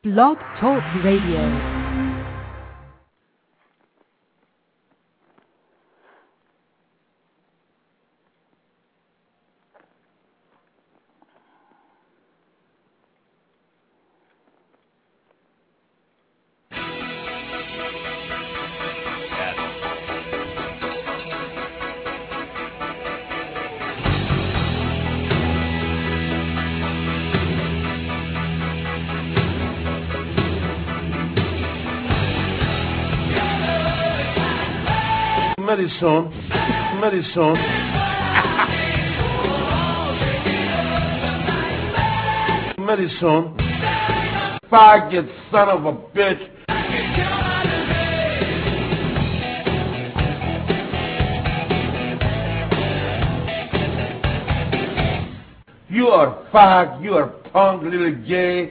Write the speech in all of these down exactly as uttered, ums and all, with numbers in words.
Blog Talk Radio. Medicine, medicine. Medicine. Faggot son of a bitch. You are fag, you are punk little gay.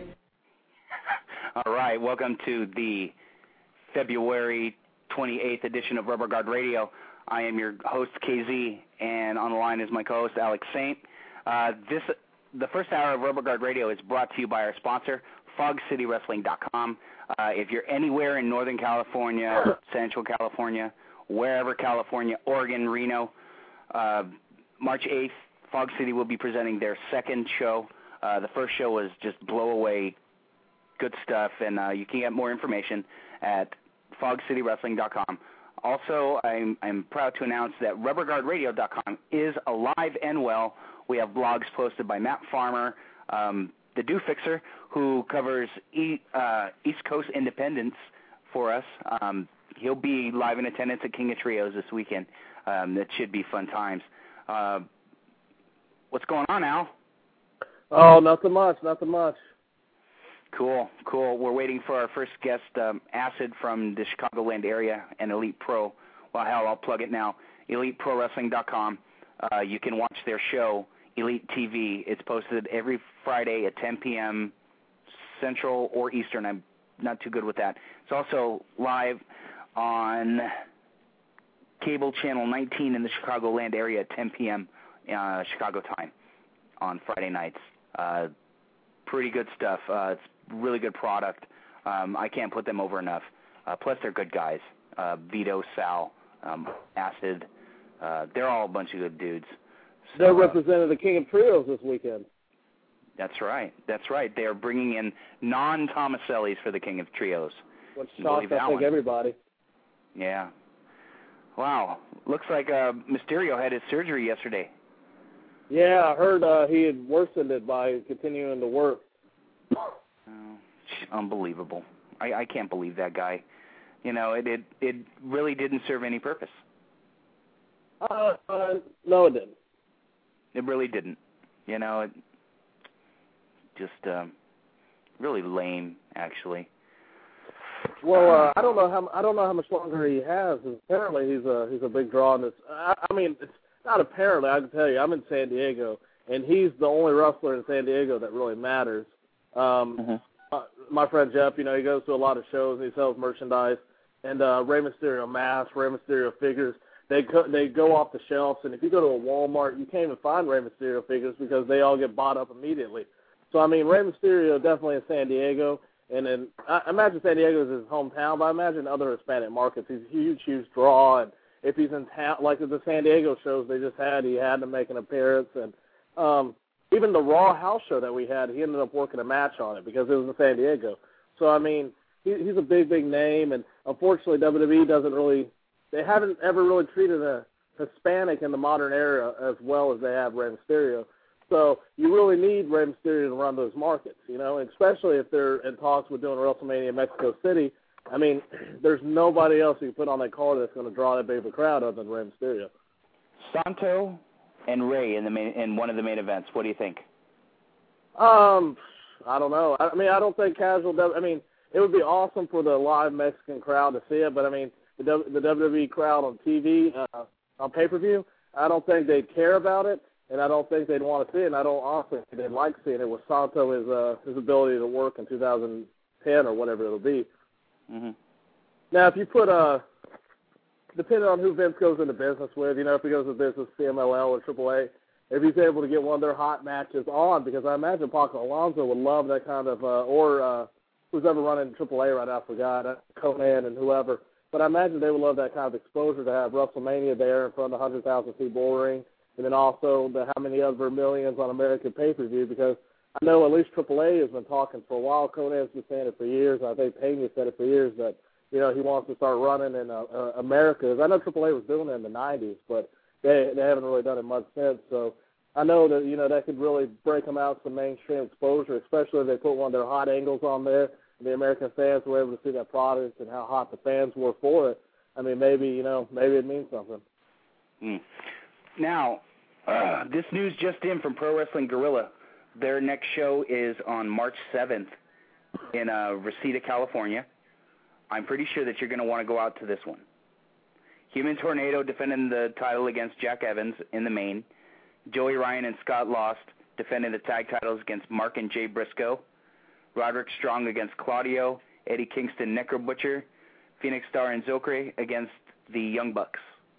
All right, welcome to the February twenty-eighth edition of Rubber Guard Radio. I am your host, K Z, and on the line is my co-host, Alex Saint. Uh, this, the first hour of Rubber Guard Radio is brought to you by our sponsor, Fog City Wrestling dot com. Uh, if you're anywhere in Northern California, Central California, wherever California, Oregon, Reno, uh, March eighth, Fog City will be presenting their second show. Uh, the first show was just blow away, good stuff, and uh, you can get more information at Fog City Wrestling dot com. Also, I'm, I'm proud to announce that Rubber Guard Radio dot com is alive and well. We have blogs posted by Matt Farmer, um, the Do Fixer, who covers e, uh, East Coast independence for us. Um, he'll be live in attendance at King of Trios this weekend. Um, that should be fun times. Uh, what's going on, Al? Oh, nothing much, nothing much. Cool, cool. We're waiting for our first guest, um, Acid from the Chicagoland area and Elite Pro. Well, hell, I'll plug it now. Elite Pro Wrestling dot com. Uh, you can watch their show, Elite T V. It's posted every Friday at ten p.m. Central or Eastern. I'm not too good with that. It's also live on cable channel nineteen in the Chicagoland area at ten p.m. Uh, Chicago time on Friday nights. Uh, pretty good stuff. Uh, it's really good product. Um, I can't put them over enough. Uh, plus, they're good guys. Uh, Vito, Sal, um, Acid. Uh, they're all a bunch of good dudes. So, they're representing the King of Trios this weekend. That's right. That's right. They are bringing in non-Tomasellis for the King of Trios. Which shocks, I think, everybody. Yeah. Wow. Looks like uh, Mysterio had his surgery yesterday. Yeah, I heard uh, he had worsened it by continuing to work. Oh, unbelievable. I, I can't believe that guy. You know, it, it it really didn't serve any purpose. Uh, uh, no, it didn't. It really didn't. You know, it just um, really lame, actually. Well, uh, I don't know how I don't know how much longer he has. Apparently, he's a he's a big draw in this. I, I mean, it's not apparently. I can tell you, I'm in San Diego, and he's the only wrestler in San Diego that really matters. Um, mm-hmm. uh, my friend Jeff, you know, he goes to a lot of shows and he sells merchandise. And uh, Rey Mysterio masks, Rey Mysterio figures, they co- they go off the shelves. And if you go to a Walmart, you can't even find Rey Mysterio figures because they all get bought up immediately. So, I mean, Rey Mysterio definitely in San Diego. And then I imagine San Diego is his hometown, but I imagine other Hispanic markets, he's a huge, huge draw. And if he's in town, like the San Diego shows they just had, he had to make an appearance. And um, even the Raw house show that we had, he ended up working a match on it because it was in San Diego. So, I mean, he, he's a big, big name. And unfortunately, W W E doesn't really, they haven't ever really treated a Hispanic in the modern era as well as they have Rey Mysterio. So you really need Rey Mysterio to run those markets, you know, especially if they're in talks with doing WrestleMania in Mexico City. I mean, there's nobody else you can put on that card that's going to draw that big of a crowd other than Rey Mysterio. Santo and Rey in the main, in one of the main events. What do you think? Um, I don't know. I mean, I don't think casual. I mean, it would be awesome for the live Mexican crowd to see it, but I mean, the, w, the W W E crowd on T V, uh, on pay-per-view, I don't think they'd care about it, and I don't think they'd want to see it. And I don't honestly think they'd like seeing it with Santo his uh, his ability to work in two thousand ten or whatever it'll be. Mm-hmm. Now, if you put a depending on who Vince goes into business with, you know, if he goes into business with C M L L or Triple A, if he's able to get one of their hot matches on, because I imagine Paco Alonso would love that kind of, uh, or uh, who's ever running Triple A right now, I forgot, uh, Conan and whoever. But I imagine they would love that kind of exposure to have WrestleMania there in front of the one hundred thousand seat bull ring, and then also the how many other millions on American pay-per-view, because I know at least Triple A has been talking for a while. Conan's been saying it for years. I think Payne has said it for years that, you know, he wants to start running in uh, uh, America. I know Triple A was doing it in the nineties, but they they haven't really done it much since. So I know that, you know, that could really break them out some mainstream exposure, especially if they put one of their hot angles on there. The American fans were able to see that product and how hot the fans were for it. I mean, maybe, you know, maybe it means something. Mm. Now, uh, this news just in from Pro Wrestling Guerrilla. Their next show is on March seventh in uh, Reseda, California. I'm pretty sure that you're going to want to go out to this one. Human Tornado defending the title against Jack Evans in the main. Joey Ryan and Scott Lost defending the tag titles against Mark and Jay Briscoe. Roderick Strong against Claudio, Eddie Kingston, Necro Butcher, Phoenix Star and Zokre against the Young Bucks.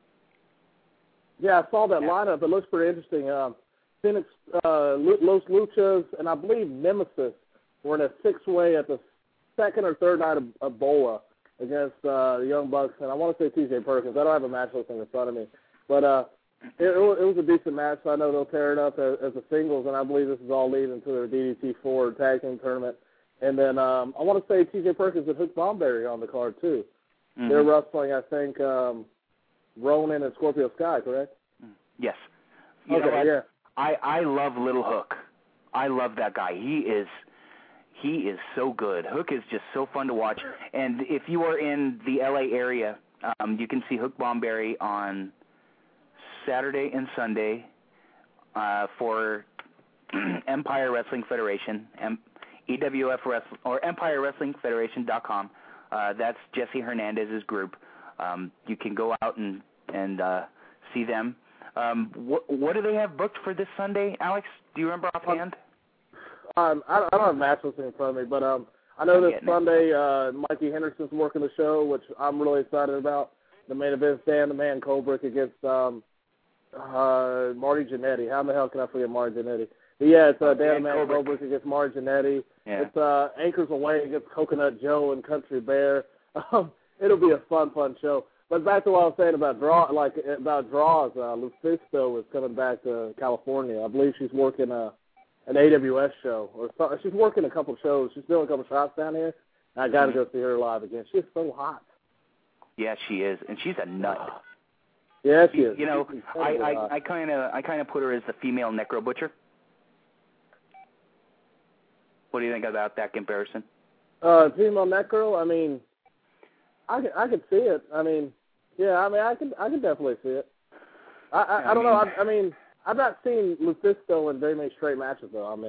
Yeah, I saw that yeah. lineup. It looks pretty interesting. Um, Phoenix, uh, Los Luchas, and I believe Nemesis were in a six-way at the second or third night of, of Bola against uh, the Young Bucks, and I want to say T J Perkins. I don't have a match listing in front of me, but uh, it, it was a decent match. So I know they'll tear it up as, as a singles, and I believe this is all leading to their D D T four tag team tournament. And then um, I want to say T J Perkins and Hook Bomberry on the card, too. Mm-hmm. They're wrestling, I think, um, Ronan and Scorpio Sky, correct? Yes. You okay, know what? yeah. I, I love Little Hook. I love that guy. He is he is so good. Hook is just so fun to watch. And if you are in the L A area, um, you can see Hook Bomberry on Saturday and Sunday uh, for Empire Wrestling Federation, M- E W F Wrestling, or Empire Wrestling Federation dot com. Uh, that's Jesse Hernandez's group. Um, you can go out and and uh, see them. Um, what, what do they have booked for this Sunday, Alex? Do you remember offhand? Um, I, I don't have match listing in front of me, but um, I know this Sunday uh, Mikey Henderson's working the show, which I'm really excited about. The main event, Dan the Man Colbrick against um, uh, Marty Jannetty. How the hell can I forget Marty Jannetty? But yeah, it's uh, Dan the Man Colbrick against Marty Jannetty. Yeah. It's uh, Anchors Away against Coconut Joe and Country Bear. Um, it'll be a fun, fun show. But back to what I was saying about draw, like about draws, uh, Lufisto is coming back to California. I believe she's working a an A W S show, or so, she's working a couple shows. She's doing a couple shots down here. And I got to mm-hmm. go see her live again. She's so hot. Yeah, she is, and she's a nut. Yeah, she is. You know, I I kind of I kind of put her as the female Necro Butcher. What do you think about that comparison? Uh, female Necro. I mean. I can I can see it. I mean, yeah. I mean, I can I can definitely see it. I I, I, I don't mean, know. I, I mean, I've not seen Lufisto in very many straight matches though. I mean.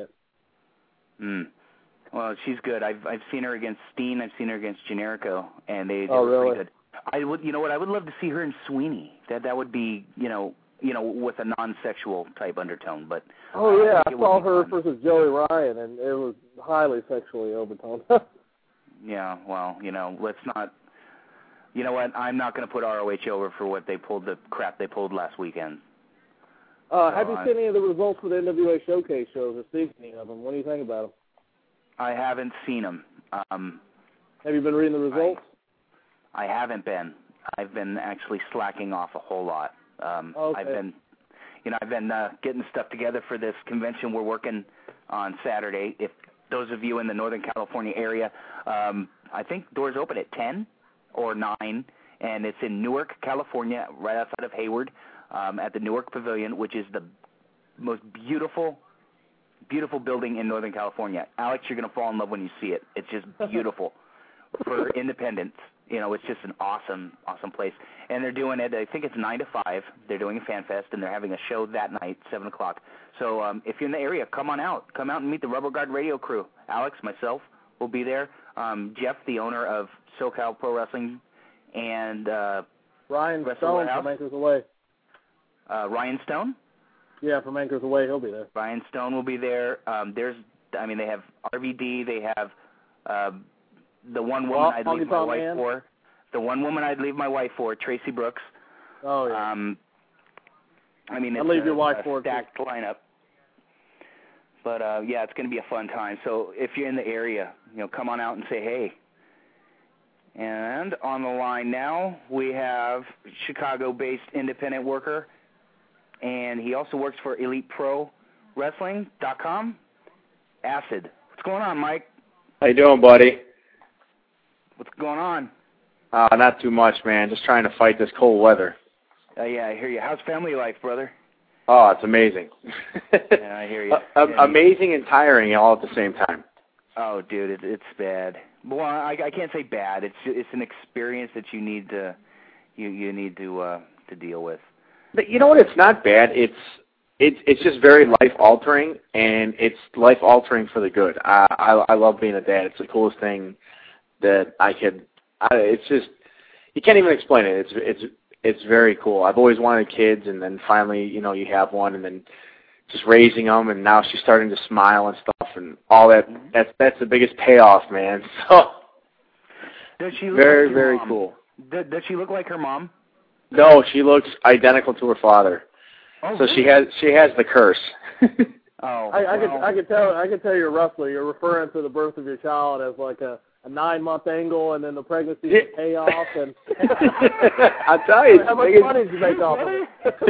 Hmm. Well, she's good. I've I've seen her against Steen. I've seen her against Generico, and they, they oh, were really? pretty good. I would, you know what? I would love to see her in Sweeney. That that would be, you know, you know, with a non-sexual type undertone. But oh yeah, I, I saw her fun. versus Joey Ryan, and it was highly sexually overtoned. Yeah. Well, you know, let's not. You know what? I'm not going to put R O H over for what they pulled, the crap they pulled last weekend. Uh, so, have you uh, seen any of the results for the N W A Showcase shows or seen any of them? What do you think about them? I haven't seen them. Um, have you been reading the results? I, I haven't been. I've been actually slacking off a whole lot. Um, okay. I've been, you know, I've been uh, getting stuff together for this convention we're working on Saturday. If those of you in the Northern California area, um, I think doors open at ten. Or nine, and it's in Newark, California, right outside of Hayward, um, at the Newark Pavilion, which is the most beautiful, beautiful building in Northern California. Alex, you're going to fall in love when you see it. It's just beautiful for independence. You know, it's just an awesome, awesome place. And they're doing it, I think it's nine to five. They're doing a fan fest, and they're having a show that night, seven o'clock. So um, if you're in the area, come on out. Come out and meet the Rubber Guard Radio crew. Alex, myself, will be there. Um, Jeff, the owner of SoCal Pro Wrestling, and uh, Ryan Stone from Anchors Away. Uh, Ryan Stone? Yeah, from Anchors Away, he'll be there. Ryan Stone will be there. Um, there's, I mean, they have R V D. They have uh, the one woman well, I'd leave my wife man. for. The one woman I'd leave my wife for, Tracy Brooks. Oh yeah. Um, I mean, it's I'd leave a, your wife a for stacked lineup. But, uh, yeah, it's going to be a fun time. So if you're in the area, you know, come on out and say hey. And on the line now, we have Chicago-based independent worker, and he also works for Elite Pro Wrestling dot com, Acid. What's going on, Mike? How you doing, buddy? What's going on? Uh, not too much, man. Just trying to fight this cold weather. Uh, yeah, I hear you. How's family life, brother? Oh, it's amazing. Yeah, I hear you. Uh, amazing and tiring all at the same time. Oh, dude, it, it's bad. Well, I, I can't say bad. It's it's an experience that you need to you you need to uh, to deal with. But you know what? It's not bad. It's it's it's just very life altering, and it's life altering for the good. I, I I love being a dad. It's the coolest thing that I could. I, it's just you can't even explain it. It's it's it's very cool. I've always wanted kids, and then finally, you know, you have one, and then just raising them, and now she's starting to smile and stuff, and all that. That's that's the biggest payoff, man. So does she look very like your very mom? cool. Does, does she look like her mom? No, she looks identical to her father. Oh, so really? she has she has the curse. Oh, I, I well. could I could tell I could tell you're a wrestler. You're referring to the birth of your child as like a, a nine month angle, and then the pregnancy Yeah. payoff. And I'll tell you, how much biggest- money did you make off of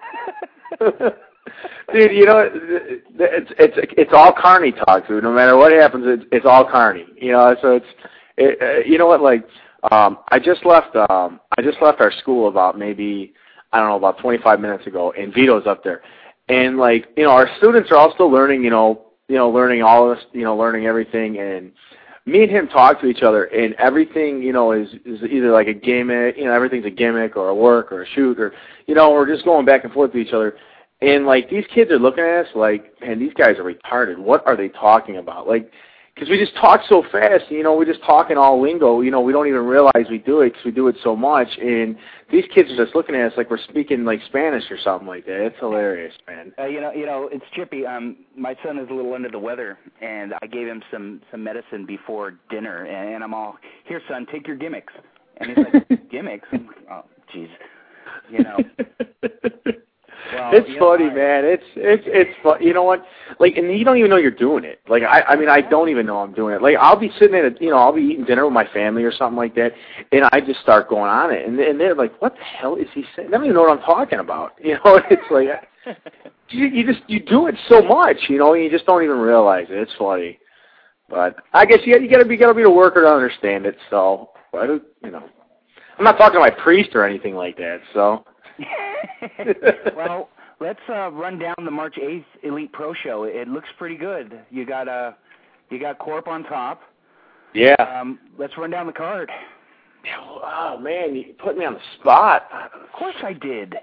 it? Dude, you know, it's it's it's all carny talk, dude. No matter what happens, it's it's all carny. You know, so it's it, uh, you know what, like um, I just left um, I just left our school about maybe I don't know about twenty-five minutes ago, and Vito's up there, and like you know, our students are all still learning, you know, you know, learning all of this, you know, learning everything, and me and him talk to each other, and everything, you know, is is either like a gimmick, you know, everything's a gimmick or a work or a shoot, or you know, we're just going back and forth with each other. And, like, these kids are looking at us like, man, these guys are retarded. What are they talking about? Like, because we just talk so fast, you know, we just talk in all lingo. You know, we don't even realize we do it because we do it so much. And these kids are just looking at us like we're speaking, like, Spanish or something like that. It's hilarious, man. Uh, you know, you know, it's Chippy. Um, my son is a little under the weather, and I gave him some, some medicine before dinner, and, and I'm all, here, son, take your gimmicks. And he's like, gimmicks? I'm like, oh, jeez. You know. Well, it's you funny, know, I, man. It's it's it's fun. You know what? Like, and you don't even know you're doing it. Like, I I mean, I don't even know I'm doing it. Like, I'll be sitting at a, you know, I'll be eating dinner with my family or something like that, and I just start going on it, and and they're like, what the hell is he saying? They don't even know what I'm talking about. You know, it's like you you just you do it so much, you know, and you just don't even realize it. It's funny, but I guess you you gotta be gotta be a worker to understand it. So, but you know, I'm not talking to my priest or anything like that. So. Well, let's uh, run down the March eighth Elite Pro Show. It looks pretty good. You got uh, you got Corp on top. Yeah. Um, let's run down the card. Oh man, you put me on the spot. Of course I did.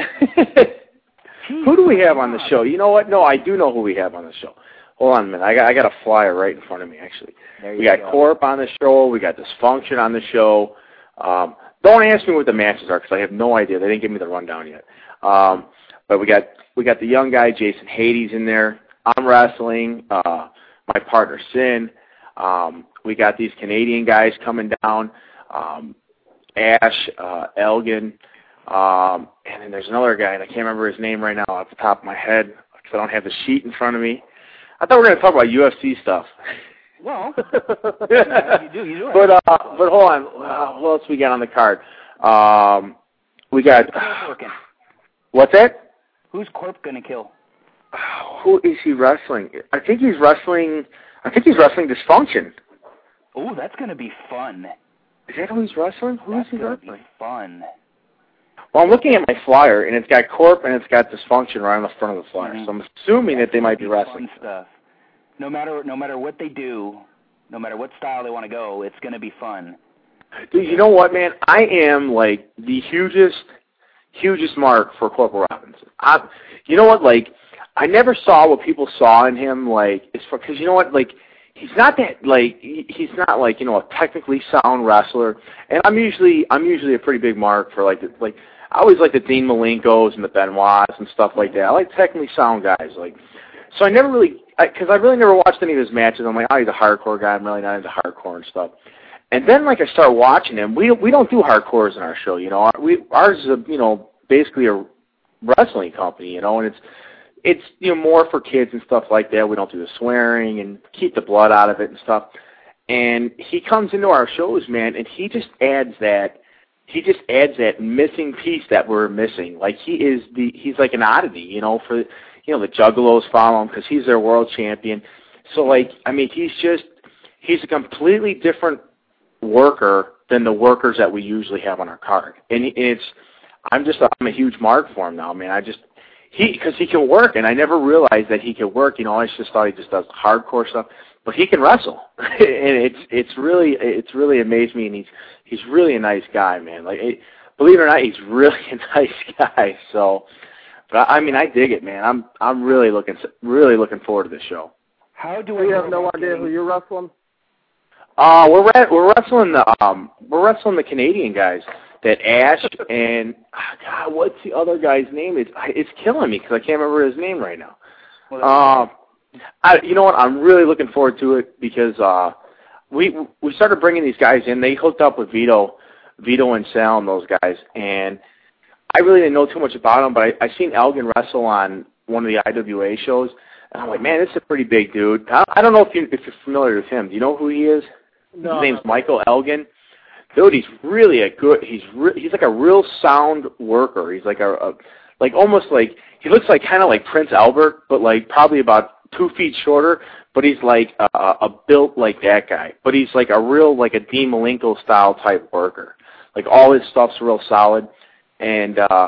Who do we have on the show? You know what? No, I do know who we have on the show. Hold on a minute. I got I got a flyer right in front of me actually. There you we got go. Corp on the show. We got Dysfunction on the show. Um, don't ask me what the matches are because I have no idea. They didn't give me the rundown yet. Um, but we got we got the young guy Jason Hades in there. I'm wrestling. Uh, my partner Sin. Um, we got these Canadian guys coming down. Um, Ash, uh, Elgin, um, and then there's another guy, and I can't remember his name right now off the top of my head because I don't have the sheet in front of me. I thought we were going to talk about U F C stuff. Well, yeah, you do, you do. But uh, but hold on, uh, what else we got on the card? Um, we got what's that? Who's Corp gonna kill? Who is he wrestling? I think he's wrestling. I think he's wrestling Dysfunction. Oh, that's gonna be fun. Is that who he's wrestling? Who that's is he gonna wrestling? Be fun. Well, I'm looking at my flyer, and it's got Corp and it's got Dysfunction right on the front of the flyer. Mm-hmm. So I'm assuming that's that they might be be wrestling fun stuff. No matter no matter what they do, no matter what style they want to go, it's gonna be fun. Dude, you know what, man? I am like the hugest, hugest mark for Corporal Robinson. I, you know what? Like, I never saw what people saw in him. Like, it's because you know what? Like, he's not that like he, he's not like you know a technically sound wrestler. And I'm usually I'm usually a pretty big mark for like the, like I always like the Dean Malenkos and the Benoits and stuff like that. I like technically sound guys. Like, so I never really because I, I really never watched any of his matches. I'm like, oh, he's a hardcore guy. I'm really not into hardcore and stuff. And then, like, I start watching him. We we don't do hardcores in our show, you know. We ours is a you know basically a wrestling company, you know, and it's it's you know more for kids and stuff like that. We don't do the swearing and keep the blood out of it and stuff. And he comes into our shows, man, and he just adds that. He just adds that missing piece that we're missing. Like he is the, he's like an oddity, you know. For you know, the Juggalos follow him because he's their world champion. So like, I mean, he's just, he's a completely different worker than the workers that we usually have on our card. And it's, I'm just, I'm a huge mark for him now, man. I just, he, because he can work, and I never realized that he could work. You know, I just thought he just does hardcore stuff. But he can wrestle, and it's it's really it's really amazed me, and he's he's really a nice guy, man. Like, it, believe it or not, he's really a nice guy. So, but I, I mean, I dig it, man. I'm I'm really looking really looking forward to this show. How do we we have no idea who you're wrestling? Uh, we're re- we're wrestling the um we're wrestling the Canadian guys. That Ash and oh God, what's the other guy's name? It's it's killing me because I can't remember his name right now. Well, um. I, you know what? I'm really looking forward to it because uh, we we started bringing these guys in. They hooked up with Vito, Vito and Sal and those guys, and I really didn't know too much about them. But I, I seen Elgin wrestle on one of the I W A shows, and I'm like, man, this is a pretty big dude. I, I don't know if you if you're familiar with him. Do you know who he is? No. His name's Michael Elgin. Dude, he's really a good. He's re, he's like a real sound worker. He's like a, a like almost like he looks like kind of like Prince Albert, but like probably about two feet shorter, but he's like a, a built like that guy. But he's like a real, like a Dean Malenko style type worker. Like all his stuff's real solid. And, uh,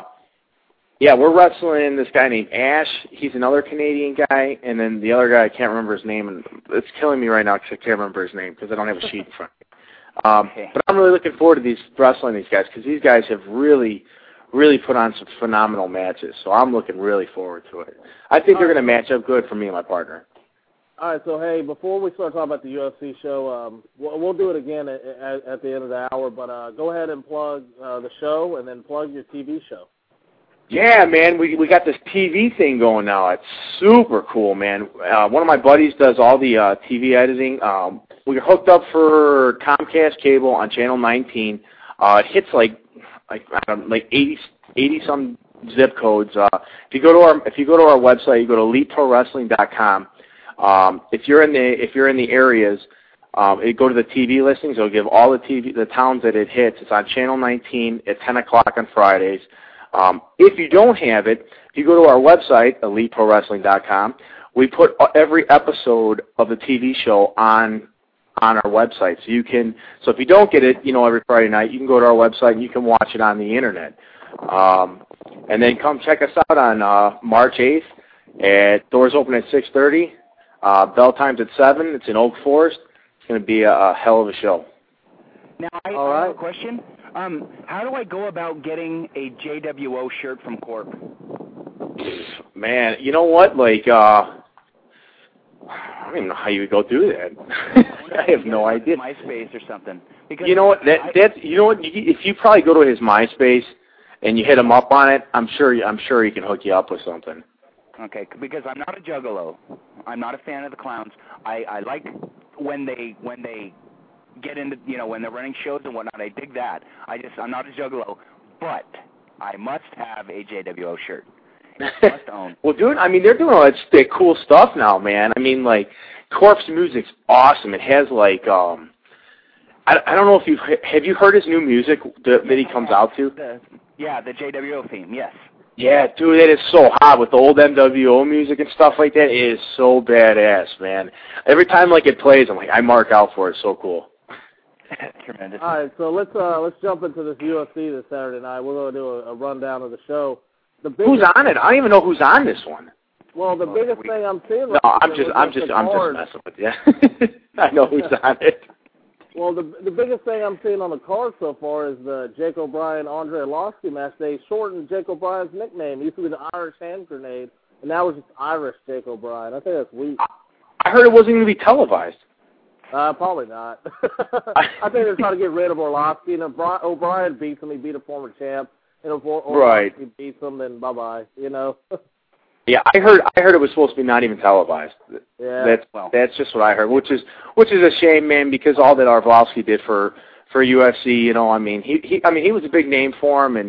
yeah, we're wrestling this guy named Ash. He's another Canadian guy. And then the other guy, I can't remember his name. And it's killing me right now because I can't remember his name because I don't have a sheet in front of me. Um, okay. But I'm really looking forward to these wrestling these guys because these guys have really, really put on some phenomenal matches. So I'm looking really forward to it. I think they're going to match up good for me and my partner. All right, so, hey, before we start talking about the U F C show, um, we'll, we'll do it again at, at, at the end of the hour, but uh, go ahead and plug uh, the show and then plug your T V show. Yeah, man, we we got this T V thing going now. It's super cool, man. Uh, one of my buddies does all the uh, T V editing. Um, we're hooked up for Comcast cable on channel nineteen. Uh, it hits like like I don't know, like eighty, eighty some zip codes. Uh, if you go to our if you go to our website, you go to elite pro wrestling dot com. Um, if you're in the if you're in the areas, um, it go to the T V listings. It'll give all the T V the towns that it hits. It's on channel nineteen at ten o'clock on Fridays. Um, if you don't have it, if you go to our website, elite pro wrestling dot com, we put every episode of the T V show on on our website. So you can, so if you don't get it, you know, every Friday night, you can go to our website and you can watch it on the internet. Um, and then come check us out on uh, March eighth. At doors open at six thirty. Uh, bell time's at seven. It's in Oak Forest. It's going to be a, a hell of a show. Now, I, All I right. have a question. Um, how do I go about getting a J W O shirt from Corp? Man, you know what? Like, uh, I don't even know how you would go do that. I have no idea. MySpace or something. Because you know what? That I, that's you know what? If you probably go to his MySpace and you hit him up on it, I'm sure I'm sure he can hook you up with something. Okay, because I'm not a juggalo. I'm not a fan of the clowns. I, I like when they when they get into, you know, when they're running shows and whatnot. I dig that. I just I'm not a juggalo, but I must have a J W O shirt. Must own. Well, dude, I mean, they're doing all that, that cool stuff now, man. I mean, like, Corpse music's awesome. It has like, um, I, I don't know if you have you heard his new music that, that he comes out to. The, yeah, the J W O theme. Yes. Yeah, dude, it is so hot with the old M W O music and stuff like that. It is so badass, man. Every time like it plays, I'm like, I mark out for it. It's so cool. Tremendous. All right, so let's uh, let's jump into this U F C this Saturday night. We're going to do a, a rundown of the show. The biggest, who's on it? I don't even know who's on this one. Well, the Oh, biggest we, thing I'm seeing. No, right I'm now just, is I'm that just, the I'm just card- messing with you. I know who's on it. Well, the the biggest thing I'm seeing on the card so far is the Jake O'Brien Andre Arlovsky match. They shortened Jake O'Brien's nickname. He used to be the Irish Hand Grenade, and now it's just Irish Jake O'Brien. I think that's weak. I heard it wasn't going to be televised. Uh, probably not. I think they're trying to get rid of Arlovsky. And if O'Brien beats him, he beat a former champ. And if Arlovsky Right. beats him, then bye-bye, you know. Yeah, I heard. I heard it was supposed to be not even televised. Yeah. That's Well. that's just what I heard, which is which is a shame, man, because all that Arlovsky did for for U F C, you know, I mean, he he I mean, he was a big name for him, and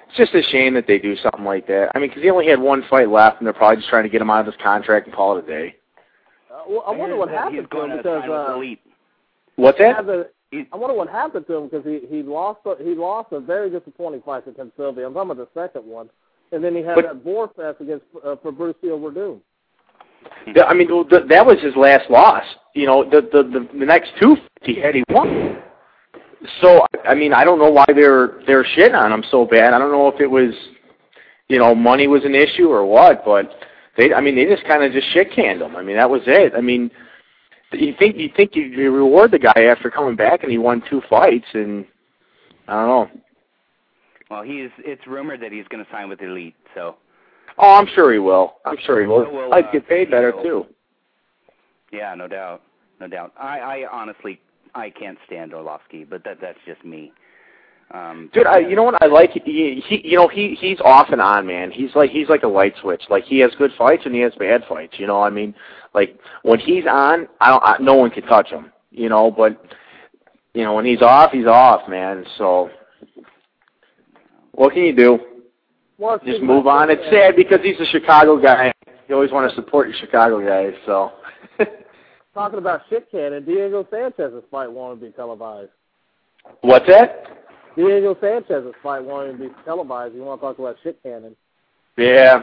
it's just a shame that they do something like that. I mean, because he only had one fight left, and they're probably just trying to get him out of his contract and call it a day. Uh, well, I wonder what happened to him because uh, what's that? A, I wonder what happened to him because he he lost a, he lost a very disappointing fight to Tim Sylvia. I'm talking about the second one, and then he had but, that boar fest against uh, Fabricio Verdum. I mean, the, that was his last loss. You know, the the the, the next two he had, he won. So I mean, I don't know why they're they're shitting on him so bad. I don't know if it was, you know, money was an issue or what, but they, I mean, they just kind of just shit canned him. I mean, that was it. I mean, you think you think you, you reward the guy after coming back and he won two fights, and I don't know. Well, he's it's rumored that he's going to sign with Elite, so. Oh, I'm sure he will. I'm sure he will. So will I'd uh, get paid better too. Yeah, no doubt, no doubt. I, I honestly, I can't stand Orlovsky, but that that's just me. Um, Dude, I, you know what I like? He, he, you know, he he's off and on, man. He's like he's like a light switch. Like he has good fights and he has bad fights. You know, I mean, like when he's on, I don't, I, no one can touch him. You know, but you know when he's off, he's off, man. So what can you do? Well, just move on. It's sad because he's a Chicago guy. You always want to support your Chicago guys. So talking about shit cannon, Diego Sanchez's fight won't be televised. What's that? Diego Sanchez's fight won't be televised. You want to talk about shit cannon? Yeah.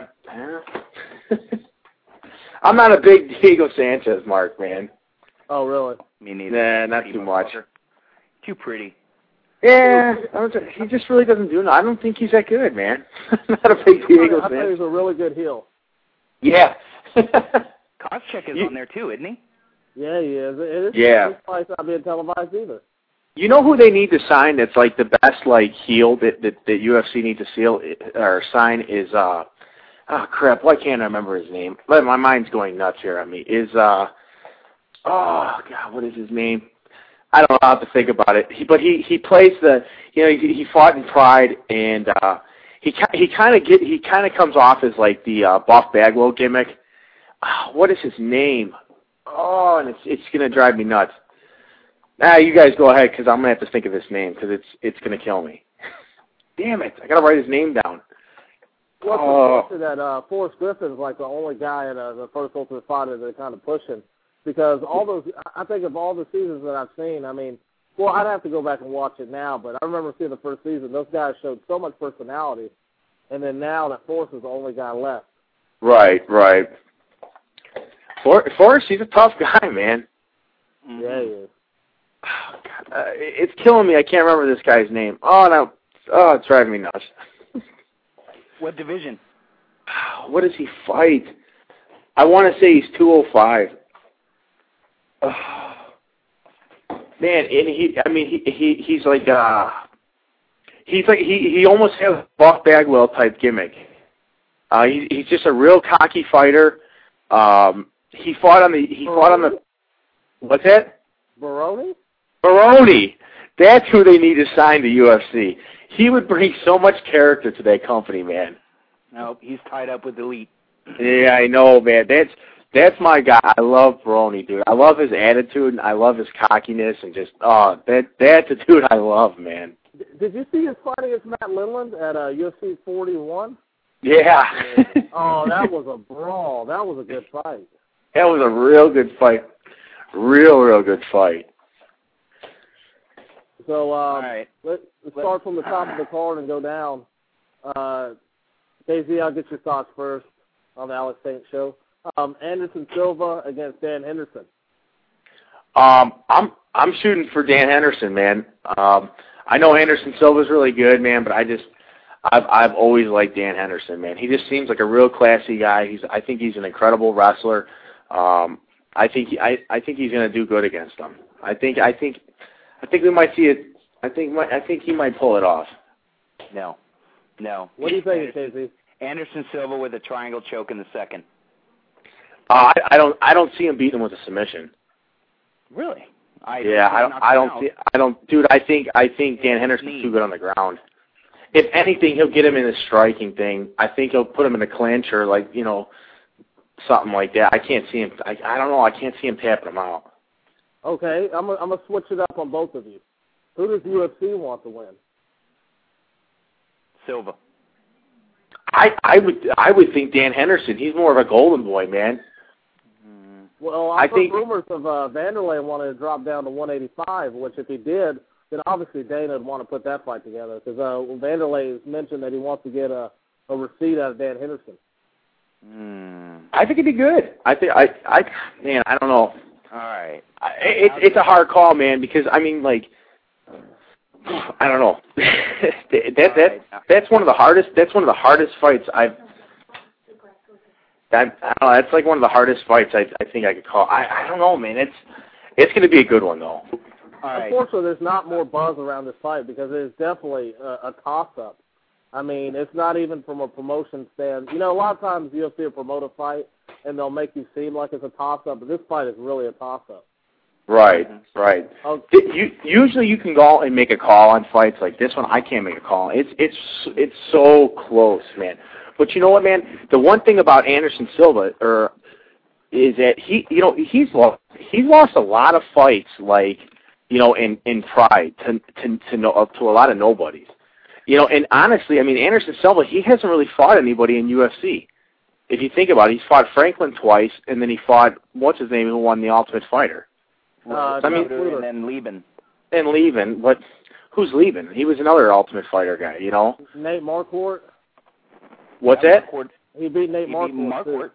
I'm not a big Diego Sanchez mark, man. Oh, really? Me neither. Nah, not too much. Too pretty. Yeah, I was, he just really doesn't do. I don't think he's that good, man. Not a big Diego I think he's a really good heel. Yeah. Koscheck is you, on there too, isn't he? Yeah, he is. It is. Yeah. His fight's not being televised either. You know who they need to sign? That's like the best like heel that that, that U F C need to seal or sign is uh oh crap, why can't I remember his name? My mind's going nuts here on me. Is uh oh god, what is his name? I don't know how to think about it. He, but he he plays the you know he, he fought in Pride and uh he he kind of get he kind of comes off as like the uh, Buff Bagwell gimmick. Oh, what is his name? Oh, and it's it's gonna drive me nuts. Ah, you guys go ahead because I'm gonna have to think of his name because it's it's gonna kill me. Damn it! I gotta write his name down. Well, oh. it's that uh, Forrest Griffin's like the only guy in uh, the first Ultimate Fighter they're kind of pushing. Because all those, I think of all the seasons that I've seen, I mean, well, I'd have to go back and watch it now, but I remember seeing the first season. Those guys showed so much personality, and then now that Forrest is the only guy left. Right, right. For, Forrest, he's a tough guy, man. Yeah, he is. Oh, God. Uh, it's killing me. I can't remember this guy's name. Oh, no. Oh, it's driving me nuts. What division? What does he fight? I want to say he's two oh five. Oh, man, and he, I mean, he, he, he's like, uh, he's like, he, he almost has a Buff Bagwell type gimmick. Uh, he, he's just a real cocky fighter. Um, he fought on the, he Baroni? fought on the, what's that? Baroni? Baroni. That's who they need to sign to U F C. He would bring so much character to that company, man. Nope, he's tied up with Elite. Yeah, I know, man. That's, That's my guy. I love Baroni, dude. I love his attitude, and I love his cockiness, and just, oh, that that's a dude I love, man. Did you see his fight against Matt Lindland at uh, U F C forty-one? Yeah. Oh, that was a brawl. That was a good fight. That was a real good fight. Real, real good fight. So um, All right. let's start from the top of the card and go down. Uh, K Z, I'll get your thoughts first on the Alex Saint show. Um, Anderson Silva against Dan Henderson. Um, I'm I'm shooting for Dan Henderson, man. Um, I know Anderson Silva's really good, man, but I just I've I've always liked Dan Henderson, man. He just seems like a real classy guy. He's I think he's an incredible wrestler. Um, I think he, I I think he's gonna do good against him. I think I think I think we might see it. I think I think he might pull it off. No, no. What do you think, K Z? Anderson Silva with a triangle choke in the second. Uh, I, I don't. I don't see him beating him with a submission. Really? I yeah, I don't. I don't see. I don't, dude. I think. I think Dan Henderson's too good on the ground. If anything, he'll get him in the striking thing. I think he'll put him in a clinch or like you know, something like that. I can't see him. I. I don't know. I can't see him tapping him out. Okay, I'm. I'm gonna switch it up on both of you. Who does U F C want to win? Silva. I I would I would think Dan Henderson. He's more of a golden boy, man. Well, I've I heard think rumors of uh, Vanderlei wanting to drop down to one eighty-five, which if he did, then obviously Dana would want to put that fight together because uh, Vanderlei has mentioned that he wants to get a, a receipt out of Dan Henderson. Mm. I think it'd be good. I think I I man I don't know. All right. I, it's it's a hard call, man, because I mean like I don't know. that that right. that's one of the hardest. That's one of the hardest fights I've. I, I don't know. That's like one of the hardest fights I I think I could call. I I don't know, man. It's it's going to be a good one though. All right. Unfortunately, there's not more buzz around this fight because it is definitely a, a toss-up. I mean, it's not even from a promotion stand. You know, a lot of times you'll see a promote a fight and they'll make you seem like it's a toss-up, but this fight is really a toss-up. Right, right. Okay. You, usually you can go and make a call on fights like this one. I can't make a call. It's it's it's so close, man. But you know what, man? The one thing about Anderson Silva, or is that he, you know, he's lost he's lost a lot of fights, like you know, in in pride to to to, no, to a lot of nobodies. You know, and honestly, I mean, Anderson Silva, he hasn't really fought anybody in U F C. If you think about it, he's fought Franklin twice, and then he fought what's his name, who won the Ultimate Fighter. Uh, I mean, and then Lieben. And Lieben, but who's Lieben? He was another Ultimate Fighter guy, you know. Nate Marquardt. What's yeah, that? Marquardt. He beat Nate he Marquardt. Beat Marquardt.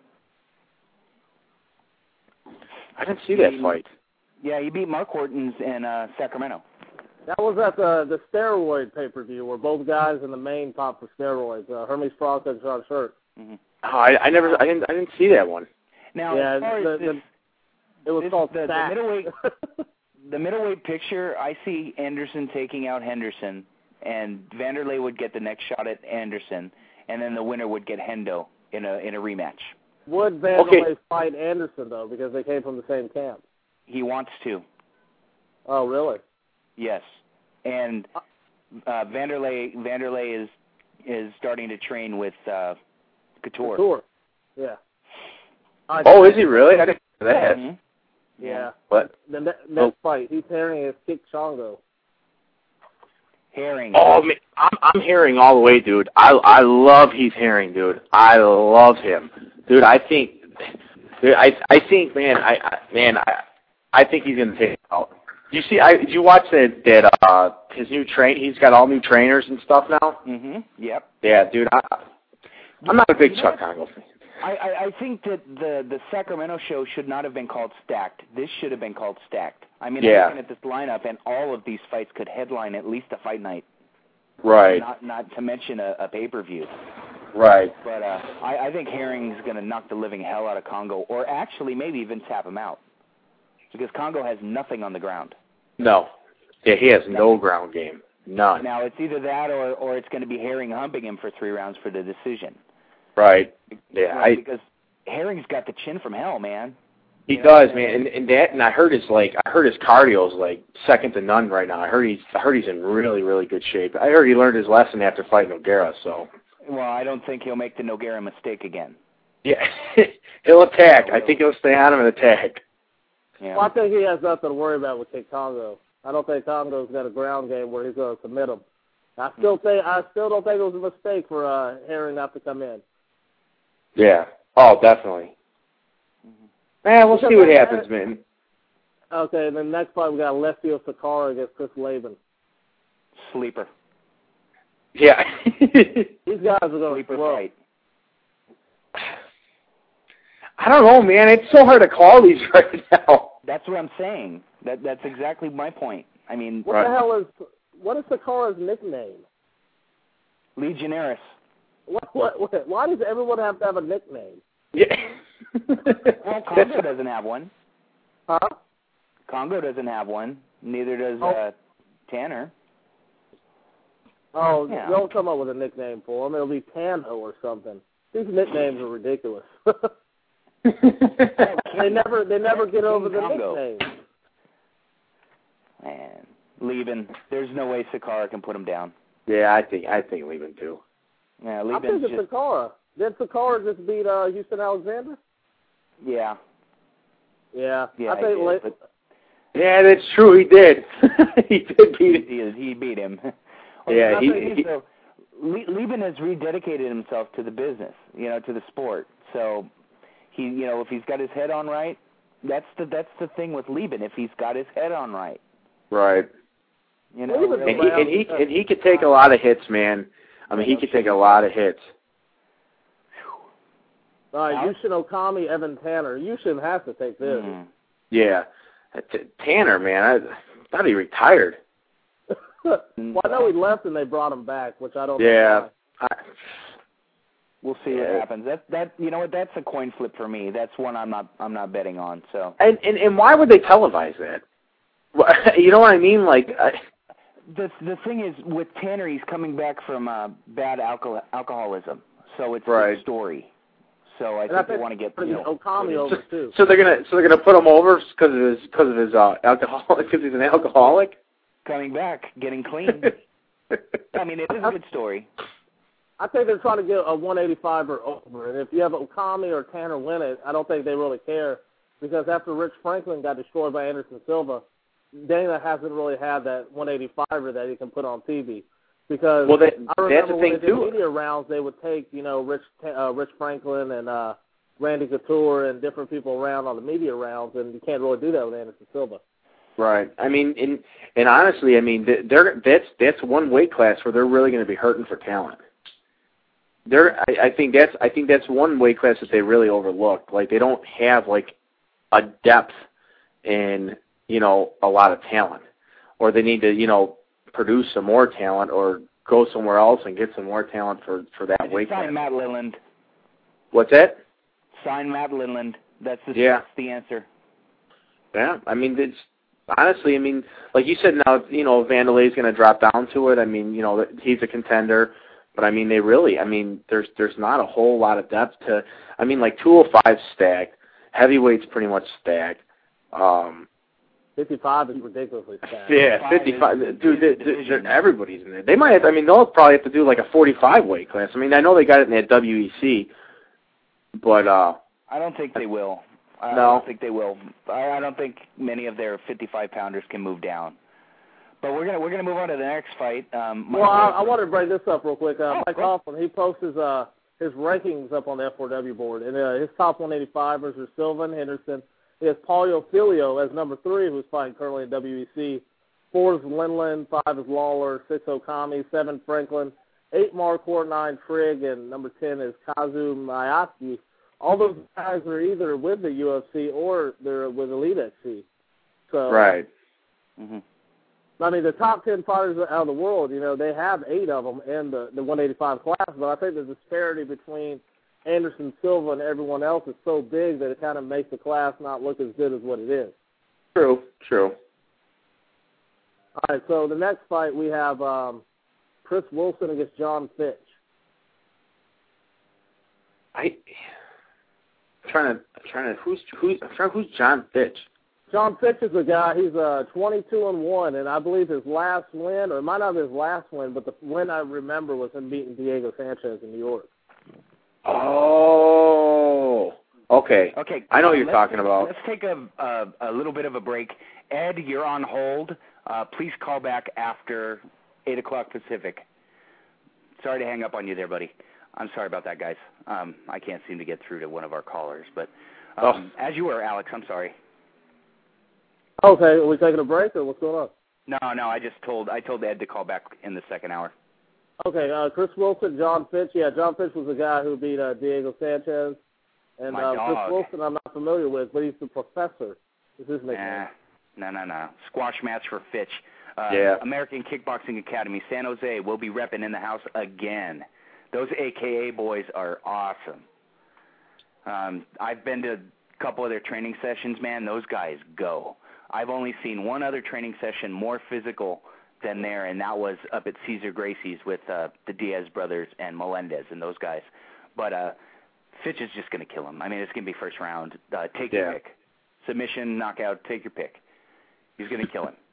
I didn't see that he, fight. Yeah, he beat Marquardt in, in uh, Sacramento. That was at the the steroid pay-per-view where both guys in the main fought for steroids. Uh, Hermes Frost and Sean Shirt. Mm-hmm. Oh, I, I never, I didn't, I didn't see that one. Now, yeah, as far the, as this, the, it was this, called the, the Stack. middleweight. The middleweight picture, I see Anderson taking out Henderson, and Vanderlei would get the next shot at Anderson, and then the winner would get Hendo in a in a rematch. Would Vanderlei Okay. fight Anderson though, because they came from the same camp? He wants to. Oh, really? Yes, and uh, Vanderlei Vanderlei is is starting to train with uh, Couture. Couture. Yeah. I, Oh, is he really? I didn't know that. Mhm. Yeah. What? The ne- next fight, he's pairing against Kick Chongo. Herring. Oh, man, I'm, I'm Herring all the way, dude. I I love Heath Herring, dude. I love him, dude. I think, dude, I I think, man, I, I man, I I think he's gonna take it out. You see, I did you watch that that uh his new train? He's got all new trainers and stuff now. Mhm. Yep. Yeah, dude. I I'm not a big Chuck Congo fan. I, I, I think that the, the Sacramento show should not have been called Stacked. This should have been called Stacked. I mean, Yeah. I'm looking at this lineup, and all of these fights could headline at least a fight night. Right. Not not to mention a, a pay-per-view. Right. But uh, I, I think Herring's going to knock the living hell out of Congo, or actually maybe even tap him out. Because Congo has nothing on the ground. No. Yeah, he has no ground game. None. Now, it's either that or, or it's going to be Herring humping him for three rounds for the decision. Right. Yeah, Right, I because Herring's got the chin from hell, man. He You know? does, man, and, and that, and I heard his like, I heard his cardio is like second to none right now. I heard he's, I heard he's in really, really good shape. I heard he learned his lesson after fighting Nogueira. So, Well, I don't think he'll make the Nogueira mistake again. yeah, he'll attack. I think he'll stay on him and attack. Yeah. Well, I think he has nothing to worry about with Kick Congo. I don't think Congo's got a ground game where he's going to submit him. I still think, I still don't think it was a mistake for uh, Herring not to come in. Yeah. Oh, definitely. Man, we'll see what happens, man. Okay, and then next fight we got Alessio Sakara against Chris Laban. Sleeper. Yeah. These guys are going to Sleeper slow. fight. I don't know, man. It's so hard to call these right now. That's what I'm saying. That That's exactly my point. I mean, What Right. the hell is, what is Sakara's nickname? Legionnaires. What, what, what, why does everyone have to have a nickname? Yeah. Well, Congo doesn't have one. Huh? Congo doesn't have one. Neither does Oh. uh, Tanner. Oh, Yeah. don't come up with a nickname for him. It'll be Tanho or something. These nicknames are ridiculous. they never, they never get over the Congo. nickname. Man, Lieben. There's no way Sakara can put him down. Yeah, I think I think leave him too. Yeah, I think Lieben's it's just Sakara. Did Sakara just beat uh, Houston Alexander? yeah. Yeah, Yeah, I think. he La- did, but Yeah, that's true. He did. he did beat it. he, he beat him. Yeah, I he- think he- so. Le- Lieben has rededicated himself to the business, you know, to the sport. So he, you know, if he's got his head on right, that's the that's the thing with Lieben. If he's got his head on right, right. You know, and he and he and he could take a lot of hits, man. I mean, he could take a lot of hits. All right, Yushin Okami, Evan Tanner. Yushin has to take this. Mm. Yeah, T- Tanner, man, I thought he retired. Well, I know he left and they brought him back, which I don't yeah. know. Yeah. We'll see what happens. That that you know what? That's a coin flip for me. That's one I'm not I'm not betting on. So. And and, and why would they televise that? You know what I mean? Like. I, The the thing is, with Tanner, he's coming back from uh, bad alcohol, alcoholism, so it's right. a story. So I and think I they want to get you know, Okami over so, too. So they're gonna so they're gonna put him over because of his because of his uh, alcohol because he's an alcoholic. Coming back, getting clean. I mean, it is a good story. I think they're trying to get a one eighty-five or over, and if you have Okami or Tanner win it, I don't think they really care because after Rich Franklin got destroyed by Anderson Silva, Dana hasn't really had that one eighty-five-er that he can put on T V. Because well, that, I remember that's the when thing they did too. media rounds, they would take, you know, Rich uh, Rich Franklin and uh, Randy Couture and different people around on the media rounds, and you can't really do that with Anderson Silva. Right. I mean, and, and honestly, I mean, they're, that's that's one weight class where they're really going to be hurting for talent. They're, I, I think that's I think that's one weight class that they really overlook. Like they don't have like a depth in, you know, a lot of talent, or they need to, you know, produce some more talent, or go somewhere else and get some more talent for, for that weight class. Sign Matt Lindland. What's that? Sign Matt Lindland. That's the, yeah. that's the answer. Yeah, I mean, it's honestly, I mean, like you said, now, you know, Vanderlei's going to drop down to it. I mean, you know, he's a contender, but I mean, they really, I mean, there's there's not a whole lot of depth to. I mean, like two oh five stacked, heavyweight's pretty much stacked. Um, fifty-five is ridiculously stacked. Yeah, fifty-five. Dude, they, they, everybody's in there. They might have, I mean, they'll probably have to do like a forty-five weight class. I mean, I know they got it in that W E C, but uh, I don't think they will. I no. don't think they will. I, I don't think many of their fifty-five pounders can move down. But we're gonna we're gonna move on to the next fight. Um, well, I, I wanted to bring this up real quick. Uh, oh, Mike Hoffman, he posts his uh his rankings up on the F four W board, and uh, his top one eighty-fivers are Sylvan Henderson. He has Paulo Filio as number three, who's fighting currently in W E C. Four is Lindland, five is Lawler, six Okami, seven Franklin, eight Marquardt, nine Trigg, and number ten is Kazu Mayaki. All those guys are either with the U F C or they're with Elite X C. So, right. Mm-hmm. I mean, the top ten fighters out of the world, you know, they have eight of them in the, the one eighty-five class, but I think the disparity between Anderson Silva and everyone else is so big that it kind of makes the class not look as good as what it is. True, true. All right, so the next fight we have um, Chris Wilson against John Fitch. I I'm trying to I'm trying to who's who's I'm trying, who's John Fitch? John Fitch is a guy. He's uh, twenty-two and one, and I believe his last win, or it might not be his last win, but the win I remember was him beating Diego Sanchez in New York. Oh, okay. Okay. I know what uh, you're talking about. Let's take a, a a little bit of a break. Ed, you're on hold. Uh, please call back after eight o'clock Pacific. Sorry to hang up on you there, buddy. I'm sorry about that, guys. Um, I can't seem to get through to one of our callers, but um, oh. as you were, Alex. I'm sorry. Okay, are we taking a break or what's going on? No, no. I just told I told Ed to call back in the second hour. Okay, uh, Chris Wilson, John Fitch. Yeah, John Fitch was the guy who beat uh, Diego Sanchez. And My uh, dog. Chris Wilson I'm not familiar with, but he's the professor. Is his nickname. Nah, no, no, no. Squash match for Fitch. Uh, yeah. American Kickboxing Academy, San Jose, will be repping in the house again. Those A K A boys are awesome. Um, I've been to a couple of their training sessions, man. Those guys go. I've only seen one other training session more physical than there, and that was up at Cesar Gracie's with uh, the Diaz brothers and Melendez and those guys. But uh, Fitch is just going to kill him. I mean, it's going to be first round. Uh, take yeah. your pick. Submission, knockout, take your pick. He's going to kill him.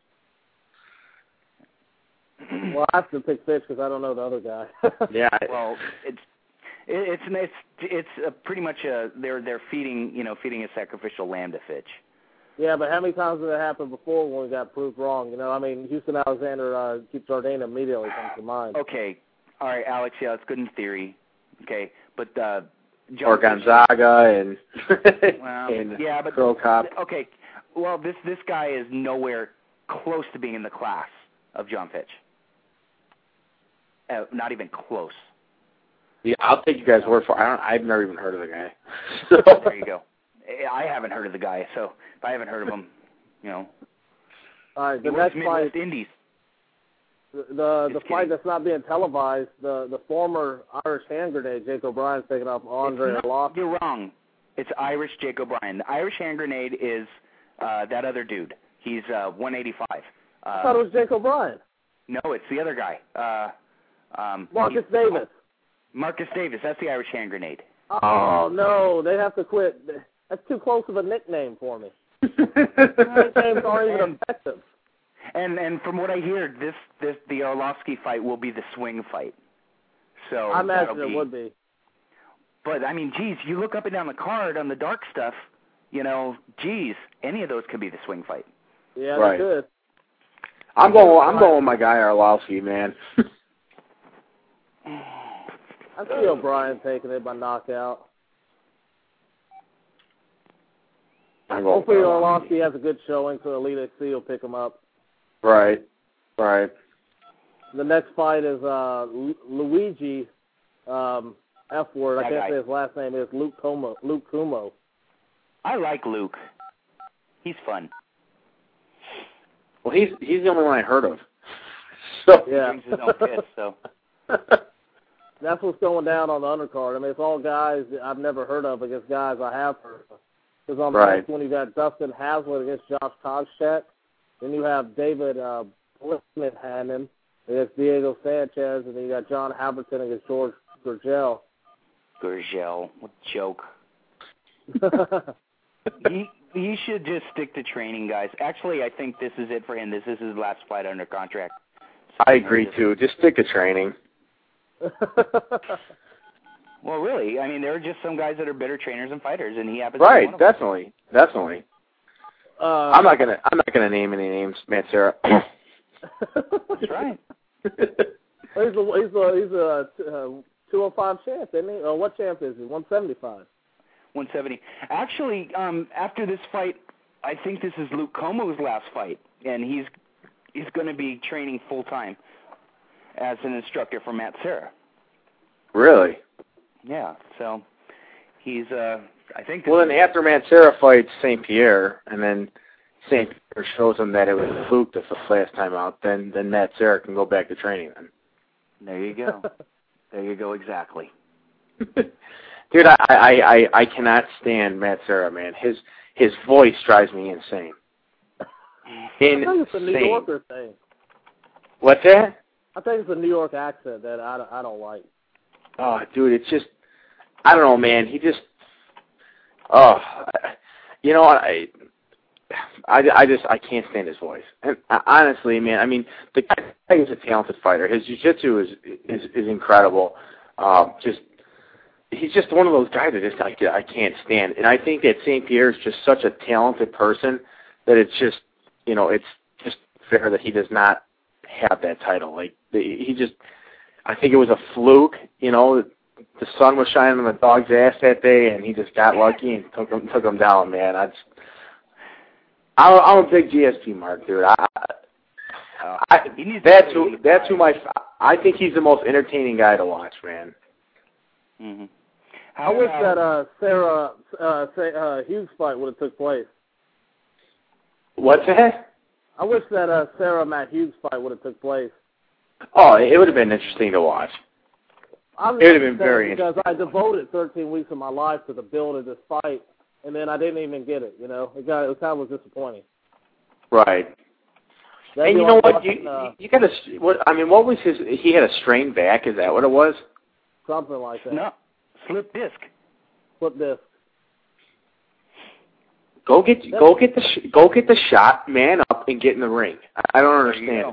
Well, I have to pick Fitch because I don't know the other guy. yeah. Well, it's it's it's it's uh, pretty much a, they're they're feeding you know feeding a sacrificial lamb to Fitch. Yeah, but how many times did that happen before when we got proved wrong? You know, I mean, Houston Alexander, uh, Keith Jardine immediately comes to mind. Okay, all right, Alex. Yeah, it's good in theory. Okay, but uh, John or Gonzaga and well, and yeah, but Crow Cop. Okay, well, this this guy is nowhere close to being in the class of John Fitch. Uh, not even close. Yeah, I'll take you guys' word for it. I don't, I've never even heard of the guy. So. There you go. I haven't heard of the guy, so if I haven't heard of him, you know. All right, the he next Midwest fight, Indies. the the, the Just fight kidding. that's not being televised, the the former Irish hand grenade, Jake O'Brien's taking off Andre It's not- Arlovski. You're wrong. It's Irish Jake O'Brien. The Irish hand grenade is uh, that other dude. He's uh, one eighty-five. Uh, I thought it was Jake O'Brien. No, it's the other guy. Uh, um, Marcus he's- Davis. Marcus Davis. That's the Irish hand grenade. Oh no, they have to quit. That's too close of a nickname for me. Nicknames aren't even effective. And and from what I hear, this this the Arlovski fight will be the swing fight. So I imagine that'll it be, would be. But I mean, geez, you look up and down the card on the dark stuff. You know, geez, any of those could be the swing fight. Yeah, Right. they could. I'm going. I'm going with my guy Arlovski, man. I see O'Brien taking it by knockout. I'm going Hopefully with Arlovski. Arlovski has a good showing, so Elite X C will pick him up. Right. Right. The next fight is uh, Lu- Luigi um, F word. I That can't guy. say his last name is Luke Como. Luke Kumo. I like Luke. He's fun. Well, he's he's the only one I heard of. So He Yeah. drinks his own piss, so. That's what's going down on the undercard. I mean, it's all guys that I've never heard of against guys I have heard of. Because on the Right. next one, you got Dustin Haslett against Josh Koscheck. Then you have David uh, Blissman against Diego Sanchez. And then you got John Halberton against George Gurgel. Gurgel, what a joke. he he should just stick to training, guys. Actually, I think this is it for him. This is his last fight under contract. So I agree too. Just stick to training. Well, really, I mean, there are just some guys that are better trainers and fighters, and he happens Right. to be one of them. Definitely. Definitely. uh, I'm not gonna. I'm not gonna name any names, Matt Serra. That's right. He's a he's a he's a uh, two oh five champ, isn't he? Or what champ is he? one seventy-five. one seventy. Actually, um, after this fight, I think this is Luke Como's last fight, and he's he's going to be training full time as an instructor for Matt Serra. Really? Yeah, so he's uh, I think. Well, then after Matt Serra fights Saint Pierre, and then Saint Pierre shows him that it was a fluke the last time out, then then Matt Serra can go back to training. Then. There you go. There you go. Exactly. Dude, I, I I I cannot stand Matt Serra, man. His his voice drives me insane. I think it's a New Insane. Yorker thing. What's that? I think it's a New York accent that I, I don't like. Oh, dude, it's just, I don't know, man. He just, oh, I- you know, I, I, I just, I can't stand his voice. And uh, honestly, man, I mean, the guy is a talented fighter. His jiu-jitsu is is, is incredible. Um, just, he's just one of those guys that just I, I can't stand. And I think that Saint Pierre is just such a talented person that it's just, you know, it's just fair that he does not have that title. Like, the, he just, I think it was a fluke, you know. The sun was shining on the dog's ass that day, and he just got lucky and took him took him down, man. I just, I'm, I'm a big G S P mark, dude. I, I He needs to that's play who that's who my I think he's the most entertaining guy to watch, man. Mm-hmm. I wish that uh, Sarah uh, say, uh, Hughes fight would have took place. What's that? I wish that uh, Sarah Matt Hughes fight would have took place. Oh, it would have been interesting to watch. I'm It would have been upset very because I devoted thirteen weeks of my life to the build of this fight, and then I didn't even get it. You know, it got it kind of was disappointing. Right. That'd And be you know like what? watching, You uh, you got to what? I mean, what was his? He had a strained back. Is that what it was? something like that. No, slip disc. Flip disc. Go get go get the sh- go get the shot, man up, and get in the ring. I, I don't understand.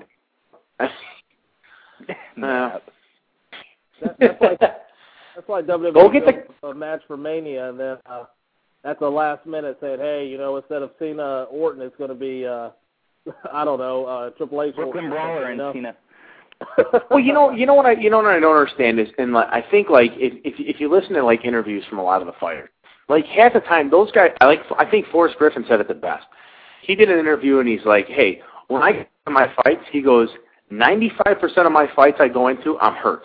No. That, that's like that's like W W E Go get built a match for Mania, and then uh, at the last minute said, "Hey, you know, instead of Cena Orton, it's going to be uh, I don't know, uh, Triple H." Brooklyn Orton or Brawler something, and you know? Cena. Well, you know, you know what I, you know what I don't understand is, and like, I think like if if if you listen to like interviews from a lot of the fighters, like half the time those guys, I like, I think Forrest Griffin said it the best. He did an interview and he's like, hey, when I get to my fights, he goes, ninety-five percent of my fights I go into, I'm hurt.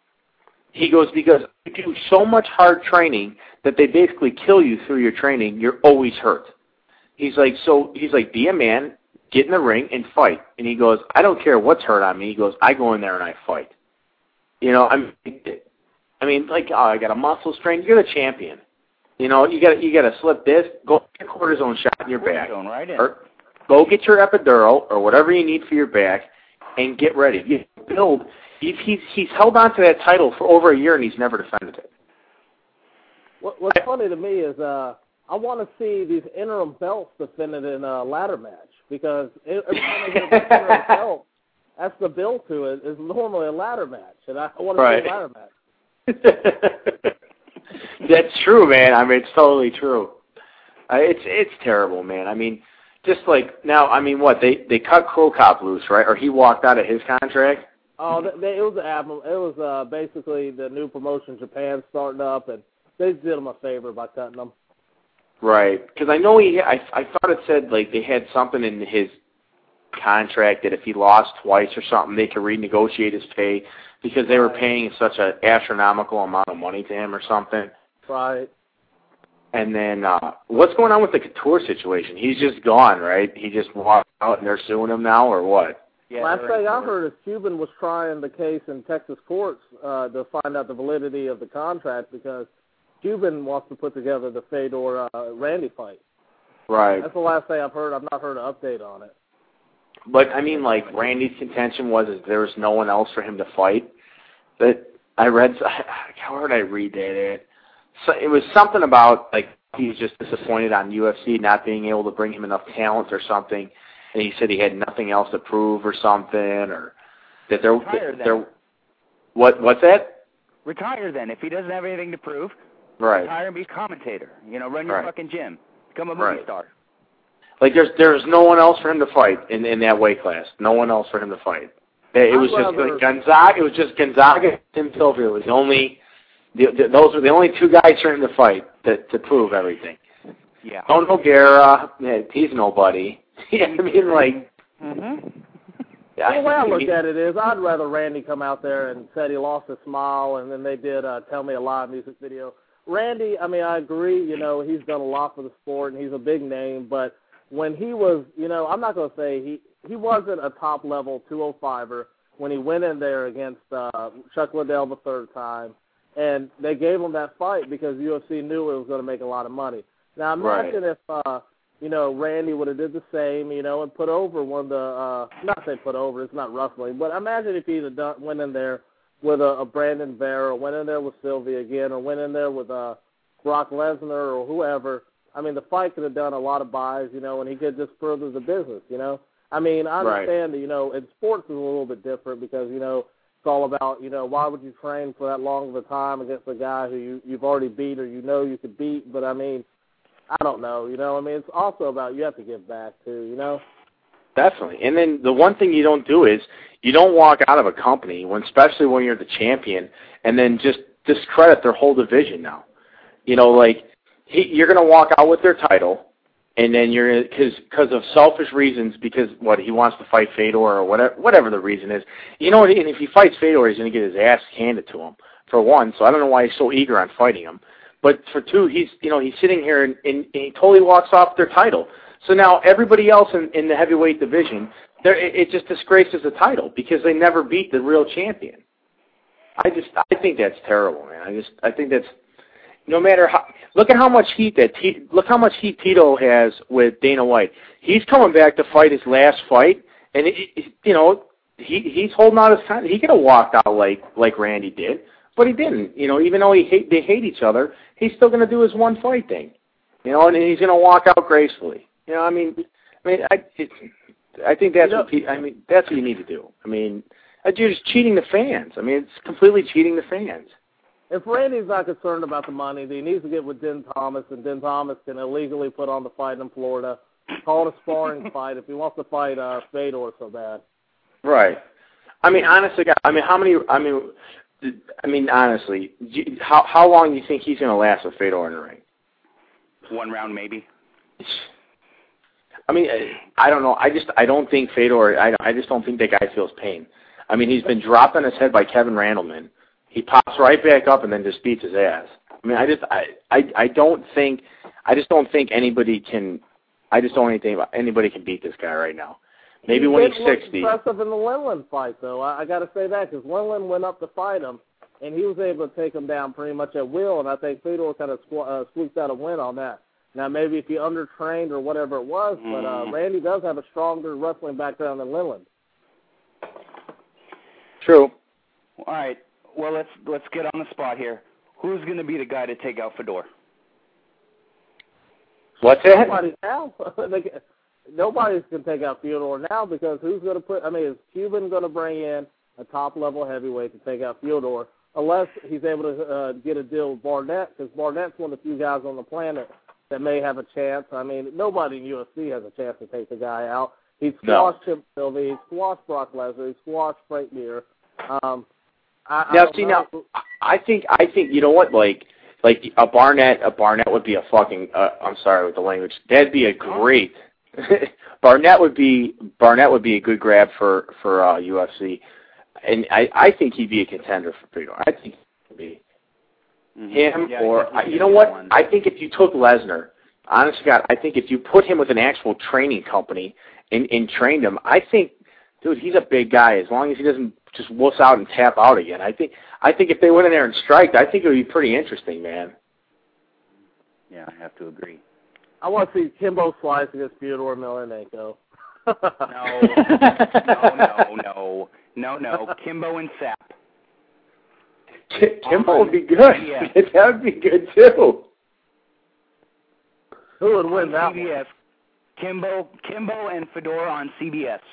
He goes, because you do so much hard training that they basically kill you through your training, you're always hurt. He's like, so he's like, be a man, get in the ring and fight. And he goes, I don't care what's hurt on me. He goes, I go in there and I fight. You know, I mean, I mean, like, oh, I got a muscle strain. You're the champion. You know, you got you got to slip this, go get a cortisone shot in your back, going right in. or go get your epidural or whatever you need for your back, and get ready. You build. He's he's he's held on to that title for over a year and he's never defended it. What, what's funny to me is uh, I want to see these interim belts defended in a ladder match, because every time they get an interim belt, that's the build to it, is normally a ladder match, and I want to right. see a ladder match. That's true, man. I mean, it's totally true. Uh, it's it's terrible, man. I mean, just like now, I mean, what they they cut Cro Cop loose, right? Or he walked out of his contract. Oh, they, it was the admiral. It was uh, basically the new promotion Japan starting up, and they did him a favor by cutting them. Right, because I know he. I I thought it said like they had something in his contract that if he lost twice or something, they could renegotiate his pay because they were paying such an astronomical amount of money to him or something. Right. And then uh, what's going on with the Couture situation? He's just gone, right? He just walked out and they're suing him now, or what? Yeah, Last thing I heard is Cuban was trying the case in Texas courts uh, to find out the validity of the contract, because Cuban wants to put together the Fedor uh, Randy fight. Right. That's the last thing I've heard. I've not heard an update on it. But, I mean, like, Randy's contention was is there was no one else for him to fight. But I read, how did I read that? So it was something about, like, he was just disappointed on U F C not being able to bring him enough talent or something. And he said he had nothing else to prove or something, or that there, Retire that there what, what's that? Retire then. If he doesn't have anything to prove, right. retire and be a commentator. You know, run your right. fucking gym. Become a movie right. star. Like, there's there's no one else for him to fight in, in that weight class. No one else for him to fight. It, it was I'd just rather... like Gonzaga. It was just Gonzaga and Tim Sylvia was the only. The, the, those were the only two guys for him to fight to to prove everything. Yeah. Don't Nogueira, yeah, he's nobody. Yeah, I mean, like. Mm-hmm. Yeah, well, the way I look mean, at it is, I'd rather Randy come out there and said he lost his smile, and then they did uh, Tell Me a Lie music video. Randy, I mean, I agree. You know, he's done a lot for the sport, and he's a big name. But when he was, you know, I'm not going to say he he wasn't a top level two oh five-er when he went in there against uh, Chuck Liddell the third time, and they gave him that fight because U F C knew it was going to make a lot of money. Now imagine right. if. Uh, You know, Randy would have did the same, you know, and put over one of the, uh, not say put over, it's not wrestling, but imagine if he'd have done, went in there with a, a Brandon Vera, or went in there with Sylvia again, or went in there with uh, Brock Lesnar or whoever. I mean, the fight could have done a lot of buys, you know, and he could just further the business, you know. I mean, I understand right. that, you know, in sports is a little bit different because, you know, it's all about, you know, why would you train for that long of a time against a guy who you, you've already beat or you know you could beat, but I mean, I don't know, you know. I mean, it's also about you have to give back, too, you know. Definitely. And then the one thing you don't do is you don't walk out of a company, when, especially when you're the champion, and then just discredit their whole division now. You know, like, he, you're going to walk out with their title, and then you're because because of selfish reasons, because, what, he wants to fight Fedor or whatever, whatever the reason is. You know, and if he fights Fedor, he's going to get his ass handed to him, for one. So I don't know why he's so eager on fighting him. But for two, he's you know he's sitting here and, and, and he totally walks off their title. So now everybody else in, in the heavyweight division, it, it just disgraces the title because they never beat the real champion. I just I think that's terrible, man. I just I think that's no matter how. Look at how much heat that T, look how much heat Tito has with Dana White. He's coming back to fight his last fight, and it, it, you know he he's holding out his time. He could have walked out like like Randy did. But he didn't, you know. Even though he hate, they hate each other, he's still going to do his one fight thing, you know, and he's going to walk out gracefully. You know, I mean, I mean, I, it, I think that's you know, what I mean. That's what you need to do. I mean, you're just cheating the fans. I mean, it's completely cheating the fans. If Randy's not concerned about the money, then he needs to get with Den Thomas, and Den Thomas can illegally put on the fight in Florida, call it a sparring fight if he wants to fight uh, Fedor so bad. Right. I mean, honestly, I mean, how many? I mean, I mean, honestly, how how long do you think he's going to last with Fedor in the ring? One round, maybe. I mean, I don't know. I just I don't think Fedor. I I just don't think that guy feels pain. I mean, he's been dropped on his head by Kevin Randleman. He pops right back up and then just beats his ass. I mean, I just I I, I don't think I just don't think anybody can. I just don't think anybody can beat this guy right now. Maybe he when he's look sixty. Impressive in the Linland fight, though. I, I got to say that because Linland went up to fight him, and he was able to take him down pretty much at will. And I think Fedor kind of squ- uh, squeaked out a win on that. Now, maybe if he undertrained or whatever it was, but uh, Randy does have a stronger wrestling background than Linland. True. All right. Well, let's let's get on the spot here. Who's going to be the guy to take out Fedor? What's that? Nobody now. Nobody's going to take out Fyodor now because who's going to put? I mean, is Cuban going to bring in a top-level heavyweight to take out Fyodor? Unless he's able to uh, get a deal with Barnett, because Barnett's one of the few guys on the planet that may have a chance. I mean, nobody in U F C has a chance to take the guy out. He squashed no. Chip Sylvie, he squashed Brock Lesnar, he squashed Frank Mir. Um, I, now, I see, know. now, I think, I think, you know what, like, like a Barnett, a Barnett would be a fucking. Uh, I'm sorry with the language. That'd be a great. Barnett would be Barnett would be a good grab for for uh, U F C, and I I think he'd be a contender for Fedor. I think he'd be mm-hmm. him yeah, or I I, you know what? One. I think if you took Lesnar, honest to God, I think if you put him with an actual training company and, and trained him, I think, dude, he's a big guy. As long as he doesn't just wuss out and tap out again, I think I think if they went in there and striked, I think it would be pretty interesting, man. Yeah, I have to agree. I want to see Kimbo Slice against Fyodor Emelianenko. no, no, no, no, no, no. Kimbo and Sap. Kimbo would be good. Yeah. That would be good too. Who would win that C B S. one? Kimbo, Kimbo and Fedor on C B S.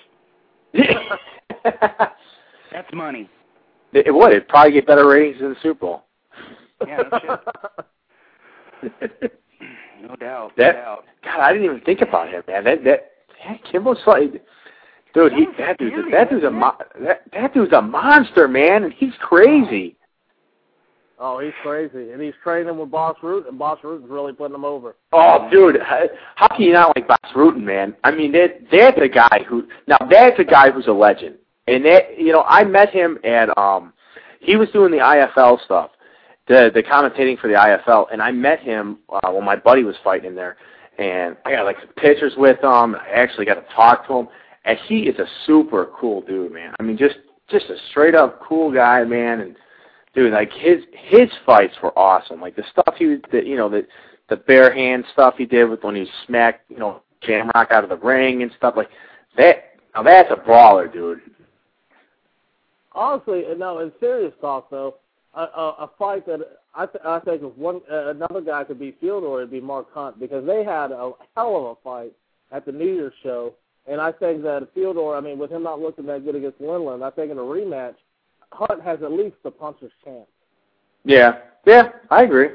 That's money. It would. It'd probably get better ratings than the Super Bowl. Yeah, no shit. No doubt. That, no doubt. God, I didn't even think about him, man. That that, that Kimbo's like, dude, he that dude's a, that dude's a mo- that, that dude's a monster, man, and he's crazy. Oh, he's crazy, and he's training with Boss Root, and Boss Root is really putting him over. Oh, dude, how can you not like Boss Rutan, man? I mean, that that's a guy who now that's a guy who's a legend, and that you know I met him at um, he was doing the I F L stuff. The the commentating for the I F L, and I met him uh, when my buddy was fighting in there, and I got like some pictures with him. I actually got to talk to him, and he is a super cool dude, man. I mean, just just a straight up cool guy, man. And dude, like his his fights were awesome. Like the stuff he, the, you know, the the bare hand stuff he did with when he smacked, you know, Jamrock out of the ring and stuff like that. Now that's a brawler, dude. Honestly, no, in serious talk though. A, a, a fight that I, th- I think if one uh, another guy could be Fyodor, it'd be Mark Hunt because they had a hell of a fight at the New Year's show, and I think that Fyodor, I mean, with him not looking that good against Linland, I think in a rematch, Hunt has at least the puncher's chance. Yeah, yeah, I agree.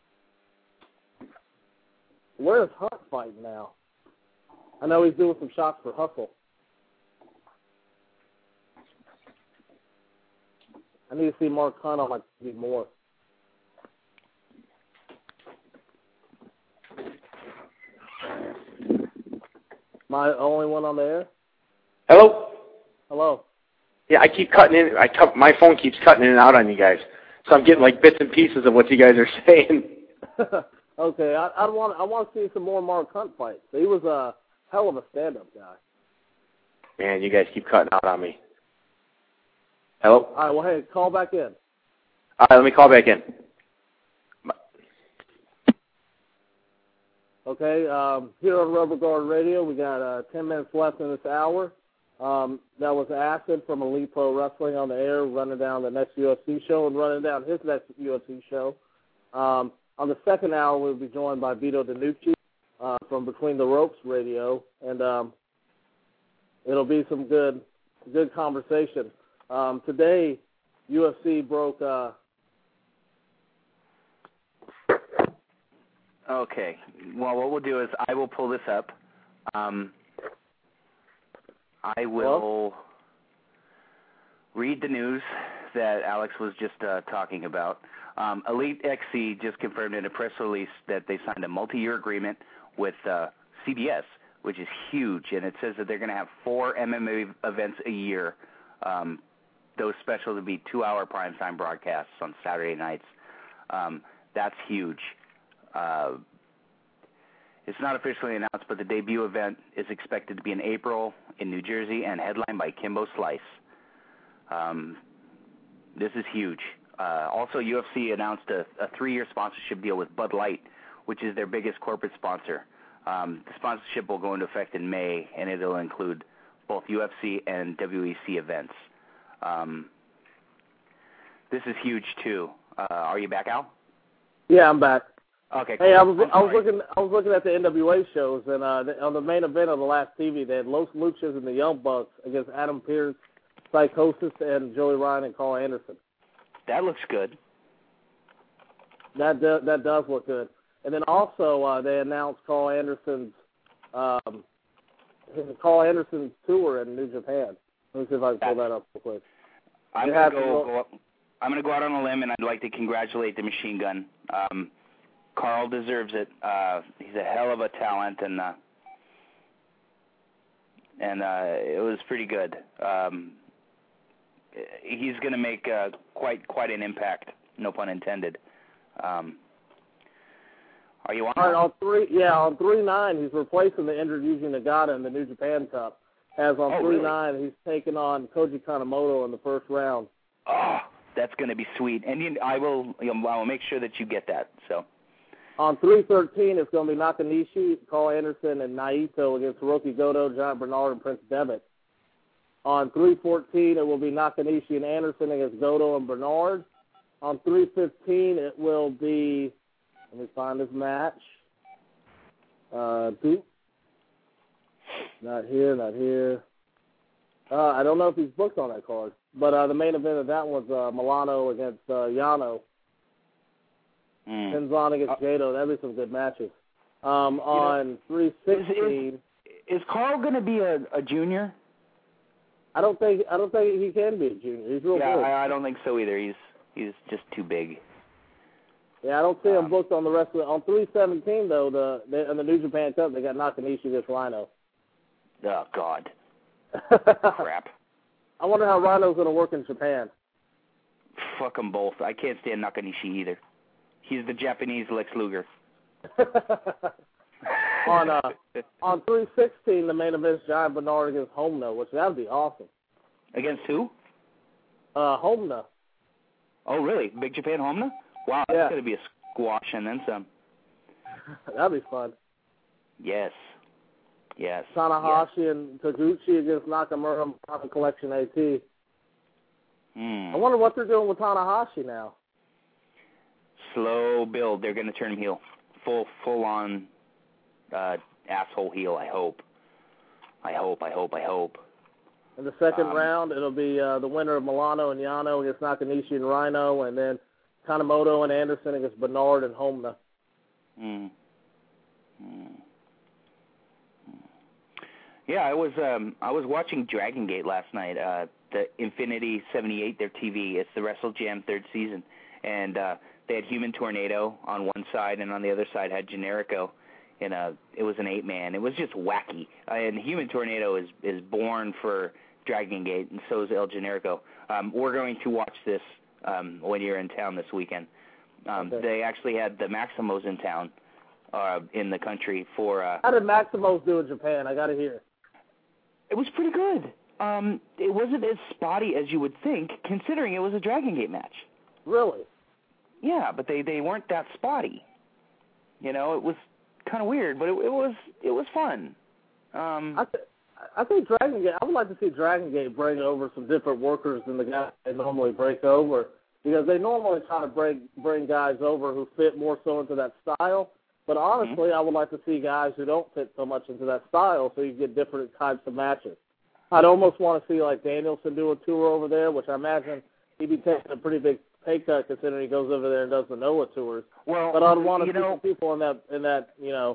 Where's Hunt fighting now? I know he's doing some shots for Hustle. I need to see Mark Hunt on my T V more. Am I the only one on the air? Hello? Hello? Yeah, I keep cutting in. I cut, my phone keeps cutting in and out on you guys, so I'm getting like bits and pieces of what you guys are saying. Okay, I, I want I want to see some more Mark Hunt fights. He was a hell of a stand-up guy. Man, you guys keep cutting out on me. Hello? All right, well, hey, call back in. All right, let me call back in. Okay, um, here on Rubber Guard Radio, we got uh, ten minutes left in this hour. Um, that was Acid from Elite Pro Wrestling on the air, running down the next U F C show and running down his next U F C show. Um, on the second hour, we'll be joined by Vito DiNucci uh, from Between the Ropes Radio, and um, it'll be some good, good conversation. Um, today, U F C broke. Uh... Okay. Well, what we'll do is I will pull this up. Um, I will. read the news that Alex was just uh, talking about. Um, Elite X C just confirmed in a press release that they signed a multi-year agreement with uh, C B S, which is huge, and it says that they're going to have four M M A events a year. Um, those specials will be two-hour primetime broadcasts on Saturday nights. Um, that's huge. Uh, it's not officially announced, but the debut event is expected to be in April in New Jersey and headlined by Kimbo Slice. Um, this is huge. Uh, also, U F C announced a, a three-year sponsorship deal with Bud Light, which is their biggest corporate sponsor. Um, the sponsorship will go into effect in May, and it will include both U F C and W E C events. Um, this is huge, too. Uh, are you back, Al? Yeah, I'm back. Okay. Cool. Hey, I was I was looking I was looking at the N W A shows, and uh, the, on the main event of the last T V, they had Los Luchas and the Young Bucks against Adam Pearce, Psychosis, and Joey Ryan and Carl Anderson. That looks good. That do, that does look good. And then also uh, they announced Carl Anderson's um, Carl Anderson's tour in New Japan. Let me see if I can pull that up real quick. I'm gonna go, go. I'm gonna go out on a limb, and I'd like to congratulate the Machine Gun. Um, Carl deserves it. Uh, he's a hell of a talent, and uh, and uh, it was pretty good. Um, he's gonna make uh, quite quite an impact. No pun intended. Um, are you on? All right, on three, yeah, on three nine, he's replacing the injured Yuji Nagata in the New Japan Cup. As on oh, three really? nine, he's taking on Koji Kanemoto in the first round. Oh, that's going to be sweet, and you, I will. You know, I will make sure that you get that. So. On three thirteen, it's going to be Nakanishi, Carl Anderson, and Naito against Hiroki Goto, Giant Bernard, and Prince Devitt. On three fourteen, it will be Nakanishi and Anderson against Goto and Bernard. On three fifteen, it will be, let me find this match. Uh, Duke. Not here, not here. Uh, I don't know if he's booked on that card. But uh, the main event of that was uh, Milano against uh, Yano. Mm. Tenzan against uh, Jado. That'd be some good matches. Um, on three sixteen. Is, is Carl going to be a, a junior? I don't think I don't think he can be a junior. He's real yeah, good. I, I don't think so either. He's he's just too big. Yeah, I don't see um, him booked on the rest of the. On three seventeen though, the they, in the New Japan Cup they got Nakanishi against Rhino. Oh God. Crap. I wonder how Rhino's going to work in Japan. Fuck them both. I can't stand Nakanishi either. He's the Japanese Lex Luger. on uh, on three sixteen, the main event is Giant Bernard against Homna, which that would be awesome. Against who? Uh, Homna. Oh, really? Big Japan Homna? Wow, yeah. That's going to be a squash and then some. That'd be fun. Yes. Yes. Tanahashi yes. and Taguchi against Nakamura on the Collection AT. Mm. I wonder what they're doing with Tanahashi now. Slow build. They're going to turn him heel. Full, full-on uh, asshole heel, I hope. I hope, I hope, I hope. In the second um, round, it'll be uh, the winner of Milano and Yano against Nakanishi and Rhino, and then Kanemoto and Anderson against Bernard and Homna. Mm. Mm. Yeah, I was um, I was watching Dragon Gate last night. Uh, the Infinity seventy-eight, their T V. It's the Wrestle Jam third season, and uh, they had Human Tornado on one side, and on the other side had Generico. In a, it was an eight man. It was just wacky. Uh, and Human Tornado is is born for Dragon Gate, and so is El Generico. Um, we're going to watch this um, when you're in town this weekend. Um, okay. They actually had the Maximos in town, uh, in the country for. Uh, How did Maximos do in Japan? I got to hear. It was pretty good. Um, it wasn't as spotty as you would think, considering it was a Dragon Gate match. Really? Yeah, but they, they weren't that spotty. You know, it was kind of weird, but it, it was it was fun. Um, I, th- I think Dragon Gate. I would like to see Dragon Gate bring over some different workers than the guys they normally break over, because they normally try to bring bring guys over who fit more so into that style. But honestly, mm-hmm. I would like to see guys who don't fit so much into that style, so you get different types of matches. I'd almost want to see like Danielson do a tour over there, which I imagine he'd be taking a pretty big pay cut considering he goes over there and does the Noah tours. Well, but I'd want to see know, some people in that in that you know.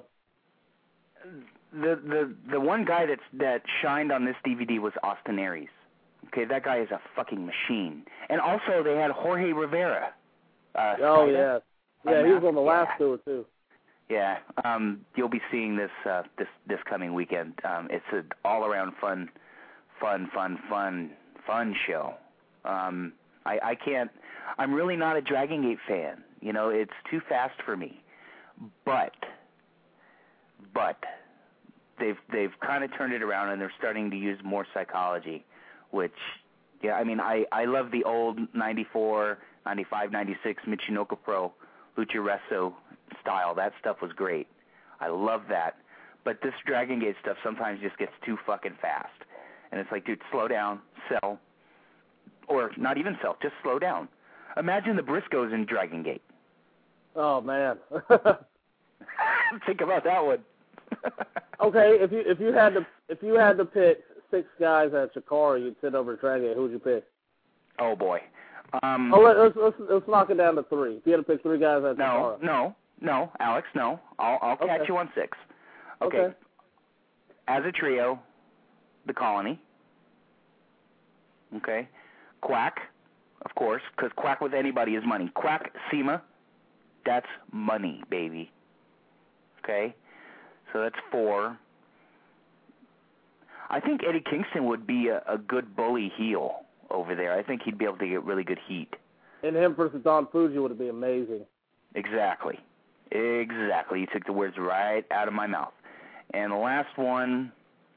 The the the one guy that's that shined on this D V D was Austin Aries. Okay, that guy is a fucking machine. And also, they had Jorge Rivera. Uh, oh, Spider. yeah. Yeah, he was on the yeah. last tour, too. Yeah, um, you'll be seeing this uh, this this coming weekend. Um, it's an all-around fun, fun, fun, fun, fun show. Um, I, I can't. I'm really not a Dragon Gate fan. You know, it's too fast for me. But, but they've they've kind of turned it around, and they're starting to use more psychology, which, yeah, I mean, I I love the old ninety-four, ninety-five, ninety-six Michinoku Pro Lucha Resto style. That stuff was great. I love that. But this Dragon Gate stuff sometimes just gets too fucking fast. And it's like, dude, slow down, sell. Or not even sell, just slow down. Imagine the Briscoes in Dragon Gate. Oh, man. Think about that one. Okay, if you if you had to if you had to pick six guys at Chikara you'd sit over at Dragon Gate, who would you pick? Oh, boy. Um, oh, let, let's, let's let's knock it down to three. If you had to pick three guys at no, Chikara. No, no, Alex, no. I'll I'll Okay. catch you on six. Okay. Okay. As a trio, the Colony. Okay. Quack, of course, because Quack with anybody is money. Quack, SEMA, that's money, baby. Okay? So that's four. I think Eddie Kingston would be a, a good bully heel over there. I think he'd be able to get really good heat. And him versus Don Fuji would be amazing. Exactly. Exactly. You took the words right out of my mouth. And the last one,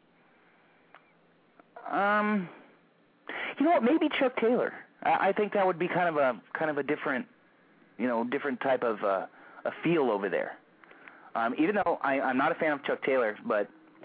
um, you know what? Maybe Chuck Taylor. I, I think that would be kind of a kind of a different, you know, different type of uh, a feel over there. Um, even though I, I'm not a fan of Chuck Taylor, but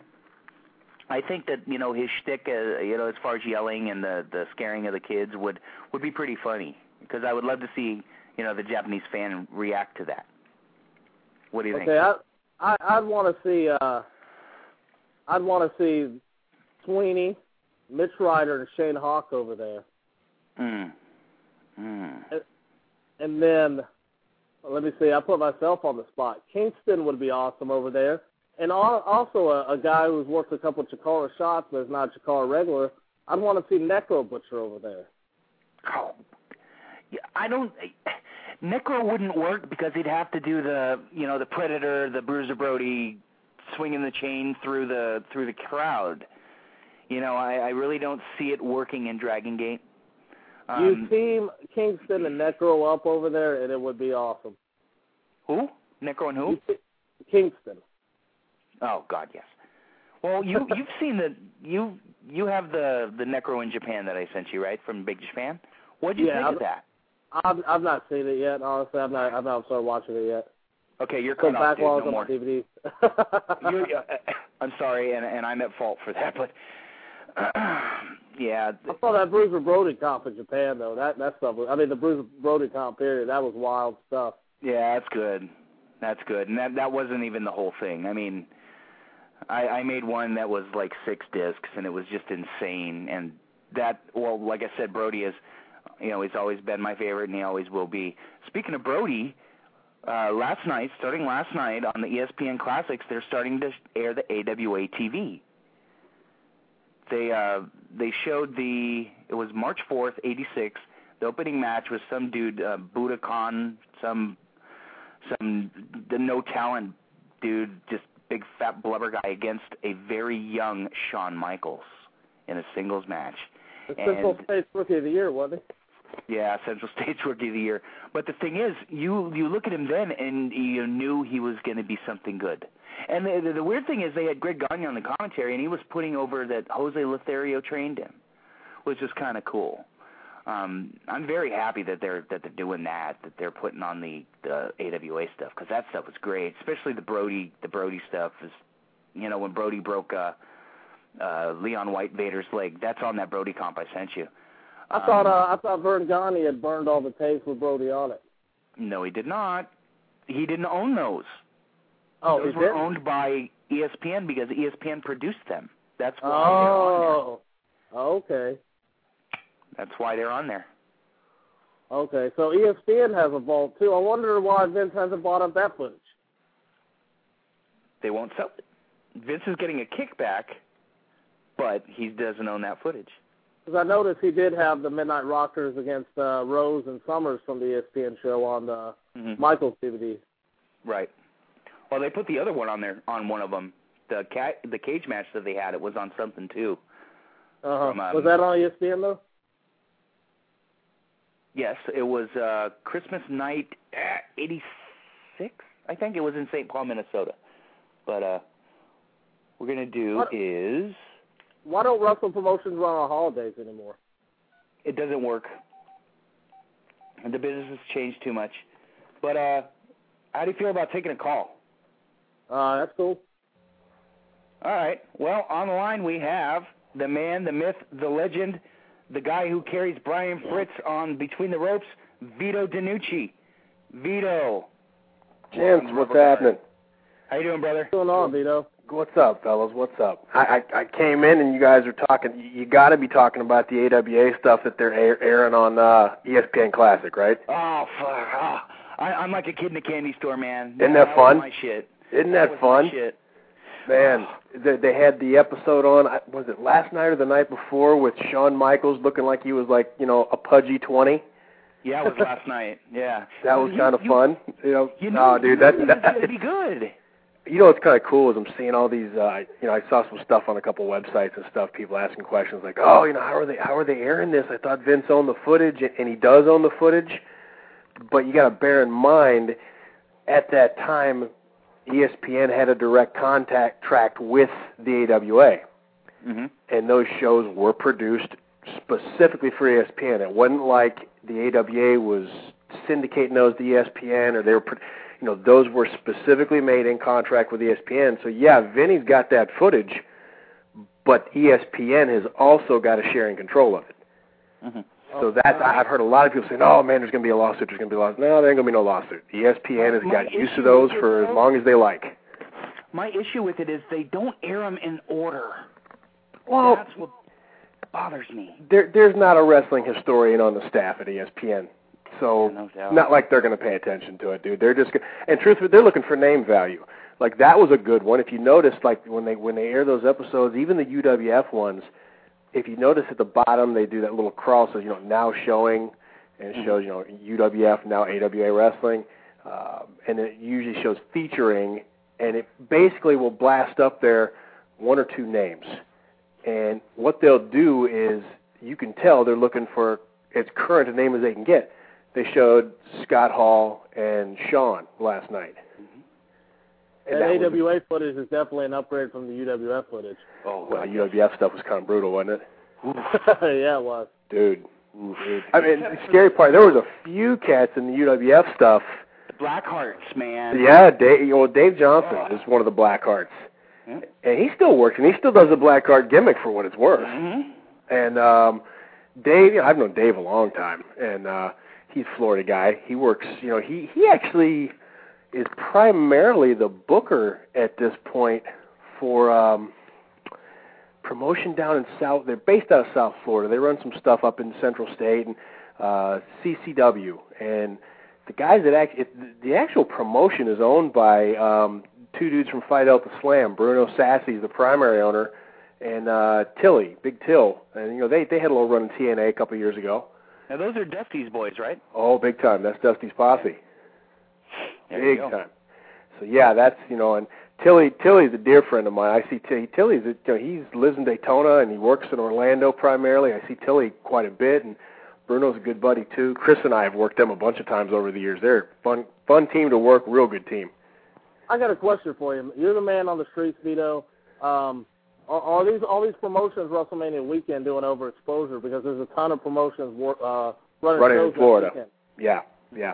I think that, you know, his shtick, uh, you know, as far as yelling and the, the scaring of the kids would, would be pretty funny. Because I would love to see, you know, the Japanese fan react to that. What do you okay, think? Okay, I, I I'd want to see uh, I'd want to see Sweeney, Mitch Ryder, and Shane Hawk over there. Mm. Mm. And, and then, let me see, I put myself on the spot. Kingston would be awesome over there. And also a, a guy who's worked a couple of Chikara shots but is not a Chikara regular, I'd want to see Necro Butcher over there. Oh, yeah, I don't. Necro wouldn't work because he'd have to do the, you know, the Predator, the Bruiser Brody, swinging the chain through the through the crowd. You know, I, I really don't see it working in Dragon Gate. Um, you team Kingston and Necro up over there, and it would be awesome. Who? Necro and who? Kingston. Oh God, yes. Well, you you've seen the you you have the the Necro in Japan that I sent you, right, from Big Japan. What'd you yeah, think I've, of that? I've I've not seen it yet. Honestly, I've not I've not started watching it yet. Okay, you're So cut off, dude. backlogs No on more. my D V Ds. you're, uh, I'm sorry, and and I'm at fault for that, but uh, yeah. I saw that Bruiser Brody comp in Japan though. That that stuff was, I mean the Bruiser Brody comp period. That was wild stuff. Yeah, that's good. That's good, and that that wasn't even the whole thing. I mean, I, I made one that was like six discs, and it was just insane. And that, well, like I said, Brody is, you know, he's always been my favorite, and he always will be. Speaking of Brody, uh, last night, starting last night on the E S P N Classics, they're starting to air the A W A T V. They uh, they showed the, it was March fourth, eighty-six. The opening match was some dude, uh, Buddha Khan, some some the no talent dude, just big fat blubber guy against a very young Shawn Michaels in a singles match. The And- Central States Rookie of the Year, wasn't he? Yeah, Central States Rookie of the Year. But the thing is, you you look at him then, and you knew he was going to be something good. And the, the, the weird thing is, they had Greg Gagne on the commentary, and he was putting over that Jose Lothario trained him, which is kind of cool. Um, I'm very happy that they're that they're doing that, that they're putting on the, the A W A stuff, because that stuff was great, especially the Brody the Brody stuff. Is, you know, when Brody broke uh, uh, Leon White Vader's leg, that's on that Brody comp I sent you. I um, thought uh, I thought Vern Gagne had burned all the tapes with Brody on it. No, he did not. He didn't own those. Oh, those he were didn't? owned by E S P N because E S P N produced them. That's why oh. they're on Okay. there. That's why they're on there. Okay, so E S P N has a vault too. I wonder why Vince hasn't bought up that footage. They won't sell it. Vince is getting a kickback, but he doesn't own that footage. Because I noticed he did have the Midnight Rockers against uh, Rose and Summers from the E S P N show on the mm-hmm. Michaels D V D. Right. Well, they put the other one on there on one of them. The cat, the cage match that they had, it was on something too. Uh-huh. From, um, was that on E S P N though? Yes, it was uh, Christmas night, eighty-six. I think it was in Saint Paul, Minnesota. But uh, what we're gonna do what? is. Why don't wrestling promotions run on holidays anymore? It doesn't work. The business has changed too much. But uh, how do you feel about taking a call? Uh, that's cool. All right. Well, on the line we have the man, the myth, the legend, the guy who carries Brian Fritz on Between the Ropes, Vito DiNucci. Vito. Chance, what's happening? How you doing, brother? What's going on, Vito? What's up, fellas? What's up? I, I, I came in and you guys are talking. You got to be talking about the A W A stuff that they're air, airing on uh, E S P N Classic, right? Oh, fuck. Oh, I, I'm like a kid in a candy store, man. Isn't that, that fun? My shit. Isn't that, that fun? My shit. Man, they, they had the episode on. Was it last night or the night before with Shawn Michaels looking like he was like you know a pudgy twenty? Yeah, it was last night. Yeah, that was kind of fun. You know, you know, oh, dude, that, that, that would be good. You know what's kind of cool is I'm seeing all these. Uh, you know, I saw some stuff on a couple websites and stuff. People asking questions like, "Oh, you know, how are they? How are they airing this? I thought Vince owned the footage, and he does own the footage." But you got to bear in mind, at that time, E S P N had a direct contact tract with the A W A, mm-hmm. and those shows were produced specifically for E S P N. It wasn't like the A W A was syndicating those to E S P N, or they were. You know, those were specifically made in contract with E S P N. So, yeah, Vinny's got that footage, but E S P N has also got a sharing control of it. Mm-hmm. So that's, I've heard a lot of people saying, oh, man, there's going to be a lawsuit, there's going to be a lawsuit. No, there ain't going to be no lawsuit. E S P N has got used to those for as long as they like. My issue with it is they don't air them in order. Well, that's what bothers me. There, there's not a wrestling historian on the staff at E S P N. So, yeah, no doubt. Not like they're going to pay attention to it, dude. They're just, and truthfully, they're looking for name value. Like that was a good one. If you notice, like when they when they air those episodes, even the U W F ones, if you notice at the bottom, they do that little cross, so you know now showing, and it shows you know U W F now A W A Wrestling, um, and it usually shows featuring, and it basically will blast up there one or two names, and what they'll do is you can tell they're looking for as current a name as they can get. They showed Scott Hall and Shawn last night. Mm-hmm. And that A W A footage is definitely an upgrade from the U W F footage. Oh, well, U W F stuff was kind of brutal, wasn't it? Yeah, it was. Dude. Dude. I mean, the scary part, there was a few cats in the U W F stuff. The Blackhearts, man. Yeah, Dave, well, Dave Johnson oh. is one of the Blackhearts. Yeah. And he still works, and he still does the Blackheart gimmick for what it's worth. Mm-hmm. And um, Dave, you know, I've known Dave a long time, and uh, he's a Florida guy. He works, you know, he, he actually is primarily the booker at this point for um, promotion down in South. They're based out of South Florida. They run some stuff up in Central State and uh, C C W. And the guys that act, it, the actual promotion is owned by um, two dudes from Phi Delta Slam. Bruno Sassi is the primary owner, and uh, Tilly, Big Till. And you know they they had a little run in T N A a couple of years ago. Now, those are Dusty's boys, right? Oh, big time. That's Dusty's posse. There big you go. time. So, yeah, that's, you know, and Tilly Tilly's a dear friend of mine. I see Tilly. Tilly's, a, you know, he lives in Daytona, and he works in Orlando primarily. I see Tilly quite a bit, and Bruno's a good buddy, too. Chris and I have worked them a bunch of times over the years. They're a fun, fun team to work, real good team. I got a question for you. You're the man on the streets, Vito. Um, Are, are these all these promotions WrestleMania weekend doing overexposure? Because there's a ton of promotions uh, running, running shows in Florida. Weekend. Yeah, yeah.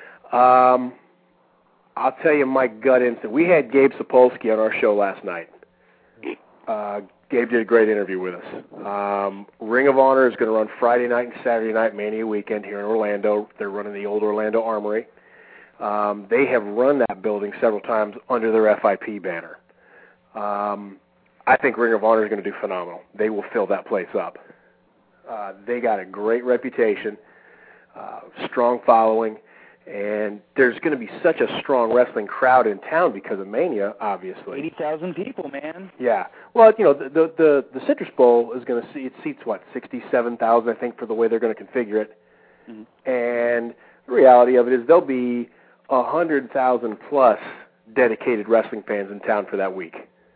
Um, I'll tell you my gut instinct. We had Gabe Sapolsky on our show last night. Uh, Gabe did a great interview with us. Um, Ring of Honor is going to run Friday night and Saturday night Mania weekend here in Orlando. They're running the old Orlando Armory. Um, they have run that building several times under their F I P banner. Um, I think Ring of Honor is going to do phenomenal. They will fill that place up. Uh, they got a great reputation, uh, strong following, And there's going to be such a strong wrestling crowd in town because of Mania, obviously. eighty thousand people, man. Yeah. Well, you know, the the the, the Citrus Bowl is going to see, it seats, what, sixty-seven thousand, I think, for the way they're going to configure it. Mm-hmm. And the reality of it is there'll be one hundred thousand plus dedicated wrestling fans in town for that week.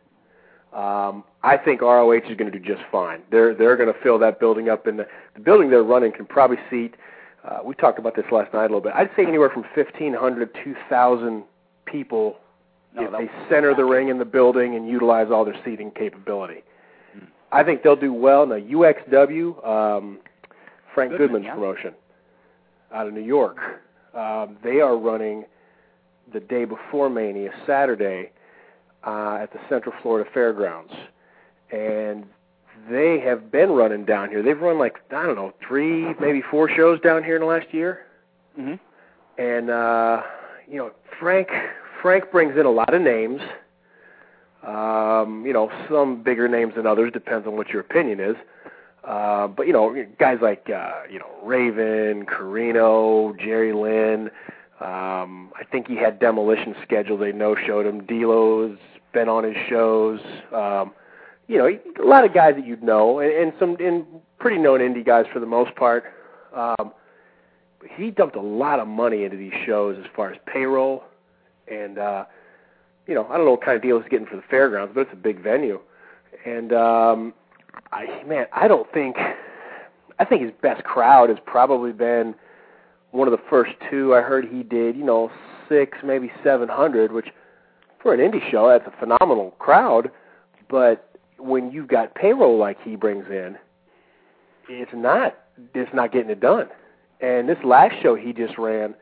Um, I think R O H is going to do just fine. They're they're going to fill that building up, and the, the building they're running can probably seat. Uh, we talked about this last night a little bit. I'd say anywhere from fifteen hundred to two thousand people no, if they center the ring in the building and utilize all their seating capability. Mm. I think they'll do well. Now, U X W, um, Frank Goodman, Goodman's yeah. promotion out of New York, um, they are running the day before Mania, Saturday, uh, at the Central Florida Fairgrounds. And they have been running down here. They've run like, I don't know, three, maybe four shows down here in the last year. Mm-hmm. And, uh, you know, Frank Frank brings in a lot of names. Um, you know, some bigger names than others, depends on what your opinion is. Uh, but, you know, guys like, uh, you know, Raven, Carino, Jerry Lynn. Um, I think he had Demolition scheduled. They no-showed him. D'Lo's been on his shows. Um, you know, a lot of guys that you'd know, and, and some and pretty known indie guys for the most part. Um, he dumped a lot of money into these shows as far as payroll. And, uh, you know, I don't know what kind of deal he's getting for the fairgrounds, but it's a big venue. And, um, I, man, I don't think, I think his best crowd has probably been one of the first two. I heard he did, you know, six, maybe seven hundred, which for an indie show, that's a phenomenal crowd. But when you've got payroll like he brings in, it's not, it's not getting it done. And this last show he just ran,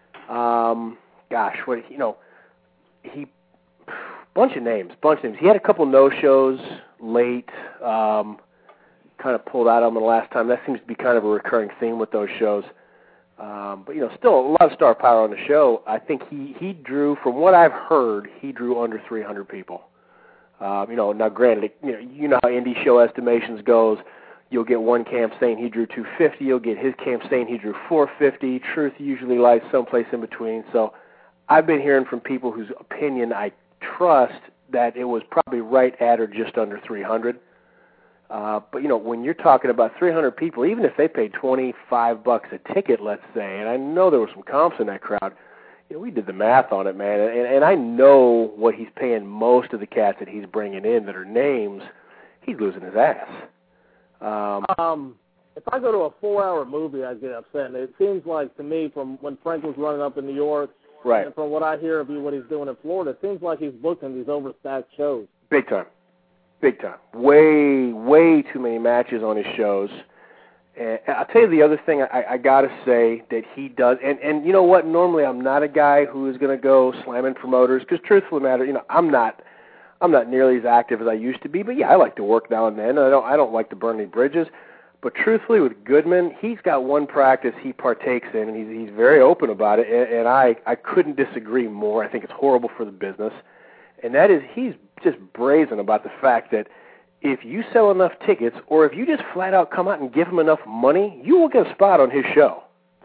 um, gosh, what, you know, he, bunch of names, bunch of names. He had a couple no-shows late, um, kind of pulled out on them the last time. That seems to be kind of a recurring theme with those shows. Um, but, you know, still a lot of star power on the show. I think he, he drew, from what I've heard, he drew under three hundred people. Um, you know, now granted, you know, you know how indie show estimations goes. You'll get one camp saying he drew two fifty. You'll get his camp saying he drew four fifty. Truth usually lies someplace in between. So I've been hearing from people whose opinion I trust that it was probably right at or just under three hundred. Uh, but, you know, when you're talking about three hundred people, even if they paid twenty-five bucks a ticket, let's say, and I know there were some comps in that crowd, you know, we did the math on it, man, and, and I know what he's paying most of the cats that he's bringing in that are names. He's losing his ass. Um, um, if I go to a four-hour movie, I get upset. And it seems like, to me, from when Frank was running up in New York, right, and from what I hear of you, what he's doing in Florida, it seems like he's booking these overstacked shows. Big time. Big time. Way, way too many matches on his shows. And I'll tell you the other thing I, I got to say that he does, and, and you know what, normally I'm not a guy who is going to go slamming promoters, because truthfully matter, you know, I'm not I'm not nearly as active as I used to be, but yeah, I like to work now and then, and I don't, I don't like to burn any bridges. But truthfully, with Goodman, he's got one practice he partakes in, and he's, he's very open about it, and, and I, I couldn't disagree more. I think it's horrible for the business, and that is he's just brazen about the fact that if you sell enough tickets, or if you just flat out come out and give him enough money, you will get a spot on his show.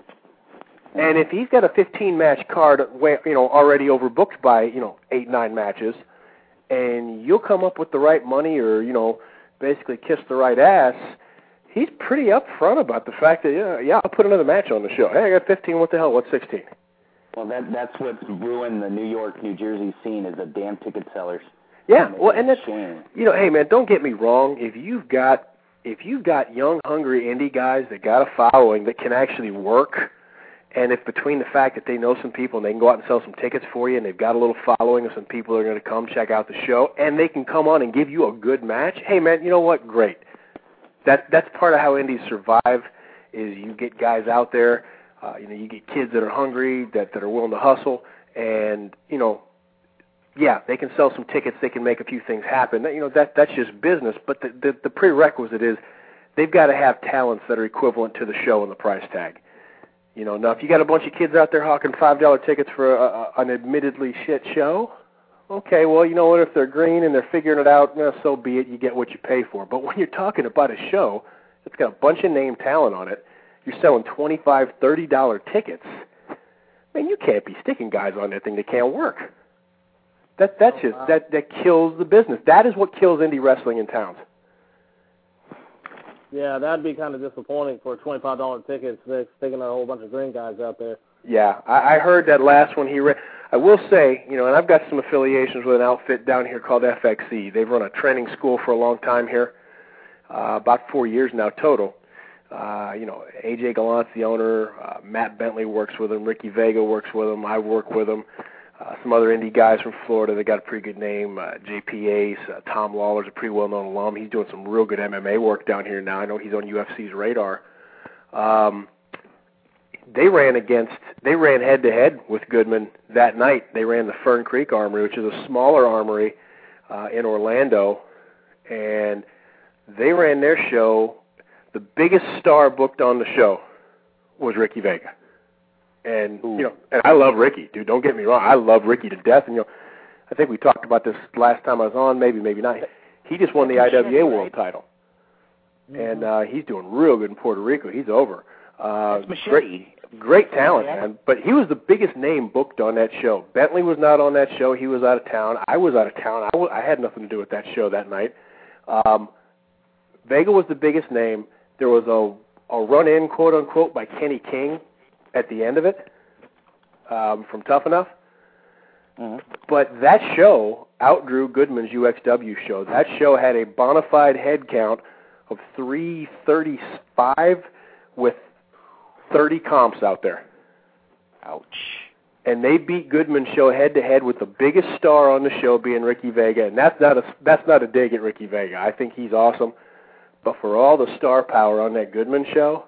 And if he's got a fifteen-match card, you know, already overbooked by, you know, eight, nine matches, and you'll come up with the right money, or, you know, basically kiss the right ass, he's pretty upfront about the fact that, yeah, yeah, I'll put another match on the show. Hey, I got fifteen, what the hell, what's sixteen? Well, that that's what's ruined the New York, New Jersey scene, is the damn ticket sellers. Yeah, well, and that's, you know, hey, man, don't get me wrong. If you've got if you've got young, hungry indie guys that got a following that can actually work, and if between the fact that they know some people and they can go out and sell some tickets for you, and they've got a little following of some people that are going to come check out the show, and they can come on and give you a good match, hey, man, you know what? Great. That that's part of how indies survive. Is you get guys out there, uh, you know, you get kids that are hungry, that that are willing to hustle, and you know. Yeah, they can sell some tickets. They can make a few things happen. You know, that that's just business. But the, the, the prerequisite is they've got to have talents that are equivalent to the show and the price tag. You know, now if you got a bunch of kids out there hawking five dollar tickets for a, a, an admittedly shit show, okay, well, you know what? If they're green and they're figuring it out, eh, so be it. You get what you pay for. But when you're talking about a show that's got a bunch of name talent on it, you're selling twenty-five, thirty dollar tickets. Man, you can't be sticking guys on that thing that can't work. That that's just that that kills the business. That is what kills indie wrestling in towns. Yeah, that'd be kind of disappointing for twenty-five dollar tickets, sticking a whole bunch of green guys out there. Yeah, I, I heard that last one he ran. I will say, you know, and I've got some affiliations with an outfit down here called F X C. They've run a training school for a long time here, uh, about four years now total. Uh, you know, A J Gallant's the owner. Uh, Matt Bentley works with him. Ricky Vega works with him. I work with him. Uh, some other indie guys from Florida that got a pretty good name. Uh, J P Ace, uh, Tom Lawler's a pretty well-known alum. He's doing some real good M M A work down here now. I know he's on U F C's radar. Um, they ran against, they ran head-to-head with Goodman that night. They ran the Fern Creek Armory, which is a smaller armory uh, in Orlando, and they ran their show. The biggest star booked on the show was Ricky Vega. And, Ooh. you know, and I love Ricky, dude. Don't get me wrong. I love Ricky to death. And, you know, I think we talked about this last time I was on, maybe, maybe not. He just won the I W A World title. Mm-hmm. And uh, he's doing real good in Puerto Rico. He's over. Uh, great, great talent, yeah. man. But he was the biggest name booked on that show. Bentley was not on that show. He was out of town. I was out of town. I, w- I had nothing to do with that show that night. Um, Vega was the biggest name. There was a, a run-in, quote-unquote, by Kenny King at the end of it um, from Tough Enough. Mm-hmm. But that show outdrew Goodman's U X W show. That show had a bona fide head count of three thirty-five with thirty comps out there. Ouch. And they beat Goodman's show head-to-head with the biggest star on the show being Ricky Vega. And that's not a, that's not a dig at Ricky Vega. I think he's awesome. But for all the star power on that Goodman show,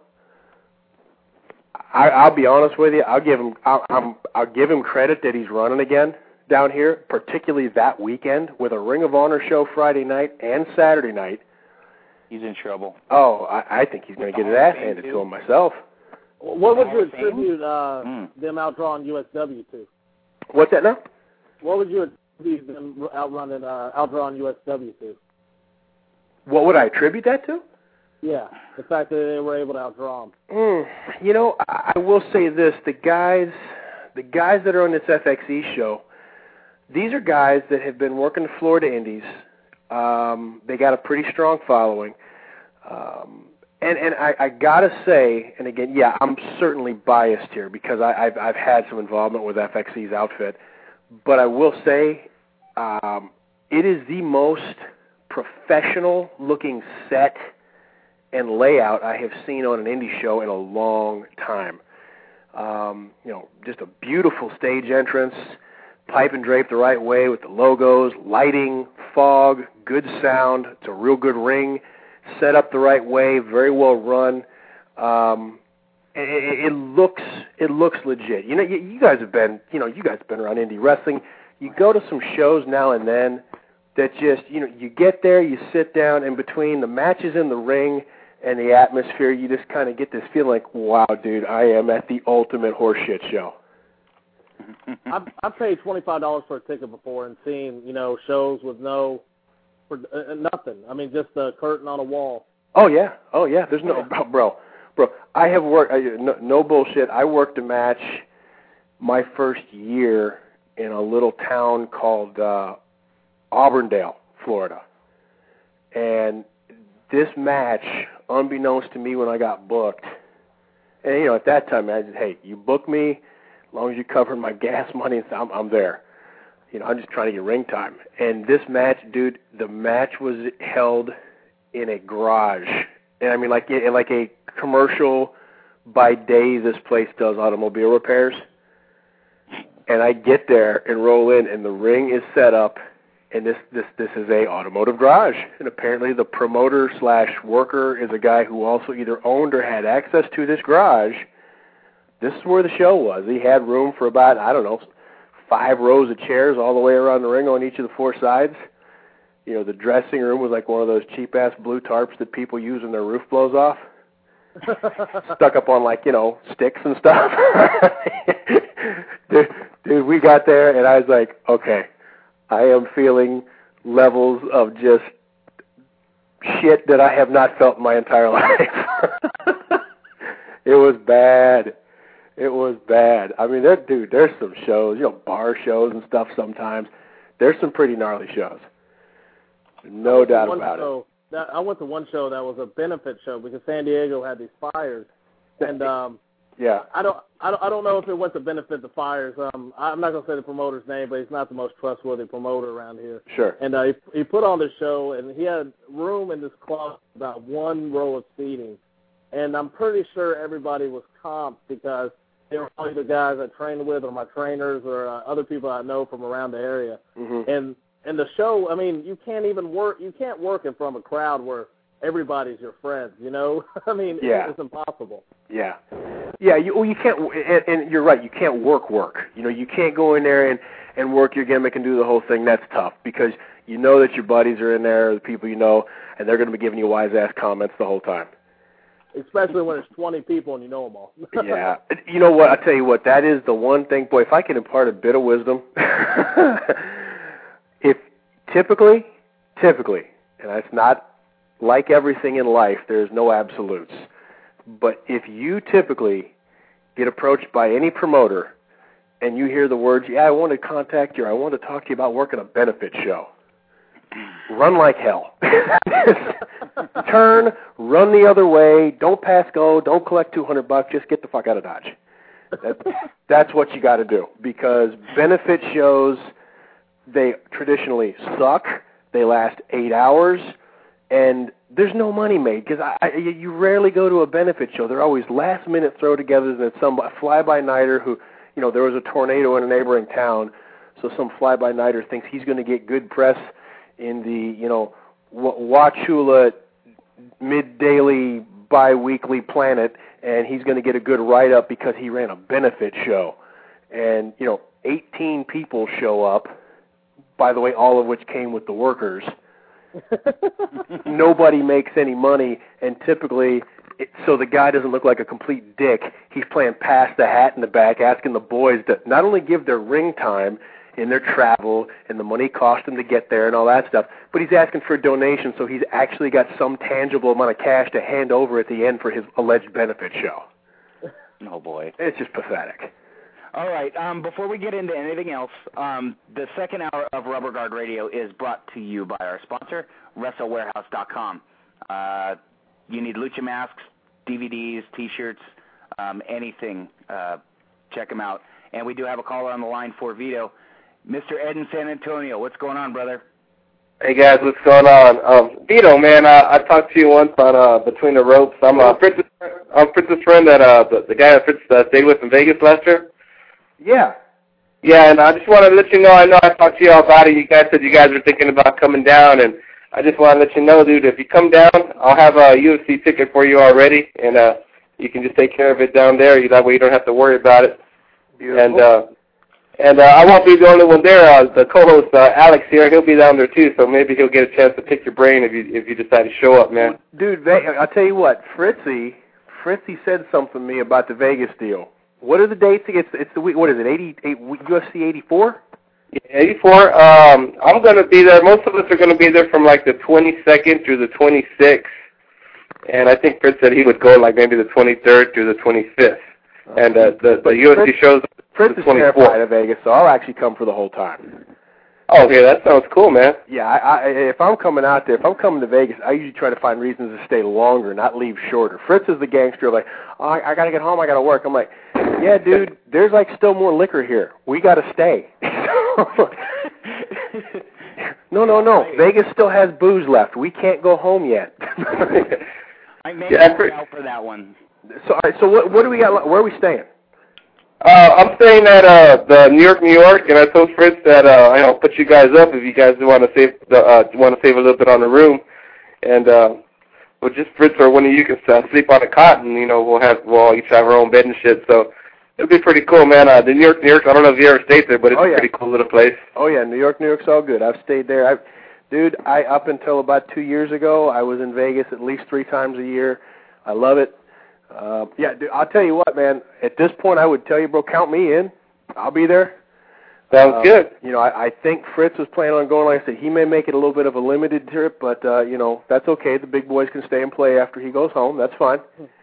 I, I'll be honest with you. I'll give him. I'll, I'm, I'll give him credit that he's running again down here, particularly that weekend with a Ring of Honor show Friday night and Saturday night. He's in trouble. Oh, I, I think he's going to get his ass handed to him myself. What would you attribute uh, mm. them outdrawing U S W to? What's that now? What would you attribute them outrunning, uh, outdrawing U S W to? What would I attribute that to? Yeah, the fact that they were able to outdraw them. Mm, you know, I, I will say this: the guys, the guys that are on this F X E show, these are guys that have been working the Florida Indies. Um, they got a pretty strong following, um, and and I, I gotta say, and again, yeah, I'm certainly biased here because I, I've I've had some involvement with F X E's outfit, but I will say, um, it is the most professional-looking set and layout I have seen on an indie show in a long time. Um, you know, just a beautiful stage entrance, pipe and drape the right way with the logos, lighting, fog, good sound. It's a real good ring, set up the right way, very well run. Um, it, it looks it looks legit. You know, you, you guys have been you know you guys have been around indie wrestling. You go to some shows now and then that just you know you get there, you sit down, and between the matches in the ring and the atmosphere, you just kind of get this feeling like, wow, dude, I am at the ultimate horseshit show. I've, I've paid twenty-five dollars for a ticket before and seen, you know, shows with no, for, uh, nothing. I mean, just a curtain on a wall. Oh, yeah. Oh, yeah. There's no, oh, bro, bro, I have worked, I, no, no bullshit, I worked a match my first year in a little town called uh, Auburndale, Florida. And this match, unbeknownst to me when I got booked, and, you know, at that time, I said, hey, you book me, as long as you cover my gas money, I'm, I'm there. You know, I'm just trying to get ring time. And this match, dude, the match was held in a garage. And I mean, like like a commercial by day this place does automobile repairs. And I get there and roll in, and the ring is set up, and this this this is a automotive garage. And apparently the promoter slash worker is a guy who also either owned or had access to this garage. This is where the show was. He had room for about, I don't know, five rows of chairs all the way around the ring on each of the four sides. You know, the dressing room was like one of those cheap-ass blue tarps that people use when their roof blows off. Stuck up on, like, you know, sticks and stuff. dude, dude, we got there, and I was like, okay, I am feeling levels of just shit that I have not felt in my entire life. It was bad. It was bad. I mean, there, dude, there's some shows, you know, bar shows and stuff sometimes. There's some pretty gnarly shows. No doubt about show, it. That, I went to one show that was a benefit show because San Diego had these fires, and um, yeah, I don't, I don't, I don't know if it went to benefit the fires. Um, I'm not gonna say the promoter's name, but he's not the most trustworthy promoter around here. Sure. And uh, he, he put on this show, and he had room in this club about one row of seating, and I'm pretty sure everybody was comped because they were all either guys I trained with or my trainers or uh, other people I know from around the area. Mm-hmm. And and the show, I mean, you can't even work. You can't work in front of a crowd where everybody's your friend. You know, I mean, yeah. it's, it's impossible. Yeah, yeah. You well, you can't, and, and you're right. You can't work work. You know, you can't go in there and and work your gimmick and do the whole thing. That's tough because you know that your buddies are in there, the people you know, and they're going to be giving you wise ass comments the whole time. Especially when it's twenty people and you know them all. Yeah. You know what? I tell you what. That is the one thing. Boy, if I can impart a bit of wisdom. If typically, typically, and it's not like everything in life, there's no absolutes. But if you typically get approached by any promoter and you hear the words, yeah, I want to contact you, or I want to talk to you about working a benefit show, run like hell. Turn, run the other way, don't pass go, don't collect two hundred bucks, just get the fuck out of Dodge. That, that's what you got to do because benefit shows, they traditionally suck. They last eight hours, and there's no money made because I, I, you rarely go to a benefit show. They're always last-minute throw-togethers, and it's some fly-by-nighter who, you know, there was a tornado in a neighboring town, so some fly-by-nighter thinks he's going to get good press in the, you know, Wauchula mid-daily, bi-weekly Planet, and he's going to get a good write-up because he ran a benefit show. And, you know, eighteen people show up, by the way, all of which came with the workers. Nobody makes any money, and typically, it, so the guy doesn't look like a complete dick, he's playing pass the hat in the back, asking the boys to not only give their ring time and their travel and the money it cost them to get there and all that stuff, but he's asking for a donation, so he's actually got some tangible amount of cash to hand over at the end for his alleged benefit show. Oh, boy. It's just pathetic. All right. Um, before we get into anything else, um, the second hour of Rubber Guard Radio is brought to you by our sponsor, Wrestle Warehouse dot com. Uh, you need lucha masks, D V Ds, T-shirts, um, anything. Uh, check them out. And we do have a caller on the line for Vito. Mister Ed in San Antonio, what's going on, brother? Hey, guys, what's going on? Um, Vito, man, uh, I talked to you once on uh, Between the Ropes. I'm uh, Fritz's, I'm Fritz's friend, that, uh, the, the guy that Fritz uh, stayed with in Vegas last year. Yeah. Yeah, and I just wanted to let you know, I know I talked to you all about it. You guys said you guys were thinking about coming down, and I just want to let you know, dude, if you come down, I'll have a U F C ticket for you already, and uh, you can just take care of it down there. That way you don't have to worry about it. Beautiful. And uh, and uh, I won't be the only one there. Uh, the co-host, uh, Alex here, he'll be down there too, so maybe he'll get a chance to pick your brain if you if you decide to show up, man. Dude, I'll tell you what, Fritzy, Fritzy said something to me about the Vegas deal. What are the dates? It's it's the week. What is it? eighty, U F C eighty-four. Yeah, eighty-four. Um, I'm gonna be there. Most of us are gonna be there from like the twenty-second through the twenty-sixth, and I think Fritz said he would go like maybe the twenty-third through the twenty-fifth. Okay. And uh, the the U F C Fritz, shows. Fritz is terrified of Vegas, so I'll actually come for the whole time. Oh, okay, that sounds cool, man. Yeah, I, I, if I'm coming out there, if I'm coming to Vegas, I usually try to find reasons to stay longer, not leave shorter. Fritz is the gangster, like, oh, I, I got to get home, I got to work. I'm like, yeah, dude, there's like still more liquor here. We got to stay. no, no, no. Vegas still has booze left. We can't go home yet. I may yeah, out for that one. So, so what, what do we got? Where are we staying? Uh, I'm staying at uh, the New York, New York, and I told Fritz that uh, I'll put you guys up if you guys want to save the uh, want to save a little bit on the room, and uh, well, just Fritz or one of you can uh, sleep on a cot, and you know we'll have we'll all each have our own bed and shit. So it'll be pretty cool, man. Uh, the New York, New York. I don't know if you ever stayed there, but it's oh, yeah. a pretty cool little place. Oh yeah, New York, New York's all good. I've stayed there. I've, dude, I up until about two years ago, I was in Vegas at least three times a year. I love it. Uh, yeah, dude, I'll tell you what, man. At this point, I would tell you, bro, count me in. I'll be there. Sounds uh, good. You know, I, I think Fritz was planning on going. Like I said, he may make it a little bit of a limited trip, but, uh, you know, that's okay. The big boys can stay and play after he goes home. That's fine.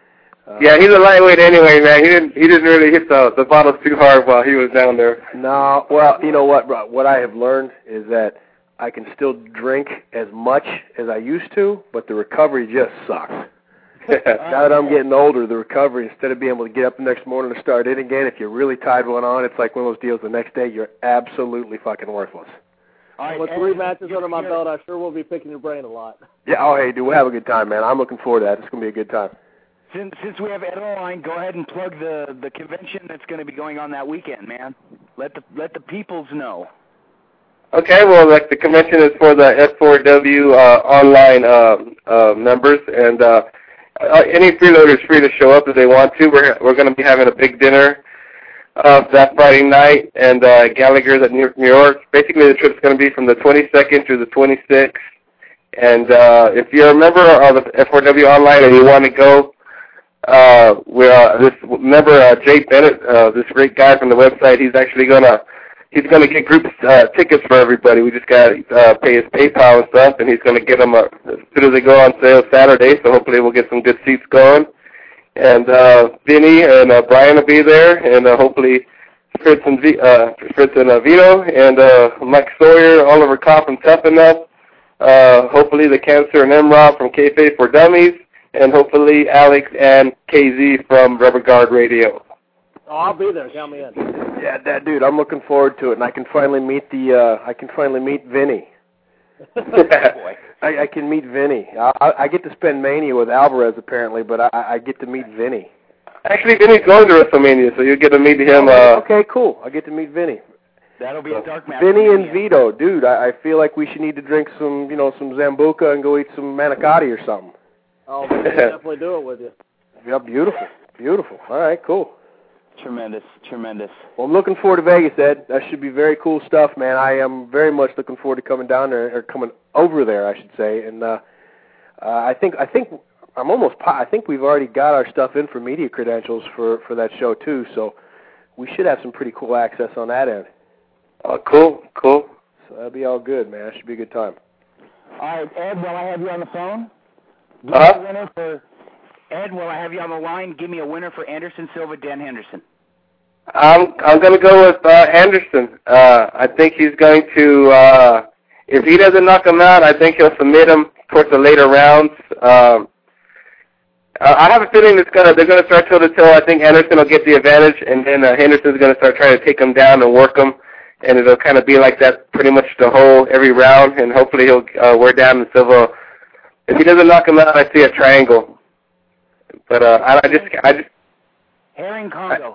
Uh, yeah, he's a lightweight anyway, man. He didn't he didn't really hit the the bottles too hard while he was down there. No, well, you know what, bro? What I have learned is that I can still drink as much as I used to, but the recovery just sucks. Now that I'm getting older, the recovery, instead of being able to get up the next morning to start it again, if you're really tied one on, it's like one of those deals the next day, you're absolutely fucking worthless. All right, with three matches under my belt, I sure will be picking your brain a lot. Yeah, oh, hey, dude, we'll have a good time, man. I'm looking forward to that. It's going to be a good time. Since since we have Ed on the line, go ahead and plug the, the convention that's going to be going on that weekend, man. Let the let the peoples know. Okay, well, like the convention is for the S four W uh, online uh, uh, members, and uh, uh, any freeloader is free to show up if they want to. We're we're going to be having a big dinner uh, that Friday night, and uh, Gallagher's at New York, New York. Basically, the trip's going to be from the twenty-second through the twenty-sixth. And uh, if you're a member of the S four W online and you want to go, uh, we're uh, this member uh, Jay Bennett, uh, this great guy from the website. He's actually gonna he's gonna get group uh, tickets for everybody. We just got to uh, pay his PayPal and stuff, and he's gonna get them uh, as soon as they go on sale Saturday. So hopefully we'll get some good seats going. And uh, Vinny and uh, Brian will be there, and uh, hopefully Fritz and v- uh, Fritz and uh, Vito and uh, Mike Sawyer, Oliver Kopp, and Tough Enough. Uh, hopefully the Cancer and M-Rob from Kayfabe for Dummies, and hopefully Alex and K Z from Rubber Guard Radio. Oh, I'll be there. Count me in. Yeah, that dude, I'm looking forward to it, and I can finally meet the uh, I can finally meet Vinny. Boy. I, I can meet Vinny. I, I get to spend Mania with Alvarez apparently, but I, I get to meet Vinny. Actually, Vinny's going to WrestleMania, so you'll get to meet him. Uh, okay, cool. I get to meet Vinny. That'll be a dark match. Vinny and Vito, dude. I, I feel like we should need to drink some, you know, some Zambuca and go eat some manicotti or something. Oh, we can definitely do it with you. Yeah, beautiful, beautiful. All right, cool. Tremendous, tremendous. Well, I'm looking forward to Vegas, Ed. That should be very cool stuff, man. I am very much looking forward to coming down there, or coming over there, I should say. And uh, uh, I think, I think, I'm almost. I think we've already got our stuff in for media credentials for for that show too. So we should have some pretty cool access on that end. Oh, cool, cool. So that'll be all good, man. That should be a good time. All right, Ed, while I have you on the phone, give uh-huh. me a winner for Ed. While I have you on the line, give me a winner for Anderson Silva, Dan Henderson. I'm I'm going to go with uh, Anderson. Uh, I think he's going to. Uh, if he doesn't knock him out, I think he'll submit him towards the later rounds. Um, I have a feeling it's gonna they're gonna start toe to toe. I think Anderson will get the advantage, and then uh, Henderson's gonna start trying to take him down and work him. And it'll kind of be like that pretty much the whole, every round, and hopefully he'll uh, wear down the Silva. If he doesn't knock him out, I see a triangle. But uh, I, I just, I just... Herring Congo.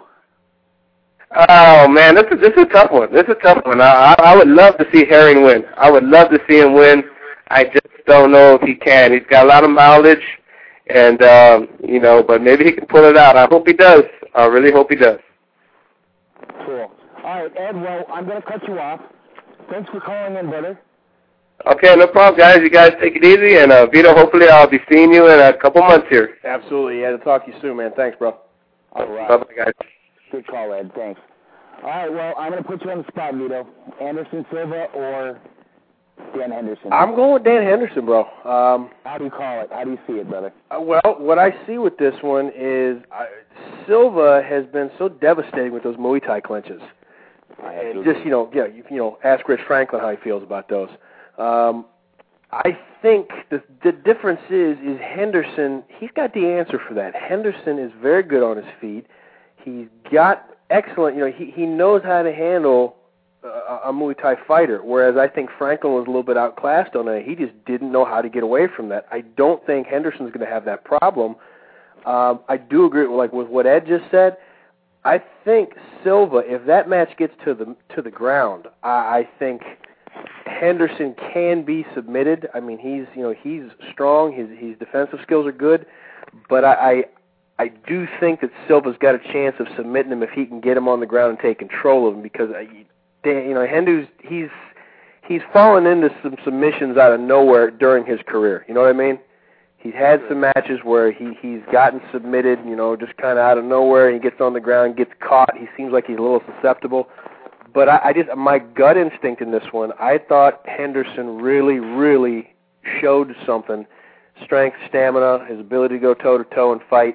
I, oh, man, this is, this is a tough one. This is a tough one. I, I would love to see Herring win. I would love to see him win. I just don't know if he can. He's got a lot of mileage, and, um, you know, but maybe he can pull it out. I hope he does. I really hope he does. Cool. All right, Ed, well, I'm going to cut you off. Thanks for calling in, brother. Okay, no problem, guys. You guys take it easy. And, uh, Vito, hopefully I'll be seeing you in a couple months here. Absolutely. Yeah, to talk to you soon, man. Thanks, bro. All right. Bye-bye, guys. Good call, Ed. Thanks. All right, well, I'm going to put you on the spot, Vito. Anderson Silva or Dan Henderson? I'm going with Dan Henderson, bro. Um, How do you call it? How do you see it, brother? Uh, well, what I see with this one is uh, Silva has been so devastating with those Muay Thai clinches. And just, you know, yeah, you, you know, ask Rich Franklin how he feels about those. Um, I think the the difference is is Henderson. He's got the answer for that. Henderson is very good on his feet. He's got excellent. You know, he he knows how to handle a, a Muay Thai fighter. Whereas I think Franklin was a little bit outclassed on that. He just didn't know how to get away from that. I don't think Henderson's going to have that problem. Um, I do agree with like with what Ed just said. I think Silva, if that match gets to the to the ground, I, I think Henderson can be submitted. I mean, he's you know he's strong. His his defensive skills are good, but I, I I do think that Silva's got a chance of submitting him if he can get him on the ground and take control of him. Because I, you know Hendu's he's he's fallen into some submissions out of nowhere during his career. You know what I mean? He's had some matches where he, he's gotten submitted, you know, just kind of out of nowhere. He gets on the ground, gets caught. He seems like he's a little susceptible. But I, I just, my gut instinct in this one, I thought Henderson really, really showed something. Strength, stamina, his ability to go toe-to-toe and fight.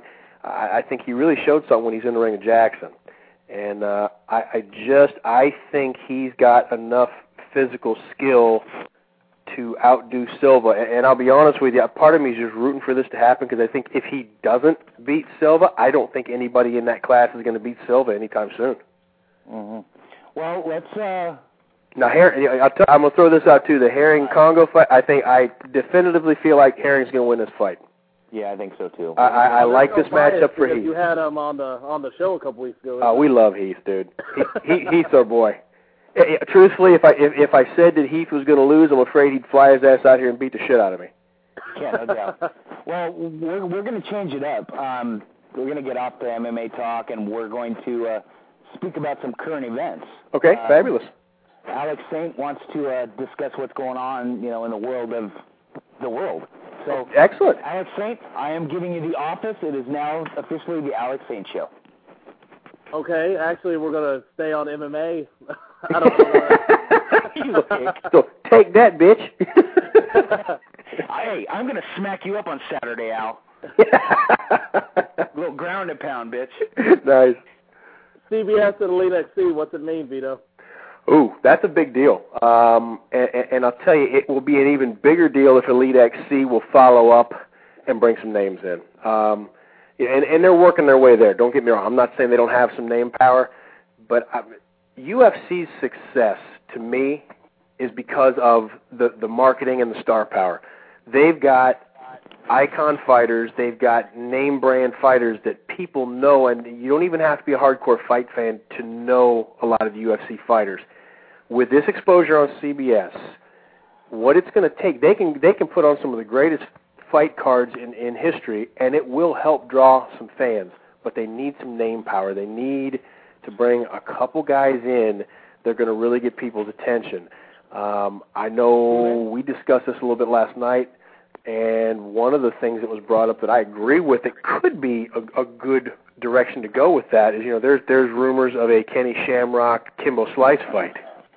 I, I think he really showed something when he's in the ring with Jackson. And uh, I, I just, I think he's got enough physical skill to outdo Silva. And, and I'll be honest with you, part of me is just rooting for this to happen because I think if he doesn't beat Silva, I don't think anybody in that class is going to beat Silva anytime soon. Mm-hmm. Well, let's... Uh... Now, Her- I'll t- I'm going to throw this out, too. The Herring-Congo fight, I think I definitively feel like Herring's going to win this fight. Yeah, I think so, too. I, I, I like this matchup for Heath. You had him on the on the show a couple weeks ago. Oh, we love Heath, dude. He, he, Heath's our boy. Truthfully, if I if, if I said that Heath was going to lose, I'm afraid he'd fly his ass out here and beat the shit out of me. Yeah, no doubt. Well, we're we're going to change it up. Um, we're going to get off the M M A talk, and we're going to uh, speak about some current events. Okay, uh, fabulous. Alex Saint wants to uh, discuss what's going on, you know, in the world of the world. So, excellent. Alex Saint, I am giving you the office. It is now officially the Alex Saint Show. Okay, actually, we're going to stay on M M A. I don't know. So take that, bitch. Hey, I'm going to smack you up on Saturday, Al. Little ground and pound, bitch. Nice. C B S and Elite X C, what's it mean, Vito? Ooh, that's a big deal. Um, and, and I'll tell you, it will be an even bigger deal if Elite X C will follow up and bring some names in. Um, and, and they're working their way there. Don't get me wrong. I'm not saying they don't have some name power, but I, U F C's success, to me, is because of the, the marketing and the star power. They've got icon fighters. They've got name brand fighters that people know, and you don't even have to be a hardcore fight fan to know a lot of the U F C fighters. With this exposure on C B S, what it's going to take, they can they can put on some of the greatest fight cards in, in history, and it will help draw some fans. But they need some name power. They need to bring a couple guys in that are going to really get people's attention. Um, I know we discussed this a little bit last night, and one of the things that was brought up that I agree with, it could be a, a good direction to go with that is, you know, there's there's rumors of a Kenny Shamrock Kimbo Slice fight.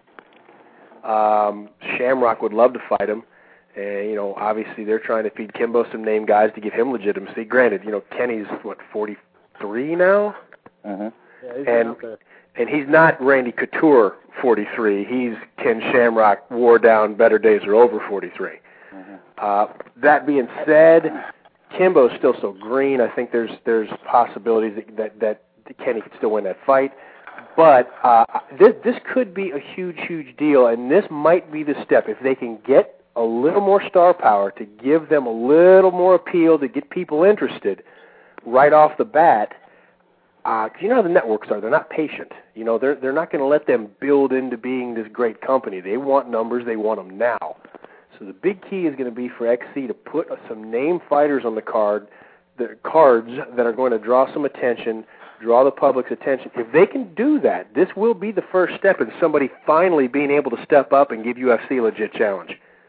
Um, Shamrock would love to fight him, and you know, obviously they're trying to feed Kimbo some name guys to give him legitimacy. Granted, you know, Kenny's what forty-three now, uh-huh. Yeah, he's and and he's not Randy Couture forty-three. He's Ken Shamrock, wore down, better days are over forty-three. Uh-huh. Uh, that being said, Kimbo's still so green. I think there's there's possibilities that, that, that Kenny could still win that fight. But uh, this this could be a huge, huge deal, and this might be the step. If they can get a little more star power to give them a little more appeal, to get people interested right off the bat, uh, 'cause you know how the networks are. They're not patient. You know, they're, they're not going to let them build into being this great company. They want numbers. They want them now. So the big key is going to be for X C to put some name fighters on the card, the cards that are going to draw some attention, draw the public's attention. If they can do that, this will be the first step in somebody finally being able to step up and give U F C a legit challenge.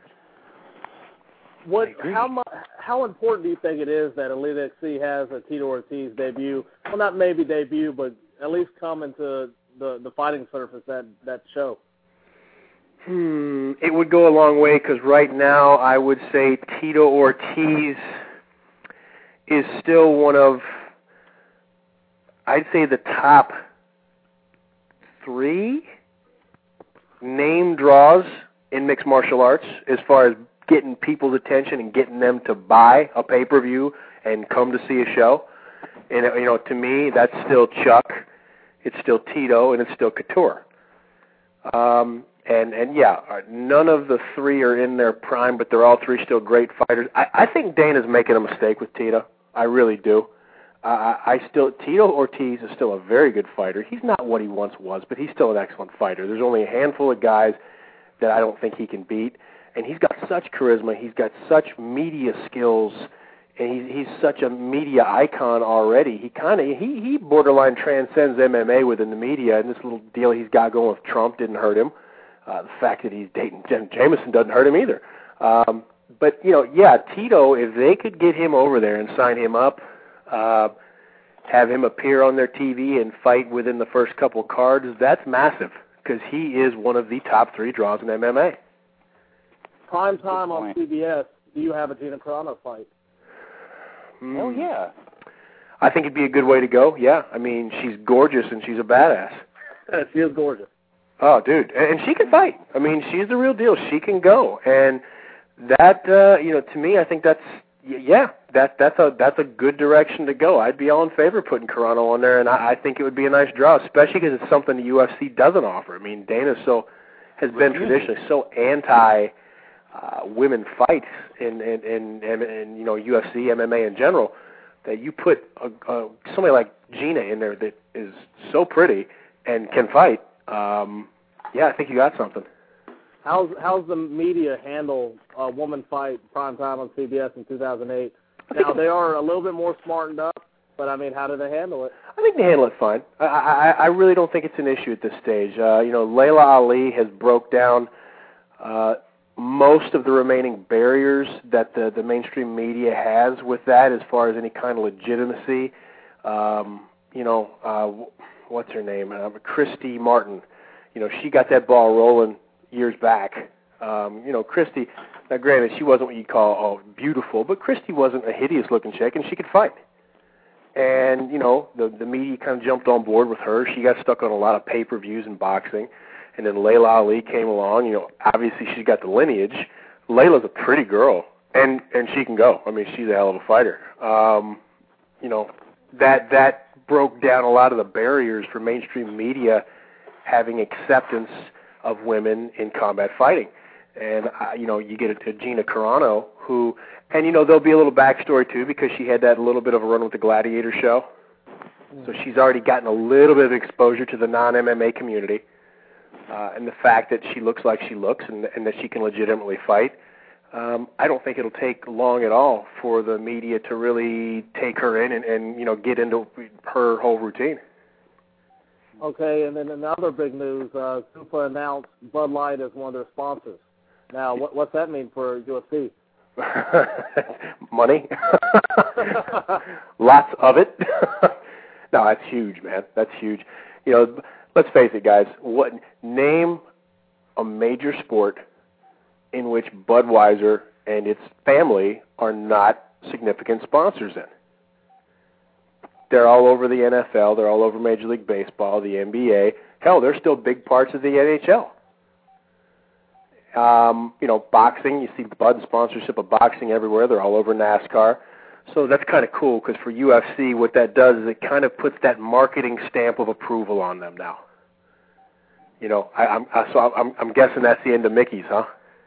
What? How much? How important do you think it is that Elite X C has a Tito Ortiz debut? Well, not maybe debut, but at least come into the the fighting surface that that show. Hmm, it would go a long way because right now I would say Tito Ortiz is still one of, I'd say, the top three name draws in mixed martial arts as far as getting people's attention and getting them to buy a pay-per-view and come to see a show. And, you know, to me, that's still Chuck, it's still Tito, and it's still Couture. Um, and, and yeah, none of the three are in their prime, but they're all three still great fighters. I, I think Dana's making a mistake with Tito. I really do. Uh, I still Tito Ortiz is still a very good fighter. He's not what he once was, but he's still an excellent fighter. There's only a handful of guys that I don't think he can beat. And he's got such charisma. He's got such media skills, and he's he's such a media icon already. He kind of he he borderline transcends M M A within the media. And this little deal he's got going with Trump didn't hurt him. Uh, the fact that he's dating Jen Jameson doesn't hurt him either. Um, but you know, yeah, Tito, if they could get him over there and sign him up, uh, have him appear on their T V and fight within the first couple of cards, that's massive because he is one of the top three draws in M M A. Prime time on C B S. Do you have a Gina Carano fight? Mm. Oh yeah. I think it'd be a good way to go. Yeah, I mean, she's gorgeous and she's a badass. She is gorgeous. Oh, dude, and she can fight. I mean, she's the real deal. She can go, and that, uh, you know, to me, I think that's yeah, that that's a that's a good direction to go. I'd be all in favor of putting Carano on there, and I, I think it would be a nice draw, especially because it's something the U F C doesn't offer. I mean, Dana so has been traditionally so anti uh, women fights in in, in in in you know U F C, M M A in general, that you put a, a, somebody like Gina in there that is so pretty and can fight. Um, yeah, I think you got something. How's how's the media handle a woman fight prime time on C B S in two thousand eight? Now they are a little bit more smartened up, but I mean, how do they handle it? I think they handle it fine. I I, I really don't think it's an issue at this stage. Uh, you know, Layla Ali has broke down uh, most of the remaining barriers that the the mainstream media has with that, as far as any kind of legitimacy. Um, you know, uh, what's her name? Uh, Christy Martin. You know, she got that ball rolling years back. Um, you know, Christy, now granted, she wasn't what you'd call oh, beautiful, but Christy wasn't a hideous-looking chick, and she could fight. And, you know, the the media kind of jumped on board with her. She got stuck on a lot of pay-per-views in boxing. And then Layla Ali came along. You know, obviously she's got the lineage. Layla's a pretty girl, and, and she can go. I mean, she's a hell of a fighter. Um, you know, that that broke down a lot of the barriers for mainstream media having acceptance of women in combat fighting. And, uh, you know, you get it to Gina Carano, who, and, you know, there'll be a little backstory, too, because she had that little bit of a run with the Gladiator show. So she's already gotten a little bit of exposure to the non-M M A community. Uh, and the fact that she looks like she looks and, and that she can legitimately fight, um, I don't think it'll take long at all for the media to really take her in and, and, you know, get into her whole routine. Okay, and then another big news, uh, Zuffa announced Bud Light as one of their sponsors. Now, what, what's that mean for U F C? Money. Lots of it. No, that's huge, man. That's huge. You know, let's face it, guys. What name a major sport in which Budweiser and its family are not significant sponsors in? They're all over the N F L. They're all over Major League Baseball, the N B A. Hell, they're still big parts of the N H L. Um, you know, boxing, you see Bud sponsorship of boxing everywhere. They're all over NASCAR. So that's kind of cool because for U F C, what that does is it kind of puts that marketing stamp of approval on them now. You know, I, I'm I, so I'm, I'm guessing that's the end of Mickey's, huh?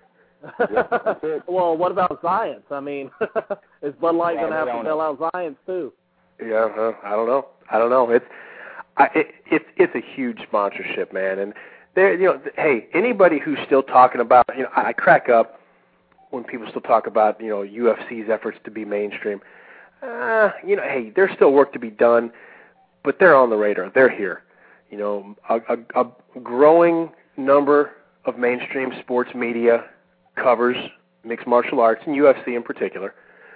Well, what about Science? I mean, is Bud Light going to have to bail out Science too? Yeah, uh, I don't know. I don't know. It's I, it, it's it's a huge sponsorship, man. And there, you know, hey, anybody who's still talking about, you know, I crack up when people still talk about, you know, U F C's efforts to be mainstream. Uh, you know, hey, there's still work to be done, but they're on the radar. They're here. You know, a, a, a growing number of mainstream sports media covers mixed martial arts and U F C in particular,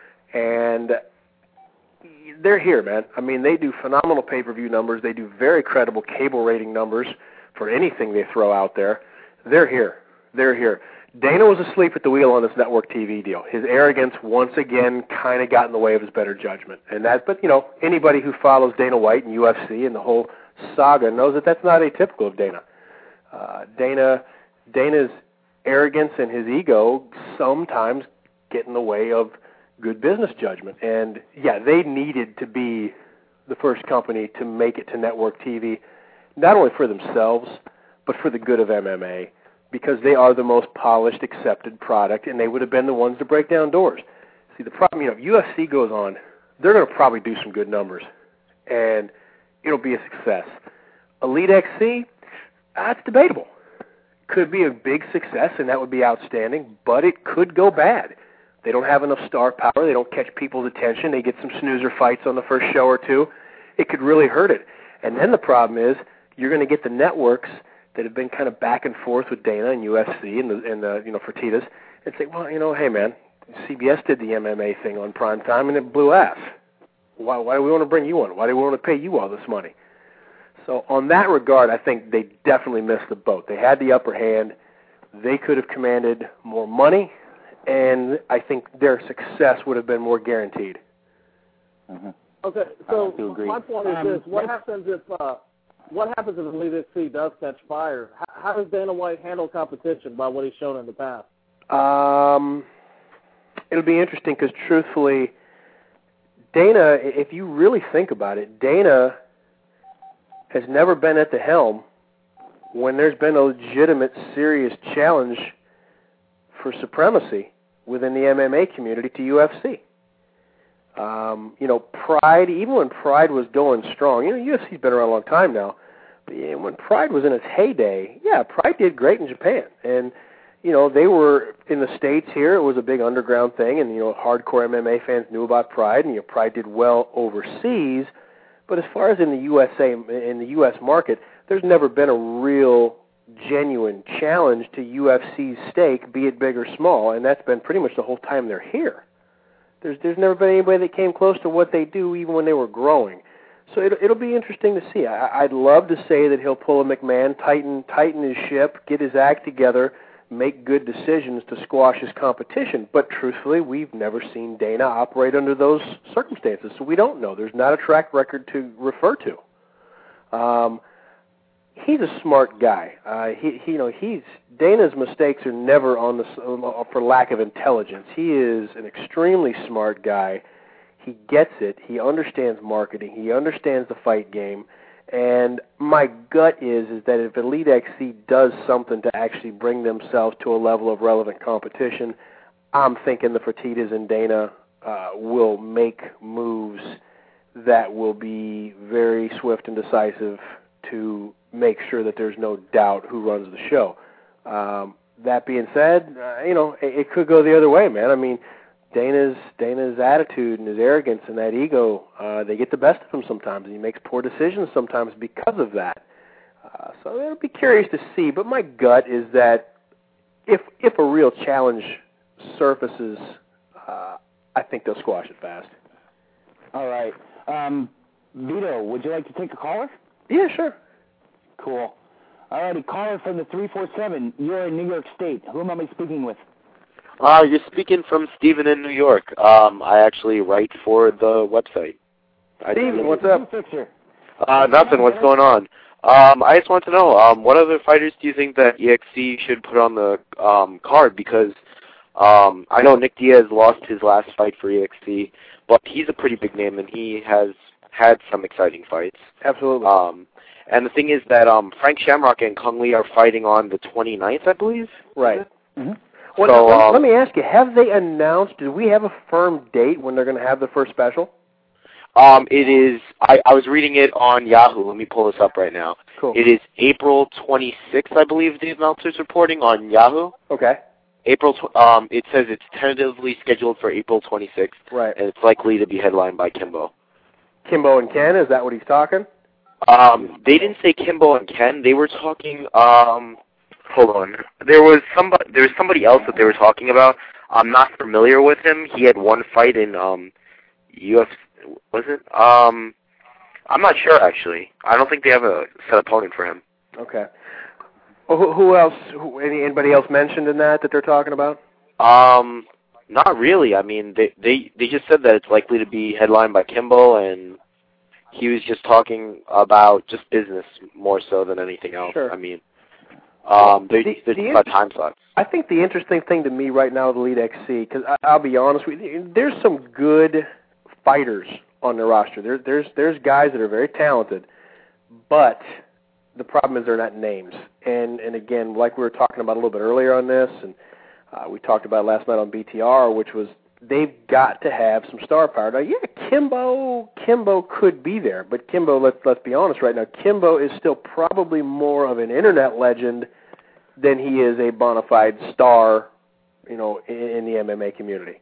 and they're here, man. I mean, they do phenomenal pay-per-view numbers. They do very credible cable rating numbers for anything they throw out there. They're here. They're here. Dana was asleep at the wheel on this network T V deal. His arrogance once again kind of got in the way of his better judgment. And that, but you know, anybody who follows Dana White and U F C and the whole saga knows that that's not atypical of Dana. Uh, Dana, Dana's arrogance and his ego sometimes get in the way of good business judgment. And yeah, they needed to be the first company to make it to network T V, not only for themselves, but for the good of M M A, because they are the most polished, accepted product, and they would have been the ones to break down doors. See, the problem, you know, if U F C goes on, they're going to probably do some good numbers, and it'll be a success. Elite X C, that's debatable. Could be a big success, and that would be outstanding, but it could go bad. They don't have enough star power. They don't catch people's attention. They get some snoozer fights on the first show or two. It could really hurt it. And then the problem is you're going to get the networks that have been kind of back and forth with Dana and U F C and the, and the you know, Fertitas and say, well, you know, hey, man, C B S did the M M A thing on prime time, and it blew ass. Why, why do we want to bring you on? Why do we want to pay you all this money? So on that regard, I think they definitely missed the boat. They had the upper hand. They could have commanded more money, and I think their success would have been more guaranteed. Mm-hmm. Okay, so my point is um, this: what happens if uh, what happens if Elite X C does catch fire? How, how does Dana White handle competition by what he's shown in the past? Um, it'll be interesting because, truthfully, Dana, if you really think about it, Dana has never been at the helm when there's been a legitimate, serious challenge for supremacy within the M M A community to U F C. Um, you know, Pride, even when Pride was going strong, you know, U F C's been around a long time now, but yeah, when Pride was in its heyday, yeah, Pride did great in Japan. And, you know, they were in the States here, it was a big underground thing, and, you know, hardcore M M A fans knew about Pride, and, you know, Pride did well overseas. But as far as in the U S A, in the U S market, there's never been a real genuine challenge to U F C's stake, be it big or small, and that's been pretty much the whole time they're here. There's there's never been anybody that came close to what they do, even when they were growing. So it, it'll be interesting to see. I, I'd love to say that he'll pull a McMahon, tighten tighten his ship, get his act together, make good decisions to squash his competition. But truthfully, we've never seen Dana operate under those circumstances, so we don't know. There's not a track record to refer to. Um, he's a smart guy. Uh, he, he, you know, he's Dana's mistakes are never on the for lack of intelligence. He is an extremely smart guy. He gets it. He understands marketing. He understands the fight game. And my gut is is that if Elite X C does something to actually bring themselves to a level of relevant competition, I'm thinking the Fertittas and Dana uh, will make moves that will be very swift and decisive to make sure that there's no doubt who runs the show. Um, that being said, uh, you know, it, it could go the other way, man. I mean, Dana's Dana's attitude and his arrogance and that ego, uh, they get the best of him sometimes, and he makes poor decisions sometimes because of that. Uh, so it'll be curious to see, but my gut is that if if a real challenge surfaces, uh, I think they'll squash it fast. All right. Um, Vito, would you like to take a caller? Yeah, sure. Cool. All righty, caller from the three four seven. You're in New York State. Who am I speaking with? Uh, you're speaking from Steven in New York. Um, I actually write for the website. Steven, what's up? Uh, nothing. What's going on? Um, I just want to know, um, what other fighters do you think that E X C should put on the um, card? Because um, I know Nick Diaz lost his last fight for E X C, but he's a pretty big name, and he has had some exciting fights. Absolutely. Um, and the thing is that um, Frank Shamrock and Kung Lee are fighting on the twenty-ninth, I believe. Right. Mm-hmm. Well, so, let, um, let me ask you, have they announced, do we have a firm date when they're going to have the first special? Um, it is, I, I was reading it on Yahoo. Let me pull this up right now. Cool. It is April twenty-sixth, I believe the announcer's reporting on Yahoo. Okay. April, tw- um, it says it's tentatively scheduled for April twenty-sixth. Right. And it's likely to be headlined by Kimbo. Kimbo and Ken, is that what he's talking? Um, they didn't say Kimbo and Ken. They were talking, um, hold on. There was somebody, there was somebody else that they were talking about. I'm not familiar with him. He had one fight in, um, U F C, was it? Um, I'm not sure, actually. I don't think they have a set opponent for him. Okay. Well, who, who else, who, any, anybody else mentioned in that that they're talking about? Um, not really. I mean, they, they, they just said that it's likely to be headlined by Kimbo, and he was just talking about just business more so than anything else. Sure. I mean, um, there's, the, there's the about time slots. I think the interesting thing to me right now with Elite X C, because I'll be honest with you, there's some good fighters on the roster. There, there's there's guys that are very talented, but the problem is they're not names. And and again, like we were talking about a little bit earlier on this, and uh, we talked about last night on B T R, which was they've got to have some star power. Now, yeah, Kimbo Kimbo could be there, but Kimbo, let's let's be honest right now, Kimbo is still probably more of an internet legend than he is a bona fide star, you know, in, in the M M A community.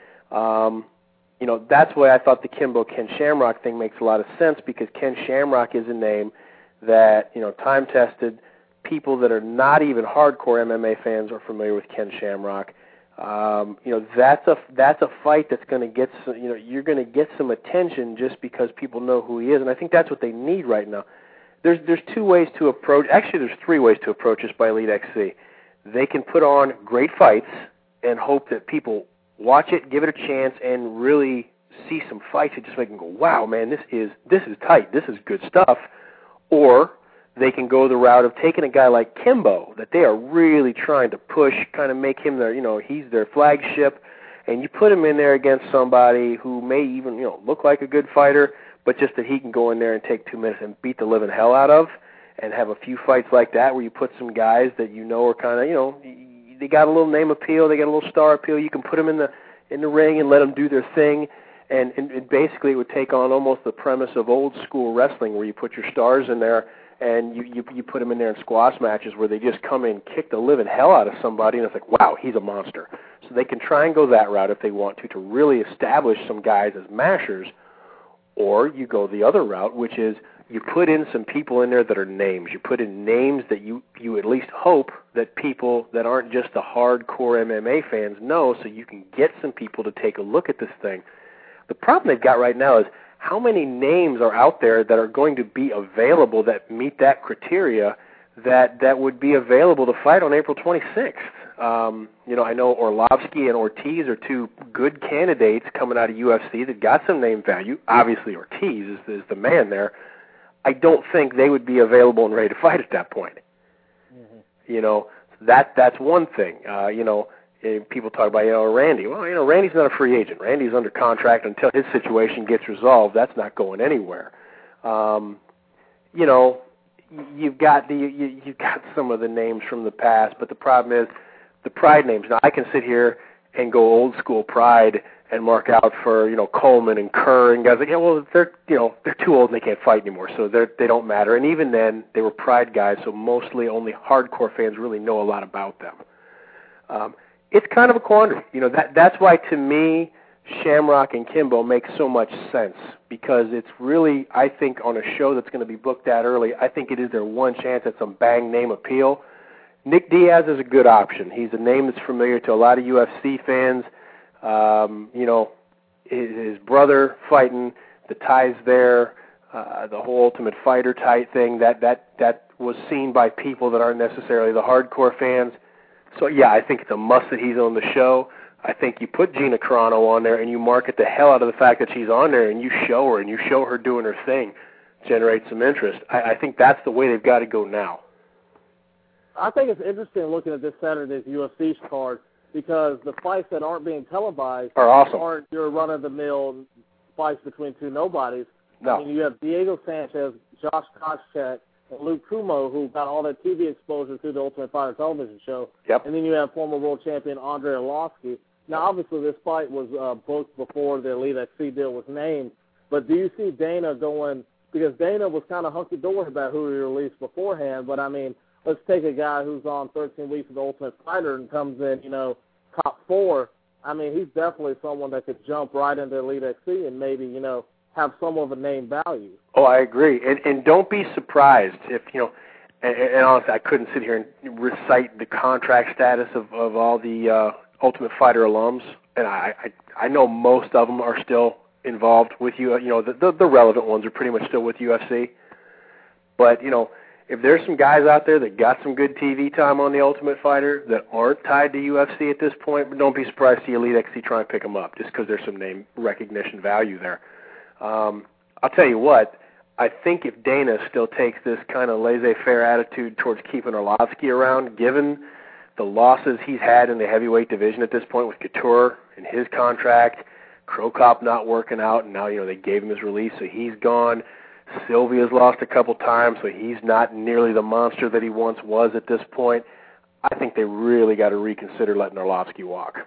Um, you know, that's why I thought the Kimbo Ken Shamrock thing makes a lot of sense, because Ken Shamrock is a name that, you know, time-tested. People that are not even hardcore M M A fans are familiar with Ken Shamrock. Um, you know, that's a that's a fight that's going to get some, you know, you're going to get some attention just because people know who he is, and I think that's what they need right now. There's there's two ways to approach. Actually, there's three ways to approach this by Elite X C. They can put on great fights and hope that people watch it, give it a chance, and really see some fights that just make them go, wow, man, this is this is tight, this is good stuff. Or they can go the route of taking a guy like Kimbo that they are really trying to push, kind of make him their, you know, he's their flagship, and you put him in there against somebody who may even, you know, look like a good fighter, but just that he can go in there and take two minutes and beat the living hell out of, and have a few fights like that where you put some guys that you know are kind of, you know, they got a little name appeal, they got a little star appeal. You can put them in the in the ring and let them do their thing, and, and, and basically it would take on almost the premise of old school wrestling where you put your stars in there and you, you you put them in there in squash matches where they just come in, kick the living hell out of somebody, and it's like, wow, he's a monster. So they can try and go that route if they want to, to really establish some guys as mashers, or you go the other route, which is you put in some people in there that are names. You put in names that you, you at least hope that people that aren't just the hardcore M M A fans know, so you can get some people to take a look at this thing. The problem they've got right now is how many names are out there that are going to be available that meet that criteria that, that would be available to fight on April twenty-sixth. Um, you know, I know Orlovsky and Ortiz are two good candidates coming out of U F C that got some name value. Obviously, Ortiz is, is the man there. I don't think they would be available and ready to fight at that point. Mm-hmm. You know, that that's one thing. Uh, you know, people talk about, you know, Randy. Well, you know, Randy's not a free agent. Randy's under contract until his situation gets resolved. That's not going anywhere. Um, you know, you've got the you, you've got some of the names from the past, but the problem is the Pride names. Now, I can sit here and go old school Pride and mark out for, you know, Coleman and Kerr and guys like, yeah, well, they're, you know, they're too old and they can't fight anymore, so they they don't matter. And even then, they were Pride guys, so mostly only hardcore fans really know a lot about them. Um, it's kind of a quandary. You know, that that's why, to me, Shamrock and Kimbo make so much sense, because it's really, I think, on a show that's going to be booked that early, I think it is their one chance at some bang name appeal. Nick Diaz is a good option. He's a name that's familiar to a lot of U F C fans. Um, you know, his, his brother fighting, the ties there, uh, the whole Ultimate Fighter type thing, that, that, that was seen by people that aren't necessarily the hardcore fans. So, yeah, I think it's a must that he's on the show. I think you put Gina Carano on there and you market the hell out of the fact that she's on there and you show her and you show her doing her thing, generate some interest. I, I think that's the way they've got to go now. I think it's interesting looking at this Saturday's U F C card, because the fights that aren't being televised are awesome. Aren't your run-of-the-mill fights between two nobodies. No. I mean, you have Diego Sanchez, Josh Koscheck, and Luke Kumo, who got all that T V exposure through the Ultimate Fighter television show. Yep. And then you have former world champion Andrei Arlovsky. Now, obviously, this fight was uh, booked before the Elite X C deal was named, but do you see Dana going, because Dana was kind of hunky-dory about who he released beforehand, but, I mean, let's take a guy who's on thirteen weeks of the Ultimate Fighter and comes in, you know, top four. I mean, he's definitely someone that could jump right into Elite X C and maybe, you know, have some of a name value. Oh, I agree. And and don't be surprised if, you know, and, and honestly, I couldn't sit here and recite the contract status of, of all the uh, Ultimate Fighter alums, and I, I I know most of them are still involved with you. You know, the, the, the relevant ones are pretty much still with U F C. But, you know, if there's some guys out there that got some good T V time on the Ultimate Fighter that aren't tied to U F C at this point, but don't be surprised to see Elite X C try and pick them up just because there's some name recognition value there. Um, I'll tell you what, I think if Dana still takes this kind of laissez-faire attitude towards keeping Arlovsky around, given the losses he's had in the heavyweight division at this point with Couture and his contract, Cro Cop not working out, and now, you know, they gave him his release, so he's gone. Sylvia's lost a couple times, so he's not nearly the monster that he once was at this point. I think they really got to reconsider letting Arlovsky walk.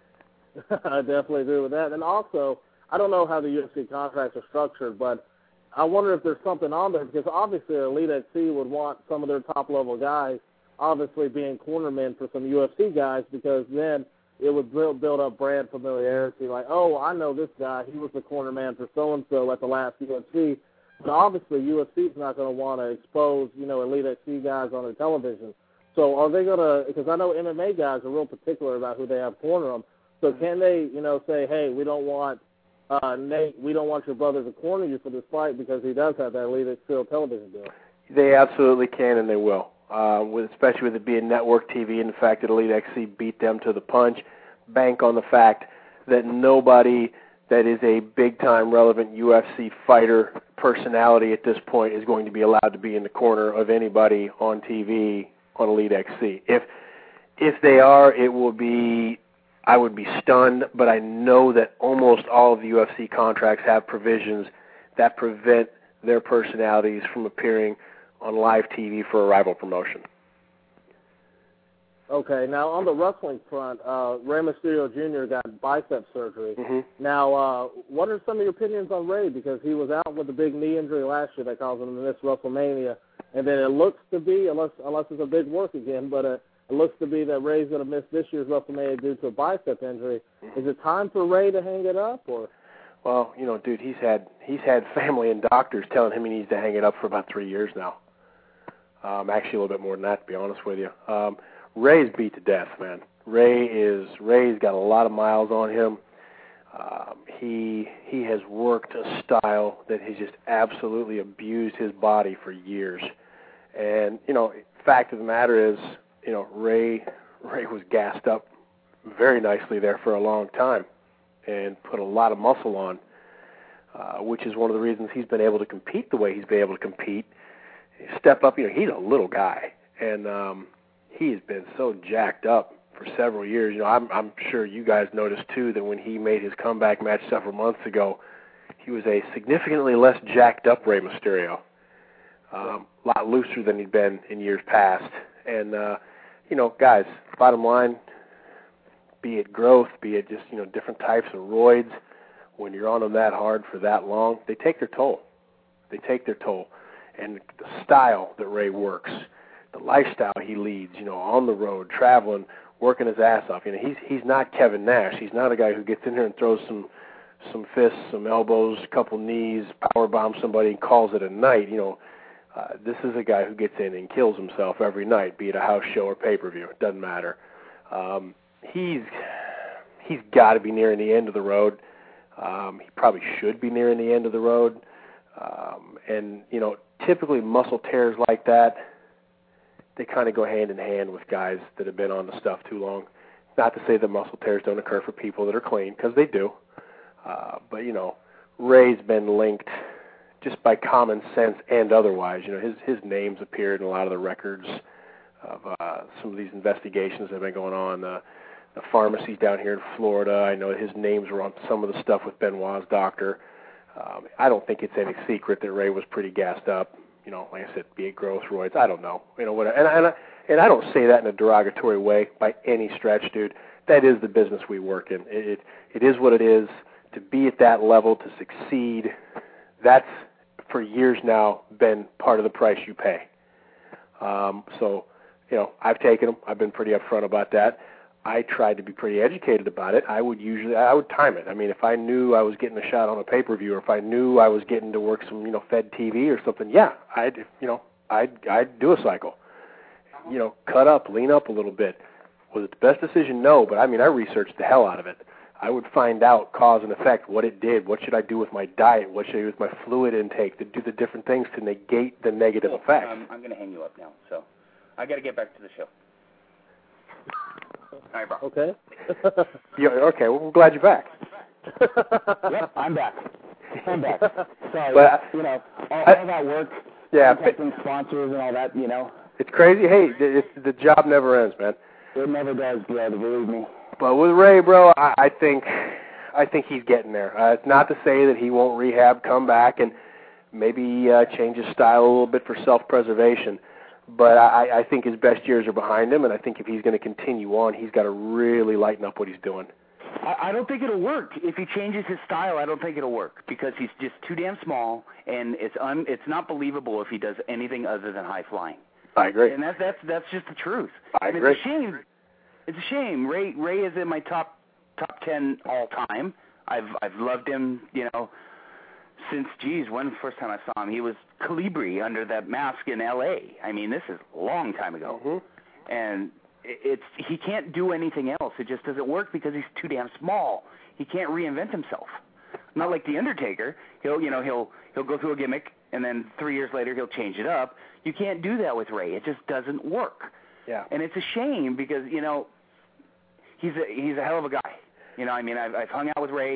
I definitely agree with that. And also, I don't know how the U F C contracts are structured, but I wonder if there's something on there, because obviously Elite X C would want some of their top-level guys obviously being cornermen for some U F C guys, because then it would build, build up brand familiarity, like, oh, I know this guy. He was the cornerman for so-and-so at the last U F C. But obviously U F C is not going to want to expose, you know, Elite X C guys on their television. So are they going to, because I know M M A guys are real particular about who they have corner them. So can they, you know, say, hey, we don't want uh, Nate, we don't want your brother to corner you for this fight because he does have that Elite X C television deal? They absolutely can, and they will. Uh, with, especially with it being network T V and the fact that Elite X C beat them to the punch. Bank on the fact that nobody that is a big-time relevant U F C fighter personality at this point is going to be allowed to be in the corner of anybody on T V on Elite X C. If if they are, it will be, I would be stunned, but I know that almost all of the U F C contracts have provisions that prevent their personalities from appearing on live T V for a rival promotion. Okay, now on the wrestling front, uh, Rey Mysterio Junior got bicep surgery. Mm-hmm. Now, uh, what are some of your opinions on Rey? Because he was out with a big knee injury last year that caused him to miss WrestleMania, and then it looks to be, unless unless it's a big work again, but uh, it looks to be that Rey's going to miss this year's WrestleMania due to a bicep injury. Mm-hmm. Is it time for Rey to hang it up, or? Well, you know, dude, he's had he's had family and doctors telling him he needs to hang it up for about three years now. Um, actually, a little bit more than that, to be honest with you. Um, Rey's beat to death, man. Rey is Rey's got a lot of miles on him. Um, he he has worked a style that has just absolutely abused his body for years. And you know, fact of the matter is, you know, Rey Rey was gassed up very nicely there for a long time and put a lot of muscle on, uh, which is one of the reasons he's been able to compete the way he's been able to compete. Step up, you know, he's a little guy, and um, he has been so jacked up for several years. You know, I'm, I'm sure you guys noticed, too, that when he made his comeback match several months ago, he was a significantly less jacked up Rey Mysterio, um, a lot looser than he'd been in years past. And, uh, you know, guys, bottom line, be it growth, be it just, you know, different types of roids, when you're on them that hard for that long, they take their toll. They take their toll. And the style that Rey works, the lifestyle he leads, you know, on the road, traveling, working his ass off. You know, he's he's not Kevin Nash. He's not a guy who gets in here and throws some some fists, some elbows, a couple knees, power bombs somebody and calls it a night. You know, uh, this is a guy who gets in and kills himself every night, be it a house show or pay-per-view. It doesn't matter. Um, he's he's got to be nearing the end of the road. Um, he probably should be nearing the end of the road. Um, and, you know, typically muscle tears like that, they kind of go hand in hand with guys that have been on the stuff too long. Not to say that muscle tears don't occur for people that are clean, because they do. Uh, but, you know, Rey's been linked just by common sense and otherwise. You know, his his name's appeared in a lot of the records of uh, some of these investigations that have been going on. Uh, the pharmacies down here in Florida, I know his names were on some of the stuff with Benoit's doctor. Um, I don't think it's any secret that Rey was pretty gassed up. You know, like I said, be it growth roids, I don't know. You know what? And, and, I, and I don't say that in a derogatory way by any stretch, dude. That is the business we work in. It, it, it is what it is. To be at that level, to succeed, that's, for years now, been part of the price you pay. Um, so, you know, I've taken them. I've been pretty upfront about that. I tried to be pretty educated about it. I would usually, I would time it. I mean, if I knew I was getting a shot on a pay-per-view, or if I knew I was getting to work some, you know, Fed T V or something, yeah, I'd, you know, I'd, I'd do a cycle. You know, cut up, lean up a little bit. Was it the best decision? No, but I mean, I researched the hell out of it. I would find out cause and effect, what it did, what should I do with my diet, what should I do with my fluid intake, to do the different things to negate the negative cool. effects. Um, I'm going to hang you up now, so I got to get back to the show. All right, bro. Okay. Yeah, okay, well, we're glad you're back. Yep, I'm back. I'm back. Sorry, but, you know, all, I, all that work, yeah, contacting sponsors and all that, you know. It's crazy. Hey, it's, the job never ends, man. It never does, Brad, believe me. But with Rey, bro, I, I think I think he's getting there. Uh, it's not to say that he won't rehab, come back, and maybe uh, change his style a little bit for self-preservation. But I, I think his best years are behind him, and I think if he's going to continue on, he's got to really lighten up what he's doing. I, I don't think it'll work. If he changes his style, I don't think it'll work, because he's just too damn small, and it's un, it's not believable if he does anything other than high flying. I agree. And that's that's that's just the truth. I and agree. It's a shame. It's a shame. Rey Rey is in my top top ten all time. I've I've loved him, you know, since, geez, when the first time I saw him? He was Calibri under that mask in L A I mean, this is a long time ago. Mm-hmm. And it's he can't do anything else. It just doesn't work because he's too damn small. He can't reinvent himself. Not like The Undertaker. He'll, you know, he'll he'll go through a gimmick, and then three years later he'll change it up. You can't do that with Rey. It just doesn't work. Yeah. And it's a shame because, you know, he's a he's a hell of a guy. You know, I mean, I've I've hung out with Rey,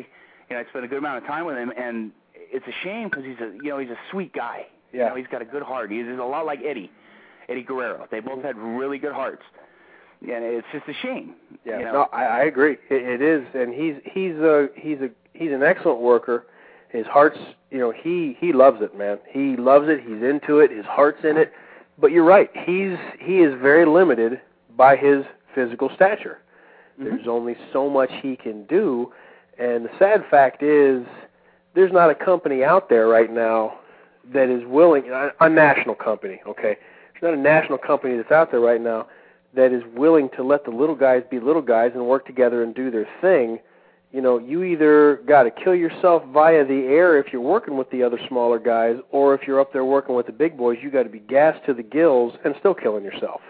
you know, I spent a good amount of time with him, and it's a shame because he's a, you know, he's a sweet guy. Yeah. You know, he's got a good heart. He's, he's a lot like Eddie, Eddie Guerrero. They both had really good hearts, and it's just a shame. Yeah, you know? no, I, I agree. It, it is, and he's he's a he's a he's an excellent worker. His heart's, you know, he he loves it, man. He loves it. He's into it. His heart's in it. But you're right. He's he is very limited by his physical stature. Mm-hmm. There's only so much he can do, and the sad fact is, there's not a company out there right now that is willing, a, a national company, okay? There's not a national company that's out there right now that is willing to let the little guys be little guys and work together and do their thing. You know, you either got to kill yourself via the air if you're working with the other smaller guys, or if you're up there working with the big boys, you got to be gassed to the gills and still killing yourself.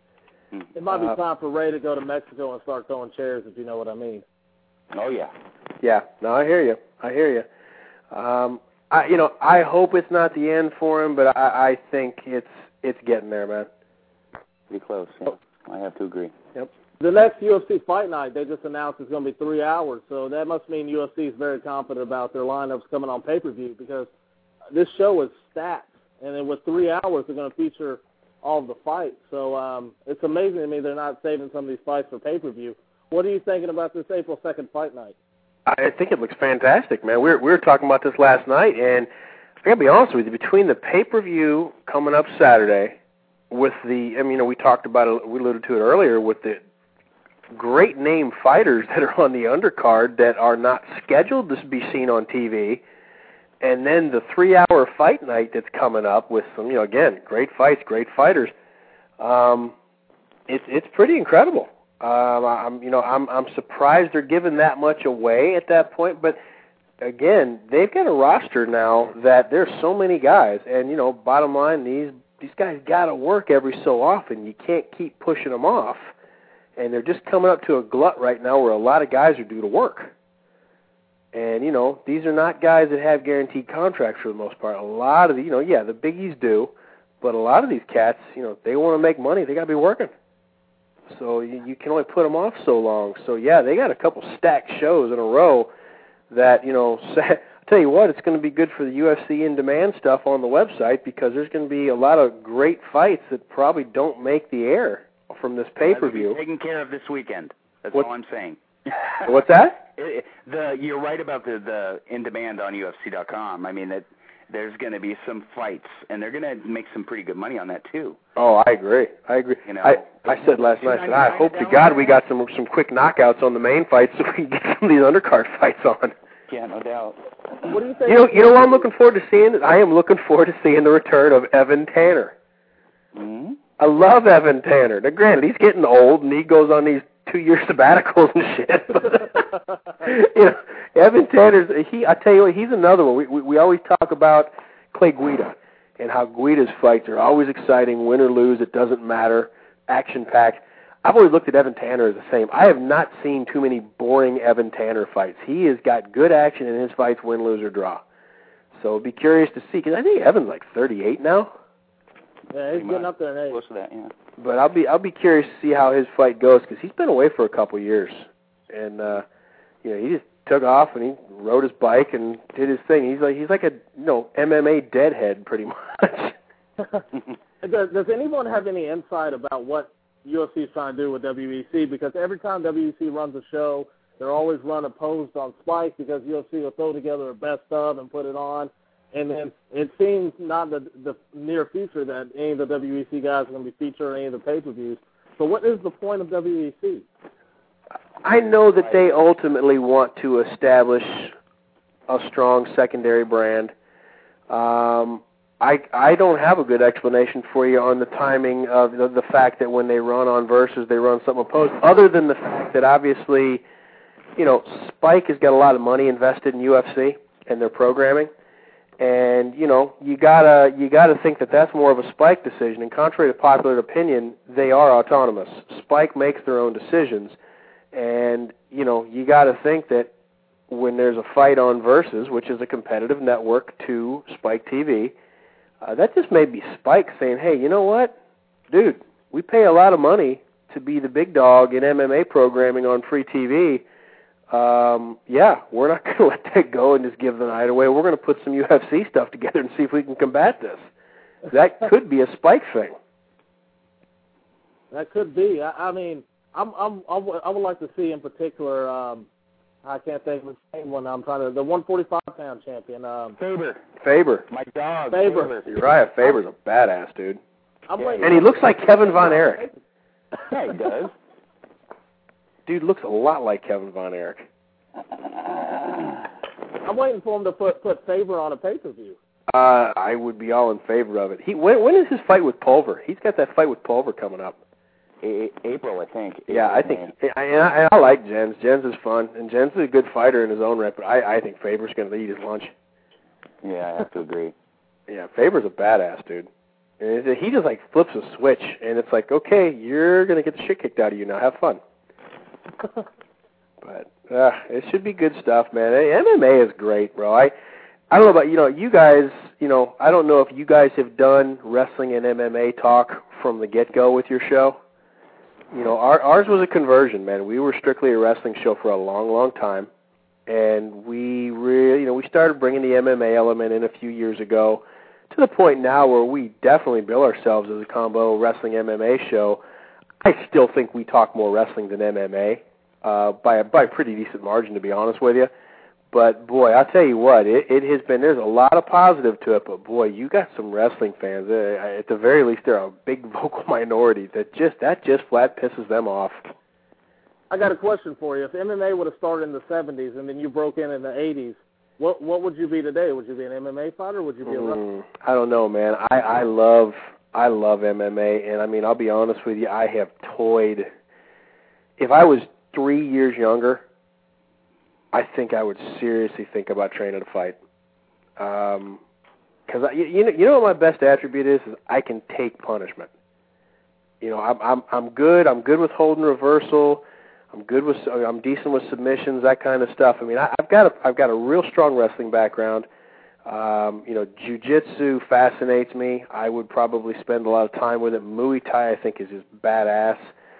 It might be uh, time for Ray to go to Mexico and start throwing chairs, if you know what I mean. Oh, yeah. Yeah, no, I hear you. I hear you. Um, I, you know, I hope it's not the end for him, but I, I think it's it's getting there, man. Pretty close, yeah. I have to agree. Yep. The next U F C fight night, they just announced it's going to be three hours, so that must mean U F C is very confident about their lineups coming on pay-per-view, because this show is stacked, and then with three hours, they're going to feature all of the fights. So um, it's amazing to me they're not saving some of these fights for pay-per-view. What are you thinking about this April second fight night? I think it looks fantastic, man. We were, we were talking about this last night, and I got to be honest with you, between the pay-per-view coming up Saturday with the, I mean, you know, we talked about it, we alluded to it earlier, with the great name fighters that are on the undercard that are not scheduled to be seen on T V, and then the three-hour fight night that's coming up with some, you know, again, great fights, great fighters. Um, it's it's pretty incredible. Um, I'm, you know, I'm I'm surprised they're giving that much away at that point. But again, they've got a roster now that there's so many guys, and you know, bottom line, these these guys got to work every so often. You can't keep pushing them off, and they're just coming up to a glut right now where a lot of guys are due to work. And, you know, these are not guys that have guaranteed contracts for the most part. A lot of the, you know, yeah, the biggies do, but a lot of these cats, you know, they want to make money. They got to be working. So you, you can only put them off so long. So, yeah, they got a couple stacked shows in a row that, you know, I'll tell you what, it's going to be good for the U F C in-demand stuff on the website, because there's going to be a lot of great fights that probably don't make the air from this pay-per-view. Taken care of this weekend. That's what, all I'm saying. What's that? It, the you're right about the the in demand on U F C dot com. I mean, that there's going to be some fights, and they're going to make some pretty good money on that too. Oh, I agree. I agree. You know, I I said last night that I hope to God we got some some quick knockouts on the main fights so we can get some of these undercard fights on. Yeah, no doubt. What do you think? You know, you know what I'm looking forward to seeing? I am looking forward to seeing the return of Evan Tanner. Mm-hmm. I love Evan Tanner. Now, granted, he's getting old, and he goes on these two-year sabbaticals and shit. You know, Evan Tanner's, he, I tell you what, he's another one. We, we, we always talk about Clay Guida and how Guida's fights are always exciting, win or lose, it doesn't matter, action-packed. I've always looked at Evan Tanner as the same. I have not seen too many boring Evan Tanner fights. He has got good action in his fights, win, lose, or draw. So be curious to see, because I think Evan's like thirty-eight now. Yeah, he's getting up there in age. Close to that, yeah. But I'll be I'll be curious to see how his fight goes, because he's been away for a couple of years, and uh, you know, he just took off and he rode his bike and did his thing. He's like he's like a you know M M A deadhead pretty much. does, does anyone have any insight about what U F C is trying to do with W E C? Because every time W E C runs a show, they're always run opposed on Spike, because U F C will throw together a best of and put it on. And then it seems not the, the near future that any of the W E C guys are going to be featured on any of the pay-per-views. So what is the point of W E C? I know that they ultimately want to establish a strong secondary brand. Um, I I don't have a good explanation for you on the timing of the, the fact that when they run on Versus, they run something opposed, other than the fact that obviously, you know, Spike has got a lot of money invested in U F C and their programming. And, you know, you gotta you gotta think that that's more of a Spike decision. And contrary to popular opinion, they are autonomous. Spike makes their own decisions. And, you know, you gotta think that when there's a fight on Versus, which is a competitive network to Spike T V, uh, that just may be Spike saying, hey, you know what? Dude, we pay a lot of money to be the big dog in M M A programming on free T V. um, yeah, we're not going to let that go and just give the night away. We're going to put some U F C stuff together and see if we can combat this. That could be a Spike thing. That could be. I, I mean, I'm, I'm, I, w- I would like to see in particular. Um, I can't think of his name when I'm trying to. The one forty-five pound champion. Um, Faber. Faber. My dog. Faber. Uriah Faber's a badass dude. I'm Yeah, waiting. And he looks like Kevin Von Erich. Yeah, he does. Dude looks a lot like Kevin Von Erich. I'm waiting for him to put put Faber on a pay per view. Uh, I would be all in favor of it. He when when is his fight with Pulver? He's got that fight with Pulver coming up. A- April, I think. April, Yeah, I think I, and I, and I like Jens. Jens is fun, and Jens is a good fighter in his own right. But I, I think Faber's going to eat his lunch. Yeah, I have to agree. Yeah, Faber's a badass dude. And it, he just like flips a switch, and it's like, okay, you're going to get the shit kicked out of you now. Have fun. But uh, it should be good stuff, man. M M A is great, bro. I I don't know about you know you guys. You know, I don't know if you guys have done wrestling and M M A talk from the get go with your show. You know, our, ours was a conversion, man. We were strictly a wrestling show for a long, long time, and we really, you know, we started bringing the M M A element in a few years ago, to the point now where we definitely bill ourselves as a combo wrestling M M A show. I still think we talk more wrestling than M M A uh, by a by a pretty decent margin, to be honest with you. But boy, I'll tell you what, it, it has been. There's a lot of positive to it, but boy, you got some wrestling fans. Uh, at the very least, they're a big vocal minority that just that just flat pisses them off. I got a question for you. If M M A would have started in the seventies and then you broke in in the eighties, what what would you be today? Would you be an M M A fighter? Or would you be a wrestler? Mm, I don't know, man. I, I love I love M M A, and I mean, I'll be honest with you. I have toyed. If I was three years younger, I think I would seriously think about training to fight. Um, because you, you know, you know what my best attribute is? Is I can take punishment. You know, I'm I'm I'm good. I'm good with holding reversal. I'm good with. I'm decent with submissions, that kind of stuff. I mean, I, I've got a I've got a real strong wrestling background. Um, you know, jiu-jitsu fascinates me. I would probably spend a lot of time with it. Muay Thai, I think, is just badass.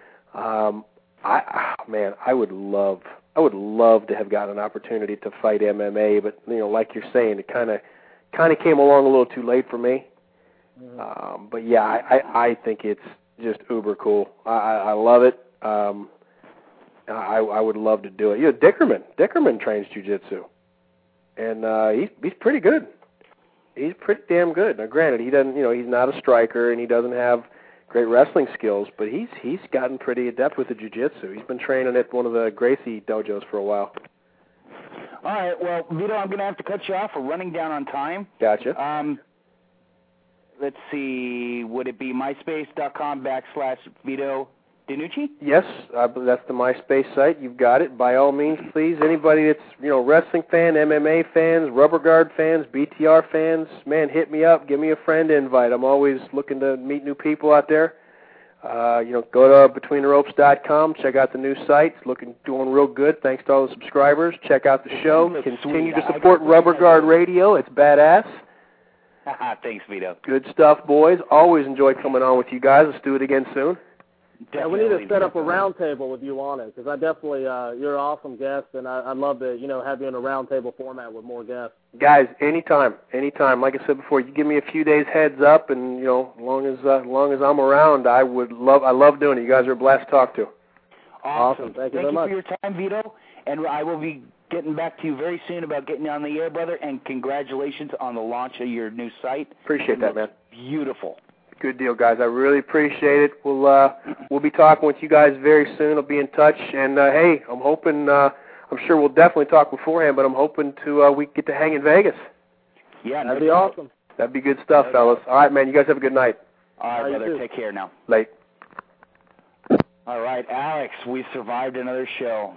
Um, I oh, man, I would love. I would love to have gotten an opportunity to fight M M A, but you know, like you're saying, it kind of kind of came along a little too late for me. Mm-hmm. Um, but yeah, I, I, I think it's just uber cool. I, I, I love it. Um, I, I would love to do it. You know, Dickerman, Dickerman trains jiu-jitsu, and uh, he's he's pretty good. He's pretty damn good. Now, granted, he doesn't, you know, he's not a striker and he doesn't have great wrestling skills, but he's he's gotten pretty adept with the jiu-jitsu. He's been training at one of the Gracie dojos for a while. All right, well, Vito, I'm going to have to cut you off. We're running down on time. Gotcha. Um, let's see, would it be myspace.com backslash Vito DiNucci? Yes, uh, that's the MySpace site. You've got it. By all means, please, anybody that's, you know, wrestling fan, M M A fans, Rubber Guard fans, B T R fans, man, hit me up. Give me a friend invite. I'm always looking to meet new people out there. Uh, you know, go to between the ropes dot com. Check out the new site. It's looking, doing real good. Thanks to all the subscribers. Check out the show. Continue to support Rubber Guard Radio. It's badass. Thanks, Vito. Good stuff, boys. Always enjoy coming on with you guys. Let's do it again soon. Yeah, we need to set up a round table with you on it, because I definitely, uh, you're an awesome guest, and I, I'd love to, you know, have you in a round table format with more guests. Guys, anytime, anytime. Like I said before, you give me a few days heads up, and you know, as long as uh, as long as I'm around, I would love. I love doing it. You guys are a blast to talk to. Awesome. awesome. Thank you Thank very you much for your time, Vito, and I will be getting back to you very soon about getting you on the air, brother. And congratulations on the launch of your new site. Appreciate that, man. Beautiful. Good deal, guys. I really appreciate it. We'll uh, we'll be talking with you guys very soon. I'll be in touch. And uh, hey, I'm hoping. Uh, I'm sure we'll definitely talk beforehand, but I'm hoping to uh, we get to hang in Vegas. Yeah, that'd be awesome. That'd be good stuff, that'd fellas. All right, man. You guys have a good night. All right, brother. Take care now. Late. All right, Alex. We survived another show.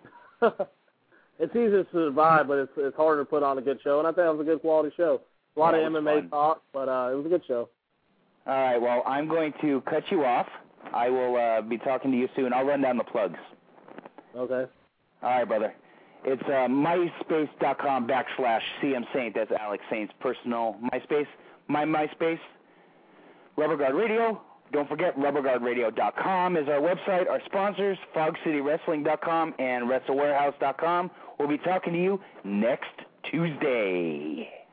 It's easy to survive, but it's it's harder to put on a good show. And I think it was a good quality show. A lot yeah, of M M A fun. talk, but uh, it was a good show. All right, well, I'm going to cut you off. I will uh, be talking to you soon. I'll run down the plugs. Okay. All right, brother. It's uh, myspace.com backslash CM Saint. That's Alex Saint's personal MySpace. My MySpace, Rubber Guard Radio, Don't forget, rubber guard radio dot com is our website. Our sponsors, fog city wrestling dot com and wrestle warehouse dot com. We'll be talking to you next Tuesday.